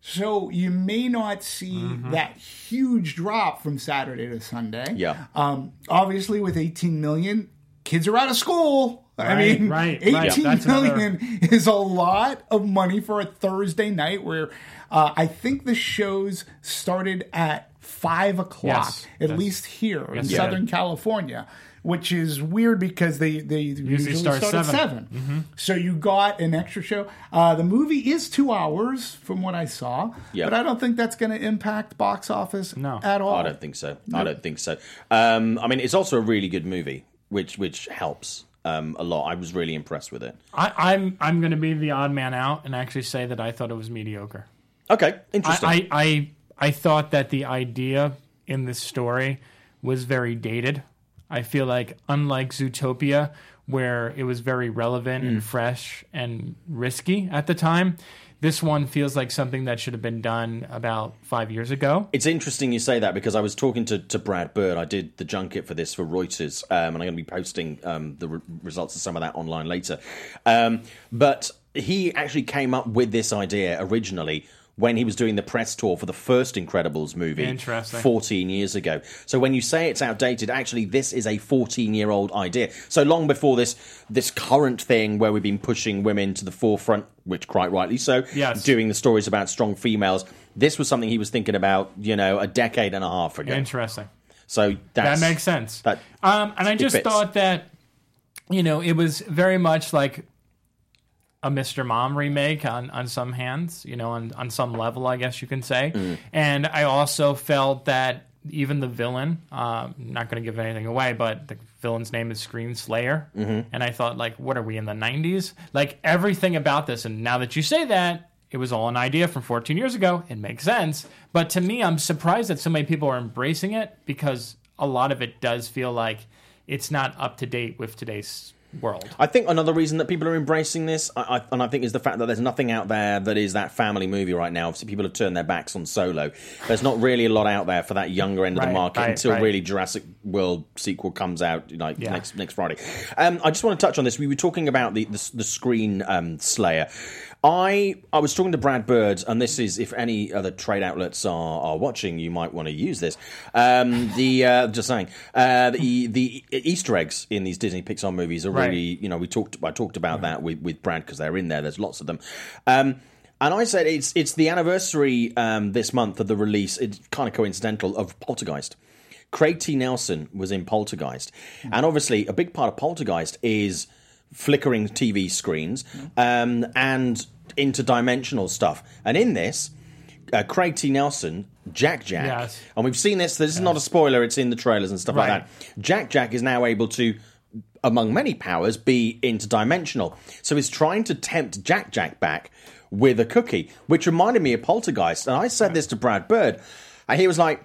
Speaker 3: So you may not see
Speaker 1: Mm-hmm.
Speaker 3: that huge drop from Saturday to Sunday.
Speaker 1: Yeah.
Speaker 3: Um, obviously, with eighteen million, kids are out of school. I
Speaker 4: Right,
Speaker 3: mean,
Speaker 4: right, right.
Speaker 3: eighteen
Speaker 4: That's
Speaker 3: million
Speaker 4: another-
Speaker 3: is a lot of money for a Thursday night where uh, I think the shows started at five o'clock,
Speaker 4: Yes,
Speaker 3: at
Speaker 4: that's-
Speaker 3: least here in
Speaker 4: yes,
Speaker 3: Southern California, which is weird because they, they usually,
Speaker 4: start
Speaker 3: start,
Speaker 4: at seven.
Speaker 3: at seven.
Speaker 4: Mm-hmm.
Speaker 3: So you got an extra show. Uh, the movie is two hours from what I saw,
Speaker 1: Yeah.
Speaker 3: but I don't think that's going to impact box office
Speaker 4: No.
Speaker 3: at all.
Speaker 1: I don't think so. I don't think so. Um, I mean, it's also a really good movie, which which helps um, a lot. I was really impressed with it.
Speaker 4: I, I'm I'm going to be the odd man out and actually say that I thought it was mediocre.
Speaker 1: Okay, interesting.
Speaker 4: I, I, I, I thought that the idea in this story was very dated. I feel like, unlike Zootopia, where it was very relevant and fresh and risky at the time, this one feels like something that should have been done about five years ago.
Speaker 1: It's interesting you say that because I was talking to, to Brad Bird. I did the junket for this for Reuters, um, and I'm going to be posting um, the re- results of some of that online later. Um, but he actually came up with this idea originally when he was doing the press tour for the first Incredibles movie
Speaker 4: Interesting.
Speaker 1: fourteen years ago. So when you say it's outdated, actually this is a fourteen-year-old idea. So long before this this current thing where we've been pushing women to the forefront, which quite rightly so,
Speaker 4: Yes.
Speaker 1: doing the stories about strong females, this was something he was thinking about, you know, a decade and a half ago.
Speaker 4: Interesting.
Speaker 1: So that's,
Speaker 4: That makes sense.
Speaker 1: That,
Speaker 4: Um, and I
Speaker 1: it
Speaker 4: just
Speaker 1: fits.
Speaker 4: thought that, you know, it was very much like a Mister Mom remake on, on some hands, you know, on, on some level, I guess you can say.
Speaker 1: Mm.
Speaker 4: And I also felt that even the villain, um, not going to give anything away, but the villain's name is Screen Slayer. Mm-hmm. And I thought, like, what are we in the nineties? Like, everything about this, and now that you say that, it was all an idea from fourteen years ago. It makes sense. But to me, I'm surprised that so many people are embracing it because a lot of it does feel like it's not up to date with today's world.
Speaker 1: I think another reason that people are embracing this, I, I, and I think, is the fact that there's nothing out there that is that family movie right now. Obviously, people have turned their backs on Solo. There's not really a lot out there for that younger end of
Speaker 4: Right,
Speaker 1: the market
Speaker 4: right,
Speaker 1: until
Speaker 4: right.
Speaker 1: really Jurassic World sequel comes out like
Speaker 4: Yeah.
Speaker 1: next next Friday. Um, I just want to touch on this. We were talking about the the, the Screen um, Slayer. I I was talking to Brad Bird, and this is, if any other trade outlets are, are watching, you might want to use this. Um, the uh, just saying uh, the the Easter eggs in these Disney Pixar movies are
Speaker 4: Right.
Speaker 1: really, you know, we talked I talked about that with, with Brad because they're in there. There's lots of them. Um, and I said it's it's the anniversary um, this month of the release. It's kind of coincidental of Poltergeist. Craig T. Nelson was in Poltergeist, and obviously a big part of Poltergeist is flickering T V screens um, and interdimensional stuff. And in this, uh, Craig T. Nelson, Jack Jack,
Speaker 4: Yes.
Speaker 1: and we've seen this. This is not a spoiler; it's in the trailers and stuff
Speaker 4: Right.
Speaker 1: like that. Jack Jack is now able to, among many powers, be interdimensional. So he's trying to tempt Jack Jack back with a cookie, which reminded me of Poltergeist. And I said this to Brad Bird, and he was like,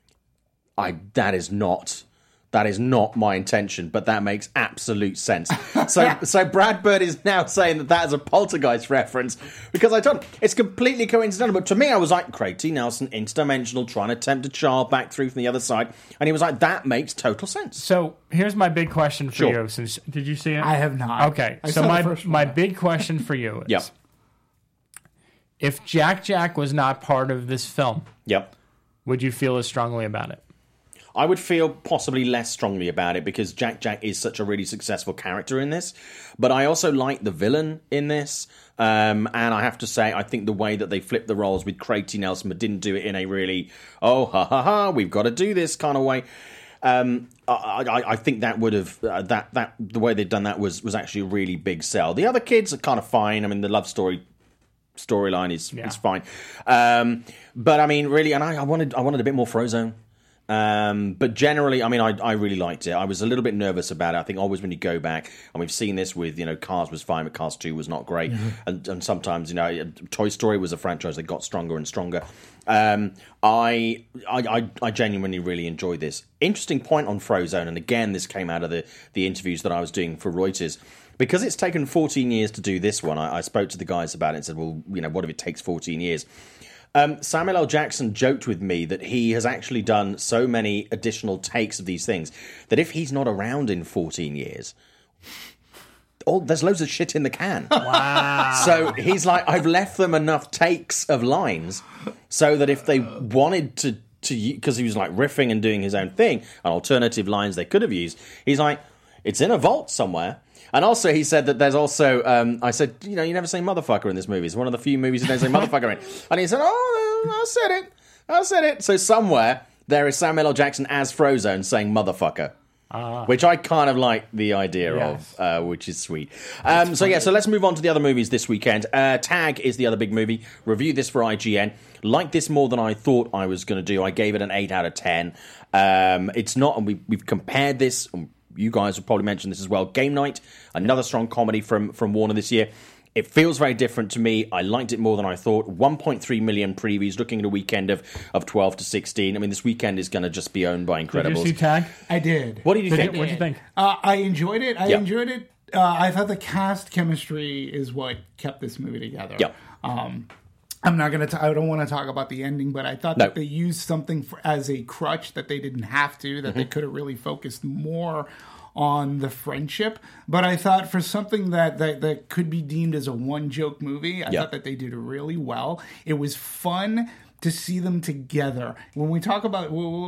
Speaker 1: "I that is not." That is not my intention, but that makes absolute sense. So, so Brad Bird is now saying that that is a Poltergeist reference because I told him it's completely coincidental. But to me, I was like, Craig T. Nelson, interdimensional, trying to tempt a child back through from the other side, and he was like, that makes total sense.
Speaker 4: So here's my big question for
Speaker 1: Sure.
Speaker 4: you. Since did you see it?
Speaker 3: I have not.
Speaker 4: Okay,
Speaker 3: I
Speaker 4: so
Speaker 3: saw the
Speaker 4: my
Speaker 3: first one.
Speaker 4: my big question for you is:
Speaker 1: Yep.
Speaker 4: if Jack Jack was not part of this film,
Speaker 1: Yep.
Speaker 4: would you feel as strongly about it?
Speaker 1: I would feel possibly less strongly about it because Jack Jack is such a really successful character in this. But I also like the villain in this. Um, and I have to say, I think the way that they flipped the roles with Craig T. Nelson, but didn't do it in a really, oh, ha, ha, ha, we've got to do this kind of way. Um, I, I, I think that would have, uh, that, that, the way they'd done that was, was actually a really big sell. The other kids are kind of fine. I mean, the love story storyline is,
Speaker 4: Yeah.
Speaker 1: is fine. Um, but I mean, really, and I, I wanted, I wanted a bit more Frozone. Um, but generally, I mean, I, I really liked it. I was a little bit nervous about it. I think always when you go back, and we've seen this with, you know, Cars was fine, but Cars two was not great. Mm-hmm. And, and sometimes, you know, Toy Story was a franchise that got stronger and stronger. Um, I, I, I, I genuinely really enjoyed this. Interesting point on Frozone, and again, this came out of the, the interviews that I was doing for Reuters. Because it's taken fourteen years to do this one, I, I spoke to the guys about it and said, well, you know, what if it takes fourteen years? Um, Samuel L. Jackson joked with me that he has actually done so many additional takes of these things that if he's not around in fourteen years, all, there's loads of shit in the can.
Speaker 4: Wow.
Speaker 1: So he's like, I've left them enough takes of lines so that if they wanted to, to because he was like riffing and doing his own thing, and alternative lines they could have used, he's like, it's in a vault somewhere. And also, he said that there's also, um, I said, you know, you never say motherfucker in this movie. It's one of the few movies you don't say motherfucker in. And he said, oh, I said it. I said it. So somewhere, there is Samuel L. Jackson as Frozone saying motherfucker. Uh, which I kind of like the idea
Speaker 4: yes.
Speaker 1: of, uh, which is sweet. Um, so yeah, so let's move on to the other movies this weekend. Uh, Tag is the other big movie. Review this for I G N. Like this more than I thought I was going to do. I gave it an eight out of ten. Um, it's not, and we, we've compared this, you guys will probably mention this as well. Game Night, another strong comedy from, from Warner this year. It feels very different to me. I liked it more than I thought. one point three million previews, looking at a weekend of, of twelve to sixteen. I mean, this weekend is going to just be owned by Incredibles.
Speaker 4: Did you see Tag?
Speaker 3: I did.
Speaker 1: What did you
Speaker 4: Did
Speaker 1: think?
Speaker 4: you, what did you think?
Speaker 3: Uh, I enjoyed it. I
Speaker 1: Yep.
Speaker 3: enjoyed it. Uh, I thought the cast chemistry is what kept this movie together.
Speaker 1: Yep.
Speaker 3: Um, I'm not gonna. T- I don't want to talk about the ending, but I thought
Speaker 1: No.
Speaker 3: that they used something for, as a crutch that they didn't have to. That
Speaker 1: Mm-hmm.
Speaker 3: they could have really focused more on the friendship. But I thought for something that that, that could be deemed as a one joke movie, I
Speaker 1: Yep.
Speaker 3: thought that they did it really well. It was fun to see them together. When we talk about,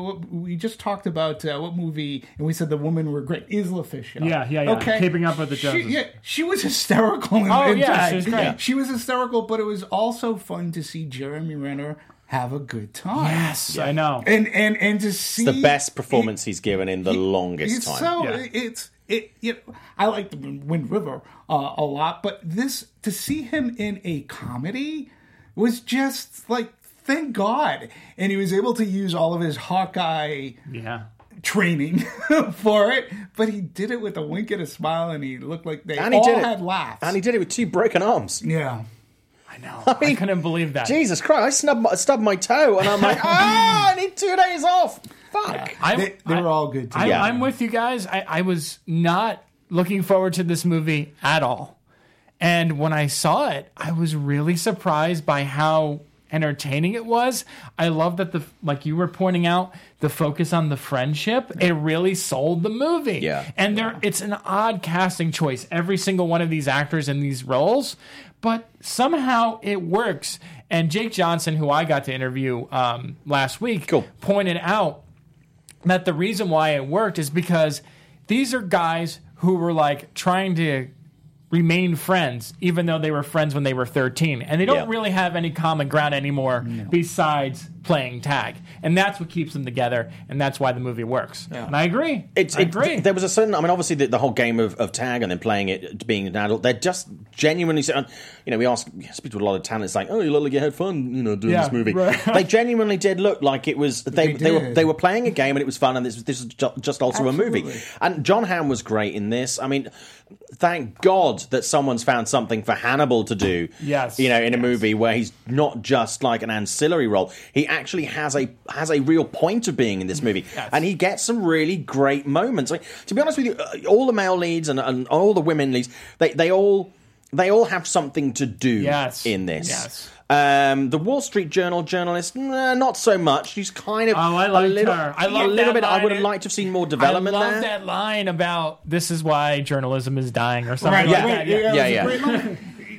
Speaker 3: we just talked about uh, what movie, and we said the women were great. Isla Fisher.
Speaker 4: Yeah, yeah, yeah.
Speaker 3: Okay.
Speaker 4: Keeping Up with the
Speaker 3: She,
Speaker 4: Joneses.
Speaker 3: yeah, she was hysterical. In,
Speaker 4: Oh,
Speaker 3: in
Speaker 4: yeah,
Speaker 3: Tag.
Speaker 4: she was great. Yeah.
Speaker 3: She was hysterical, but it was also fun to see Jeremy Renner have a good time.
Speaker 4: Yes, I know.
Speaker 3: And and and to see
Speaker 1: The best performance he's given in the
Speaker 3: he-
Speaker 1: longest
Speaker 3: it's
Speaker 1: time.
Speaker 3: So
Speaker 4: Yeah.
Speaker 3: it's it. You know, I like the Wind River uh, a lot, but this to see him in a comedy was just like, thank God, and he was able to use all of his Hawkeye
Speaker 4: Yeah.
Speaker 3: training for it, but he did it with a wink and a smile, and he looked like they
Speaker 1: And he
Speaker 3: all
Speaker 1: did it.
Speaker 3: had laughs.
Speaker 1: And he did it with two broken arms.
Speaker 3: yeah.
Speaker 4: I know. I,
Speaker 1: mean,
Speaker 4: couldn't believe that.
Speaker 1: Jesus Christ, I snubbed my, stubbed my toe, and I'm like, ah, I need two days off. Fuck.
Speaker 4: I,
Speaker 3: They, they
Speaker 4: I-
Speaker 3: were all good too.
Speaker 4: I,
Speaker 1: Yeah.
Speaker 4: I'm with you guys. I, I was not looking forward to this movie at all. And when I saw it, I was really surprised by how entertaining it was. I love that the, like you were pointing out, the focus on the friendship, it really sold the movie.
Speaker 1: Yeah.
Speaker 4: And there, it's an odd casting choice. Every single one of these actors in these roles, but somehow it works. And Jake Johnson, who I got to interview um, last week,
Speaker 1: Cool.
Speaker 4: pointed out that the reason why it worked is because these are guys who were like trying to remain friends, even though they were friends when they were thirteen. And they don't
Speaker 1: Yeah.
Speaker 4: really have any common ground anymore besides playing tag. And that's what keeps them together, and that's why the movie works. And I agree.
Speaker 1: It's,
Speaker 4: I
Speaker 1: it,
Speaker 4: agree.
Speaker 1: There was a certain, I mean, obviously the, the whole game of, of tag and then playing it, being an adult, they're just genuinely, you know, we ask, speak to a lot of talent, it's like, oh, you look like you had fun, you know, doing
Speaker 4: Yeah,
Speaker 1: this movie.
Speaker 4: right.
Speaker 1: They genuinely did look like it was, they,
Speaker 3: They
Speaker 1: they, were
Speaker 3: did.
Speaker 1: they were playing a game and it was fun, and this, this is ju- just also a movie.
Speaker 3: Absolutely.
Speaker 1: And John Hamm was great in this. I mean, thank God that someone's found something for Hannibal to do.
Speaker 4: Yes,
Speaker 1: You know, in a
Speaker 4: yes.
Speaker 1: movie where he's not just like an ancillary role. He actually has a has a real point of being in this movie.
Speaker 4: Yes.
Speaker 1: And he gets some really great moments. Like, to be honest with you, uh, all the male leads and, and all the women leads, they, they all they all have something to do
Speaker 4: Yes.
Speaker 1: in this.
Speaker 4: Yes.
Speaker 1: Um, the Wall Street Journal journalist, nah, not so much. She's kind of
Speaker 4: Oh, I
Speaker 1: a
Speaker 4: liked
Speaker 1: little,
Speaker 4: her. I
Speaker 1: a
Speaker 4: love
Speaker 1: little
Speaker 4: that
Speaker 1: bit. I
Speaker 4: line.
Speaker 1: would have liked to have seen more development
Speaker 4: I love
Speaker 1: there.
Speaker 4: that line about this is why journalism is dying or something
Speaker 3: Right,
Speaker 4: like
Speaker 1: Yeah.
Speaker 4: that.
Speaker 3: yeah,
Speaker 1: Yeah,
Speaker 3: yeah,
Speaker 1: yeah.
Speaker 3: it was a great moment.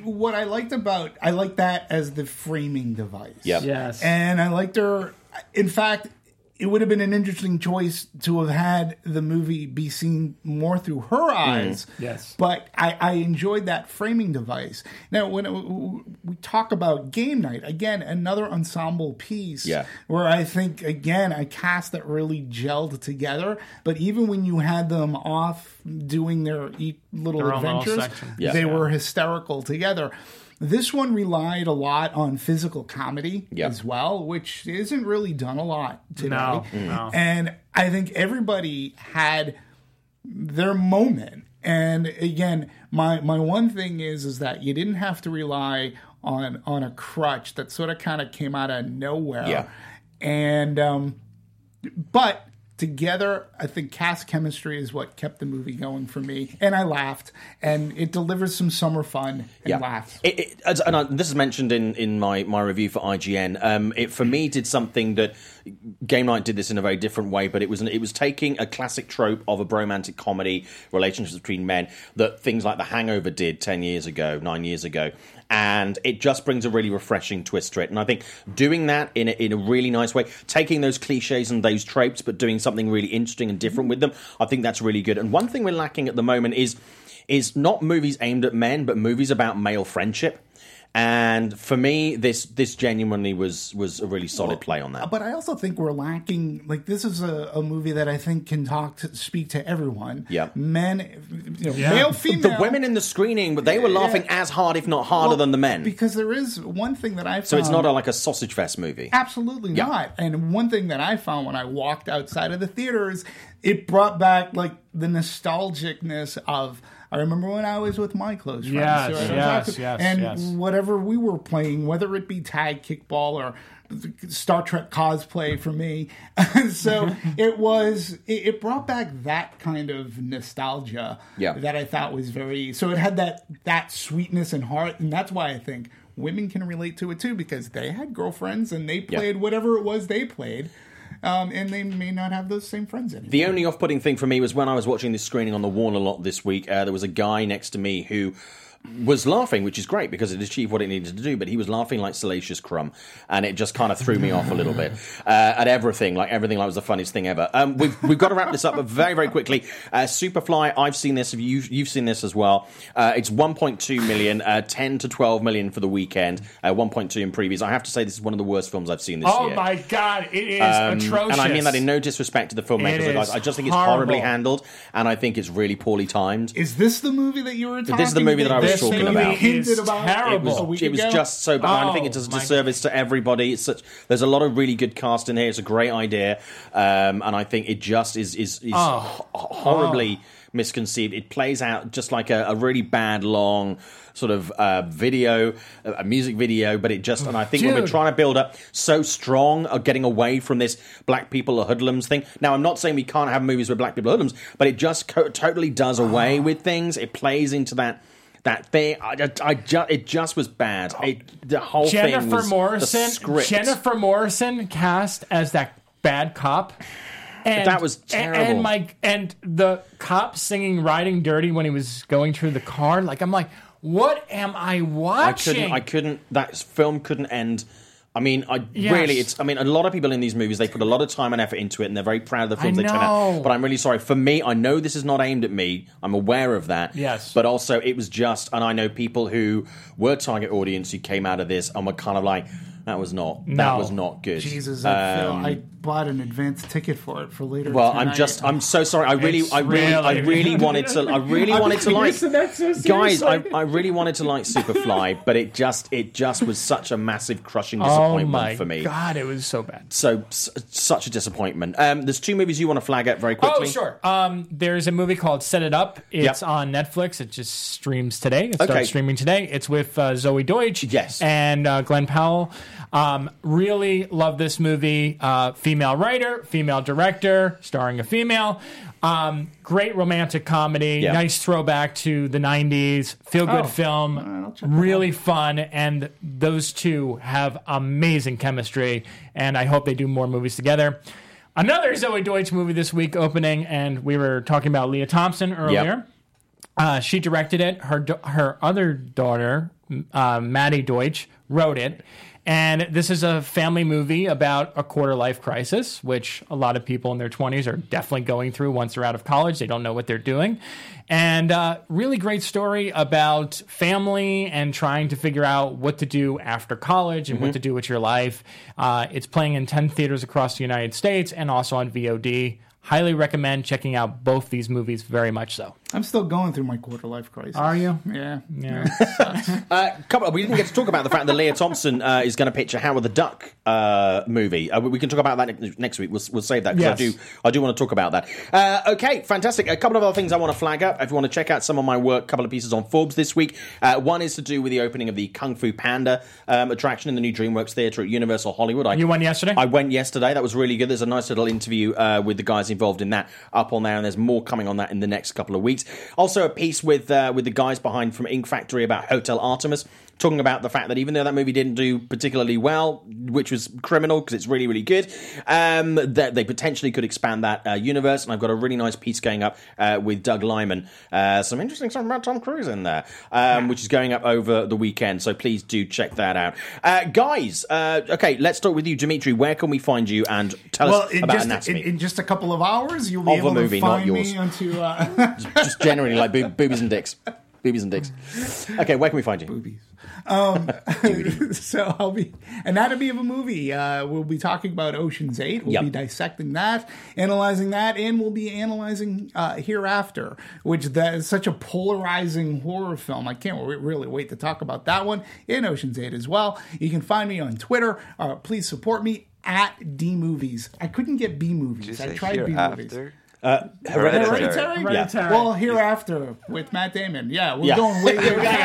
Speaker 3: what I liked about I liked that as the framing device.
Speaker 1: Yep.
Speaker 4: Yes.
Speaker 3: And I liked her. In fact, it would have been an interesting choice to have had the movie be seen more through her eyes.
Speaker 4: Mm. Yes.
Speaker 3: But I, I enjoyed that framing device. Now, when it, we talk about Game Night, again, another ensemble piece
Speaker 1: yeah.
Speaker 3: where I think, again, a cast that really gelled together. But even when you had them off doing their each little
Speaker 4: Their own little
Speaker 3: adventures,
Speaker 4: section.
Speaker 1: Yeah.
Speaker 3: they
Speaker 4: Yeah.
Speaker 3: were hysterical together. This one relied a lot on physical comedy
Speaker 1: Yep.
Speaker 3: as well, which isn't really done a lot today.
Speaker 4: No, no.
Speaker 3: And I think everybody had their moment. And again, my my one thing is is that you didn't have to rely on on a crutch that sort of kind of came out of nowhere.
Speaker 1: Yeah.
Speaker 3: And um, but together, I think cast chemistry is what kept the movie going for me. And I laughed. And it delivers some summer fun and
Speaker 1: Yeah.
Speaker 3: laughs.
Speaker 1: It, it, as- and I, this is mentioned in, in my, my review for I G N. Um, it for me did something that Game Night did this in a very different way, but it was an, it was taking a classic trope of a bromantic comedy, relationships between men, that things like The Hangover did ten years ago, nine years ago. And it just brings a really refreshing twist to it. And I think doing that in a, in a really nice way, taking those cliches and those tropes, but doing something really interesting and different with them, I think that's really good. And one thing we're lacking at the moment is is not movies aimed at men, but movies about male friendship. And for me, this this genuinely was was a really solid play on that.
Speaker 3: But I also think we're lacking, like, this is a, a movie that I think can talk to speak to everyone.
Speaker 1: Yeah.
Speaker 3: Men, you know,
Speaker 4: Yeah.
Speaker 3: male, female.
Speaker 1: The women in the screening, but they were laughing
Speaker 3: Yeah.
Speaker 1: as hard, if not harder,
Speaker 3: Well,
Speaker 1: than the men.
Speaker 3: Because there is one thing that I found.
Speaker 1: So it's not a, like a sausage fest movie.
Speaker 3: Absolutely
Speaker 1: Yeah.
Speaker 3: not. And one thing that I found when I walked outside of the theater is it brought back, like, the nostalgicness of, I remember when I was with my close friends.
Speaker 4: Yes,
Speaker 3: who I was
Speaker 4: yes,
Speaker 3: talking-
Speaker 4: yes,
Speaker 3: And
Speaker 4: yes.
Speaker 3: whatever we were playing, whether it be tag, kickball, or Star Trek cosplay for me. So it was, it, it brought back that kind of nostalgia
Speaker 1: Yeah.
Speaker 3: that I thought was very, so it had that, that sweetness and heart. And that's why I think women can relate to it too, because they had girlfriends and they
Speaker 1: Yeah.
Speaker 3: played whatever it was they played. Um, and they may not have those same friends anymore.
Speaker 1: The only off-putting thing for me was when I was watching this screening on the Warner lot this week, uh, there was a guy next to me who was laughing, which is great because it achieved what it needed to do, but he was laughing like Salacious Crumb, and it just kind of threw me off a little bit uh, at everything, like everything like was the funniest thing ever. Um, we've, we've got to wrap this up, but very, very quickly. Uh, Superfly, I've seen this, you've, you've seen this as well. Uh, it's one point two million, uh, ten to twelve million for the weekend, uh, one point two in previews. I have to say this is one of the worst films I've seen this
Speaker 4: Oh
Speaker 1: year.
Speaker 4: my god, it is
Speaker 1: Um,
Speaker 4: atrocious.
Speaker 1: And I mean that in no disrespect to the filmmakers.
Speaker 4: It
Speaker 1: guys.
Speaker 4: is
Speaker 1: I just think it's
Speaker 4: horrible.
Speaker 1: horribly handled, and I think it's really poorly timed.
Speaker 3: Is this the movie that you were talking about?
Speaker 1: This is the movie that I was
Speaker 4: This
Speaker 1: talking
Speaker 4: movie
Speaker 1: about.
Speaker 4: is
Speaker 3: Hinted about
Speaker 4: terrible.
Speaker 1: It was,
Speaker 3: a week
Speaker 1: it was
Speaker 3: ago?
Speaker 1: just so bad. I think it does a
Speaker 4: Oh, my-
Speaker 1: disservice to everybody. It's such, there's a lot of really good cast in here. It's a great idea, um, and I think it just is is, is
Speaker 4: Oh.
Speaker 1: ho- horribly misconceived. It plays out just like a, a really bad, long sort of uh, video, a music video, but it just, and I think when we're
Speaker 4: Dude.
Speaker 1: trying to build up so strong of getting away from this black people are hoodlums thing. Now, I'm not saying we can't have movies where black people are hoodlums, but it just co- totally does away with things. It plays into that that thing. I, I, ju- it just was bad. It, the whole thing
Speaker 4: Jennifer
Speaker 1: was
Speaker 4: Morrison.
Speaker 1: the script.
Speaker 4: Jennifer Morrison cast as that bad cop. And,
Speaker 1: That was
Speaker 4: and-
Speaker 1: terrible.
Speaker 4: And my and the cop singing "Riding Dirty" when he was going through the car. Like I'm like, what am I
Speaker 1: I
Speaker 4: watching?
Speaker 1: couldn't. I couldn't. That film couldn't end. I mean, I
Speaker 4: Yes.
Speaker 1: really. It's. I mean, a lot of people in these movies they put a lot of time and effort into it, and they're very proud of the films
Speaker 4: I
Speaker 1: they turn out.
Speaker 4: know.
Speaker 1: But I'm really sorry. For me, I know this is not aimed at me. I'm aware of that.
Speaker 4: Yes.
Speaker 1: But also, it was just, and I know people who were target audience who came out of this and were kind of like, that was not. That
Speaker 4: No.
Speaker 1: was not good.
Speaker 3: Jesus, I, feel,
Speaker 1: Um,
Speaker 3: I bought an advance ticket for it for later.
Speaker 1: Well, I'm
Speaker 3: tonight.
Speaker 1: just. I'm so sorry. I really,
Speaker 4: It's
Speaker 1: I really, I
Speaker 4: really-
Speaker 1: really wanted to. I really
Speaker 3: I'm
Speaker 1: wanted to like.
Speaker 3: used to that so
Speaker 1: Guys, I,
Speaker 3: seriously.
Speaker 1: I really wanted to like Superfly, but it just, it just was such a massive, crushing
Speaker 4: oh
Speaker 1: disappointment
Speaker 4: my
Speaker 1: for me.
Speaker 4: god, it was so bad.
Speaker 1: So s- such a disappointment. Um, there's two movies you want to flag out very quickly.
Speaker 4: Oh, sure. Um, there's a movie called Set It Up. It's
Speaker 1: Yep.
Speaker 4: on Netflix. It just streams today. It starts
Speaker 1: Okay.
Speaker 4: streaming today. It's with uh, Zoe Deutsch
Speaker 1: Yes.
Speaker 4: and uh, Glenn Powell. Um, really love this movie. Uh, female writer, female director, starring a female. Um, great romantic comedy.
Speaker 1: Yeah.
Speaker 4: Nice throwback to the nineties. Feel good
Speaker 3: Oh.
Speaker 4: film.
Speaker 3: All right, I'll check that
Speaker 4: really fun. And those two have amazing chemistry. And I hope they do more movies together. Another Zoe Deutsch movie this week opening, and we were talking about Leah Thompson earlier. Uh, she directed it. Her her other daughter, uh, Maddie Deutsch, wrote it. And this is a family movie about a quarter-life crisis, which a lot of people in their twenties are definitely going through once they're out of college. They don't know what they're doing. And uh, really great story about family and trying to figure out what to do after college and mm-hmm. what to do with your life. Uh, it's playing in ten theaters across the United States and also on V O D. Highly recommend checking out both these movies, very much so.
Speaker 3: I'm still going through my quarter life crisis.
Speaker 4: Are you?
Speaker 3: Yeah.
Speaker 4: Yeah.
Speaker 1: uh, couple of, we didn't get to talk about the fact that Leah Thompson uh, is going to pitch a Howard the Duck uh, movie. Uh, we can talk about that ne- next week. We'll, we'll save that because yes. I do I do want to talk about that. Uh, okay, fantastic. A couple of other things I want to flag up. If you want to check out some of my work, a couple of pieces on Forbes this week. Uh, one is to do with the opening of the Kung Fu Panda um, attraction in the new DreamWorks Theatre at Universal Hollywood. I,
Speaker 4: you went yesterday?
Speaker 1: I went yesterday. That was really good. There's a nice little interview uh, with the guys involved in that up on there, and there's more coming on that in the next couple of weeks. Also, a piece with uh, with the guys behind from Ink Factory about Hotel Artemis, talking about the fact that even though that movie didn't do particularly well, which was criminal because it's really, really good, um, that they potentially could expand that uh, universe. And I've got a really nice piece going up uh, with Doug Liman. Uh, some interesting stuff about Tom Cruise in there, um, which is going up over the weekend. So please do check that out. Uh, guys, uh, okay, let's start with you, Dimitri. Where can we find you? And tell
Speaker 3: well,
Speaker 1: us about
Speaker 3: just,
Speaker 1: Anatomy.
Speaker 3: In, in just a couple of hours, you'll be
Speaker 1: of
Speaker 3: able
Speaker 1: a movie,
Speaker 3: to find
Speaker 1: not yours.
Speaker 3: me onto... Uh...
Speaker 1: just generally, like boob- boobies and dicks. Boobies and dicks. Okay, where can we find you?
Speaker 3: Boobies. Um, so I'll be Anatomy of a Movie. Uh, we'll be talking about Ocean's Eight. We'll
Speaker 1: yep.
Speaker 3: be dissecting that, analyzing that, and we'll be analyzing uh, Hereafter, which that is such a polarizing horror film. I can't w- really wait to talk about that one in Ocean's Eight as well. You can find me on Twitter. Uh, please support me at D Movies. I couldn't get B Movies. I tried B Movies.
Speaker 1: Uh, Hereditary.
Speaker 3: Hereditary?
Speaker 4: Hereditary.
Speaker 3: Yeah. Well, Hereafter with Matt Damon. Yeah, we're
Speaker 1: yeah.
Speaker 3: going way, way back.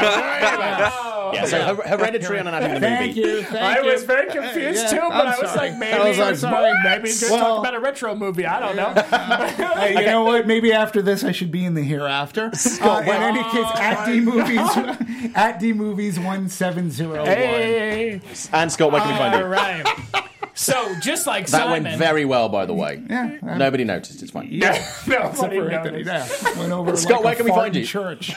Speaker 1: Yeah, so Her- Hereditary on Anatomy of the
Speaker 3: Thank
Speaker 1: movie.
Speaker 3: you. Thank
Speaker 4: I
Speaker 3: you.
Speaker 4: was very confused
Speaker 3: Yeah,
Speaker 4: too, but
Speaker 3: I'm
Speaker 4: I was
Speaker 3: sorry.
Speaker 4: like, maybe,
Speaker 1: I was like,
Speaker 4: I'm sorry, maybe he's going to
Speaker 3: well,
Speaker 4: talk about a retro movie. I don't know.
Speaker 3: Hey, you okay. know what? Maybe after this, I should be in the Hereafter. Uh, in any case, at D Movies, at D Movies one seven zero one.
Speaker 4: Hey.
Speaker 1: And Scott, where can we find you?
Speaker 4: All right. So, just like
Speaker 1: that
Speaker 4: Simon...
Speaker 1: went very well, by the way.
Speaker 3: Yeah. Um,
Speaker 1: Nobody noticed. It's fine.
Speaker 3: Yeah.
Speaker 4: no,
Speaker 3: Except for Anthony. Yeah. Went over
Speaker 1: Scott,
Speaker 3: like
Speaker 1: where
Speaker 3: a
Speaker 1: can we
Speaker 3: fart
Speaker 1: find
Speaker 3: in
Speaker 1: you?
Speaker 3: Church.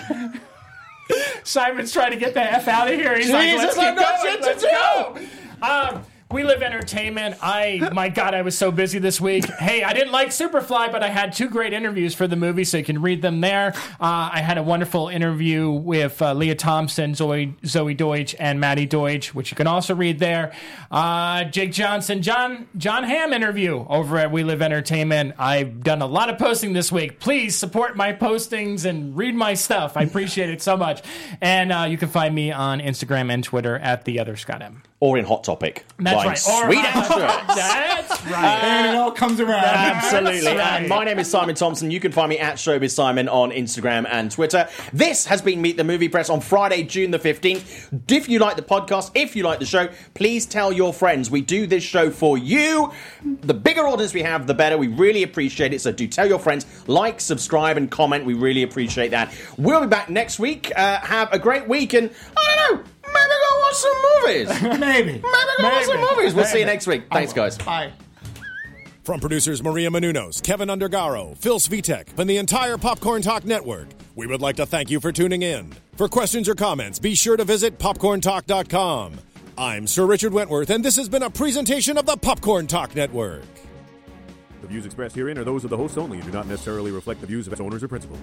Speaker 4: Simon's trying to get the F out of here. He's like, let's
Speaker 1: I've
Speaker 4: keep
Speaker 1: got
Speaker 4: going.
Speaker 1: shit to
Speaker 4: Let's
Speaker 1: do.
Speaker 4: go. Um, We Live Entertainment. I, my God, I was so busy this week. Hey, I didn't like Superfly, but I had two great interviews for the movie, so you can read them there. Uh, I had a wonderful interview with uh, Leah Thompson, Zoe, Zoe Deutsch, and Maddie Deutsch, which you can also read there. Uh, Jake Johnson, John John Hamm interview over at We Live Entertainment. I've done a lot of posting this week. Please support my postings and read my stuff. I appreciate it so much. And uh, you can find me on Instagram and Twitter at The Other Scott M.
Speaker 1: Or in Hot Topic.
Speaker 4: That's right. Or
Speaker 1: Sweet
Speaker 4: Hot
Speaker 1: answer.
Speaker 4: That's right.
Speaker 3: And it all comes around.
Speaker 1: Absolutely.
Speaker 4: That's right.
Speaker 1: And my name is Simon Thompson. You can find me at Showbiz Simon on Instagram and Twitter. This has been Meet the Movie Press on Friday, June the fifteenth. If you like the podcast, if you like the show, please tell your friends. We do this show for you. The bigger audience we have, the better. We really appreciate it. So do tell your friends. Like, subscribe, and comment. We really appreciate that. We'll be back next week. Uh, have a great week. And I don't know. Maybe go watch some movies.
Speaker 3: Maybe.
Speaker 1: Maybe go watch some movies. We'll see you next week. Thanks, guys.
Speaker 3: Bye.
Speaker 5: From producers Maria Menounos, Kevin Undergaro, Phil Svitek, and the entire Popcorn Talk Network, we would like to thank you for tuning in. For questions or comments, be sure to visit popcorn talk dot com. I'm Sir Richard Wentworth, and this has been a presentation of the Popcorn Talk Network.
Speaker 6: The views expressed herein are those of the hosts only and do not necessarily reflect the views of its owners or principals.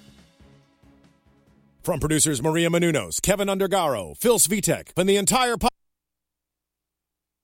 Speaker 5: From producers Maria Menounos, Kevin Undergaro, Phil Svitek, and the entire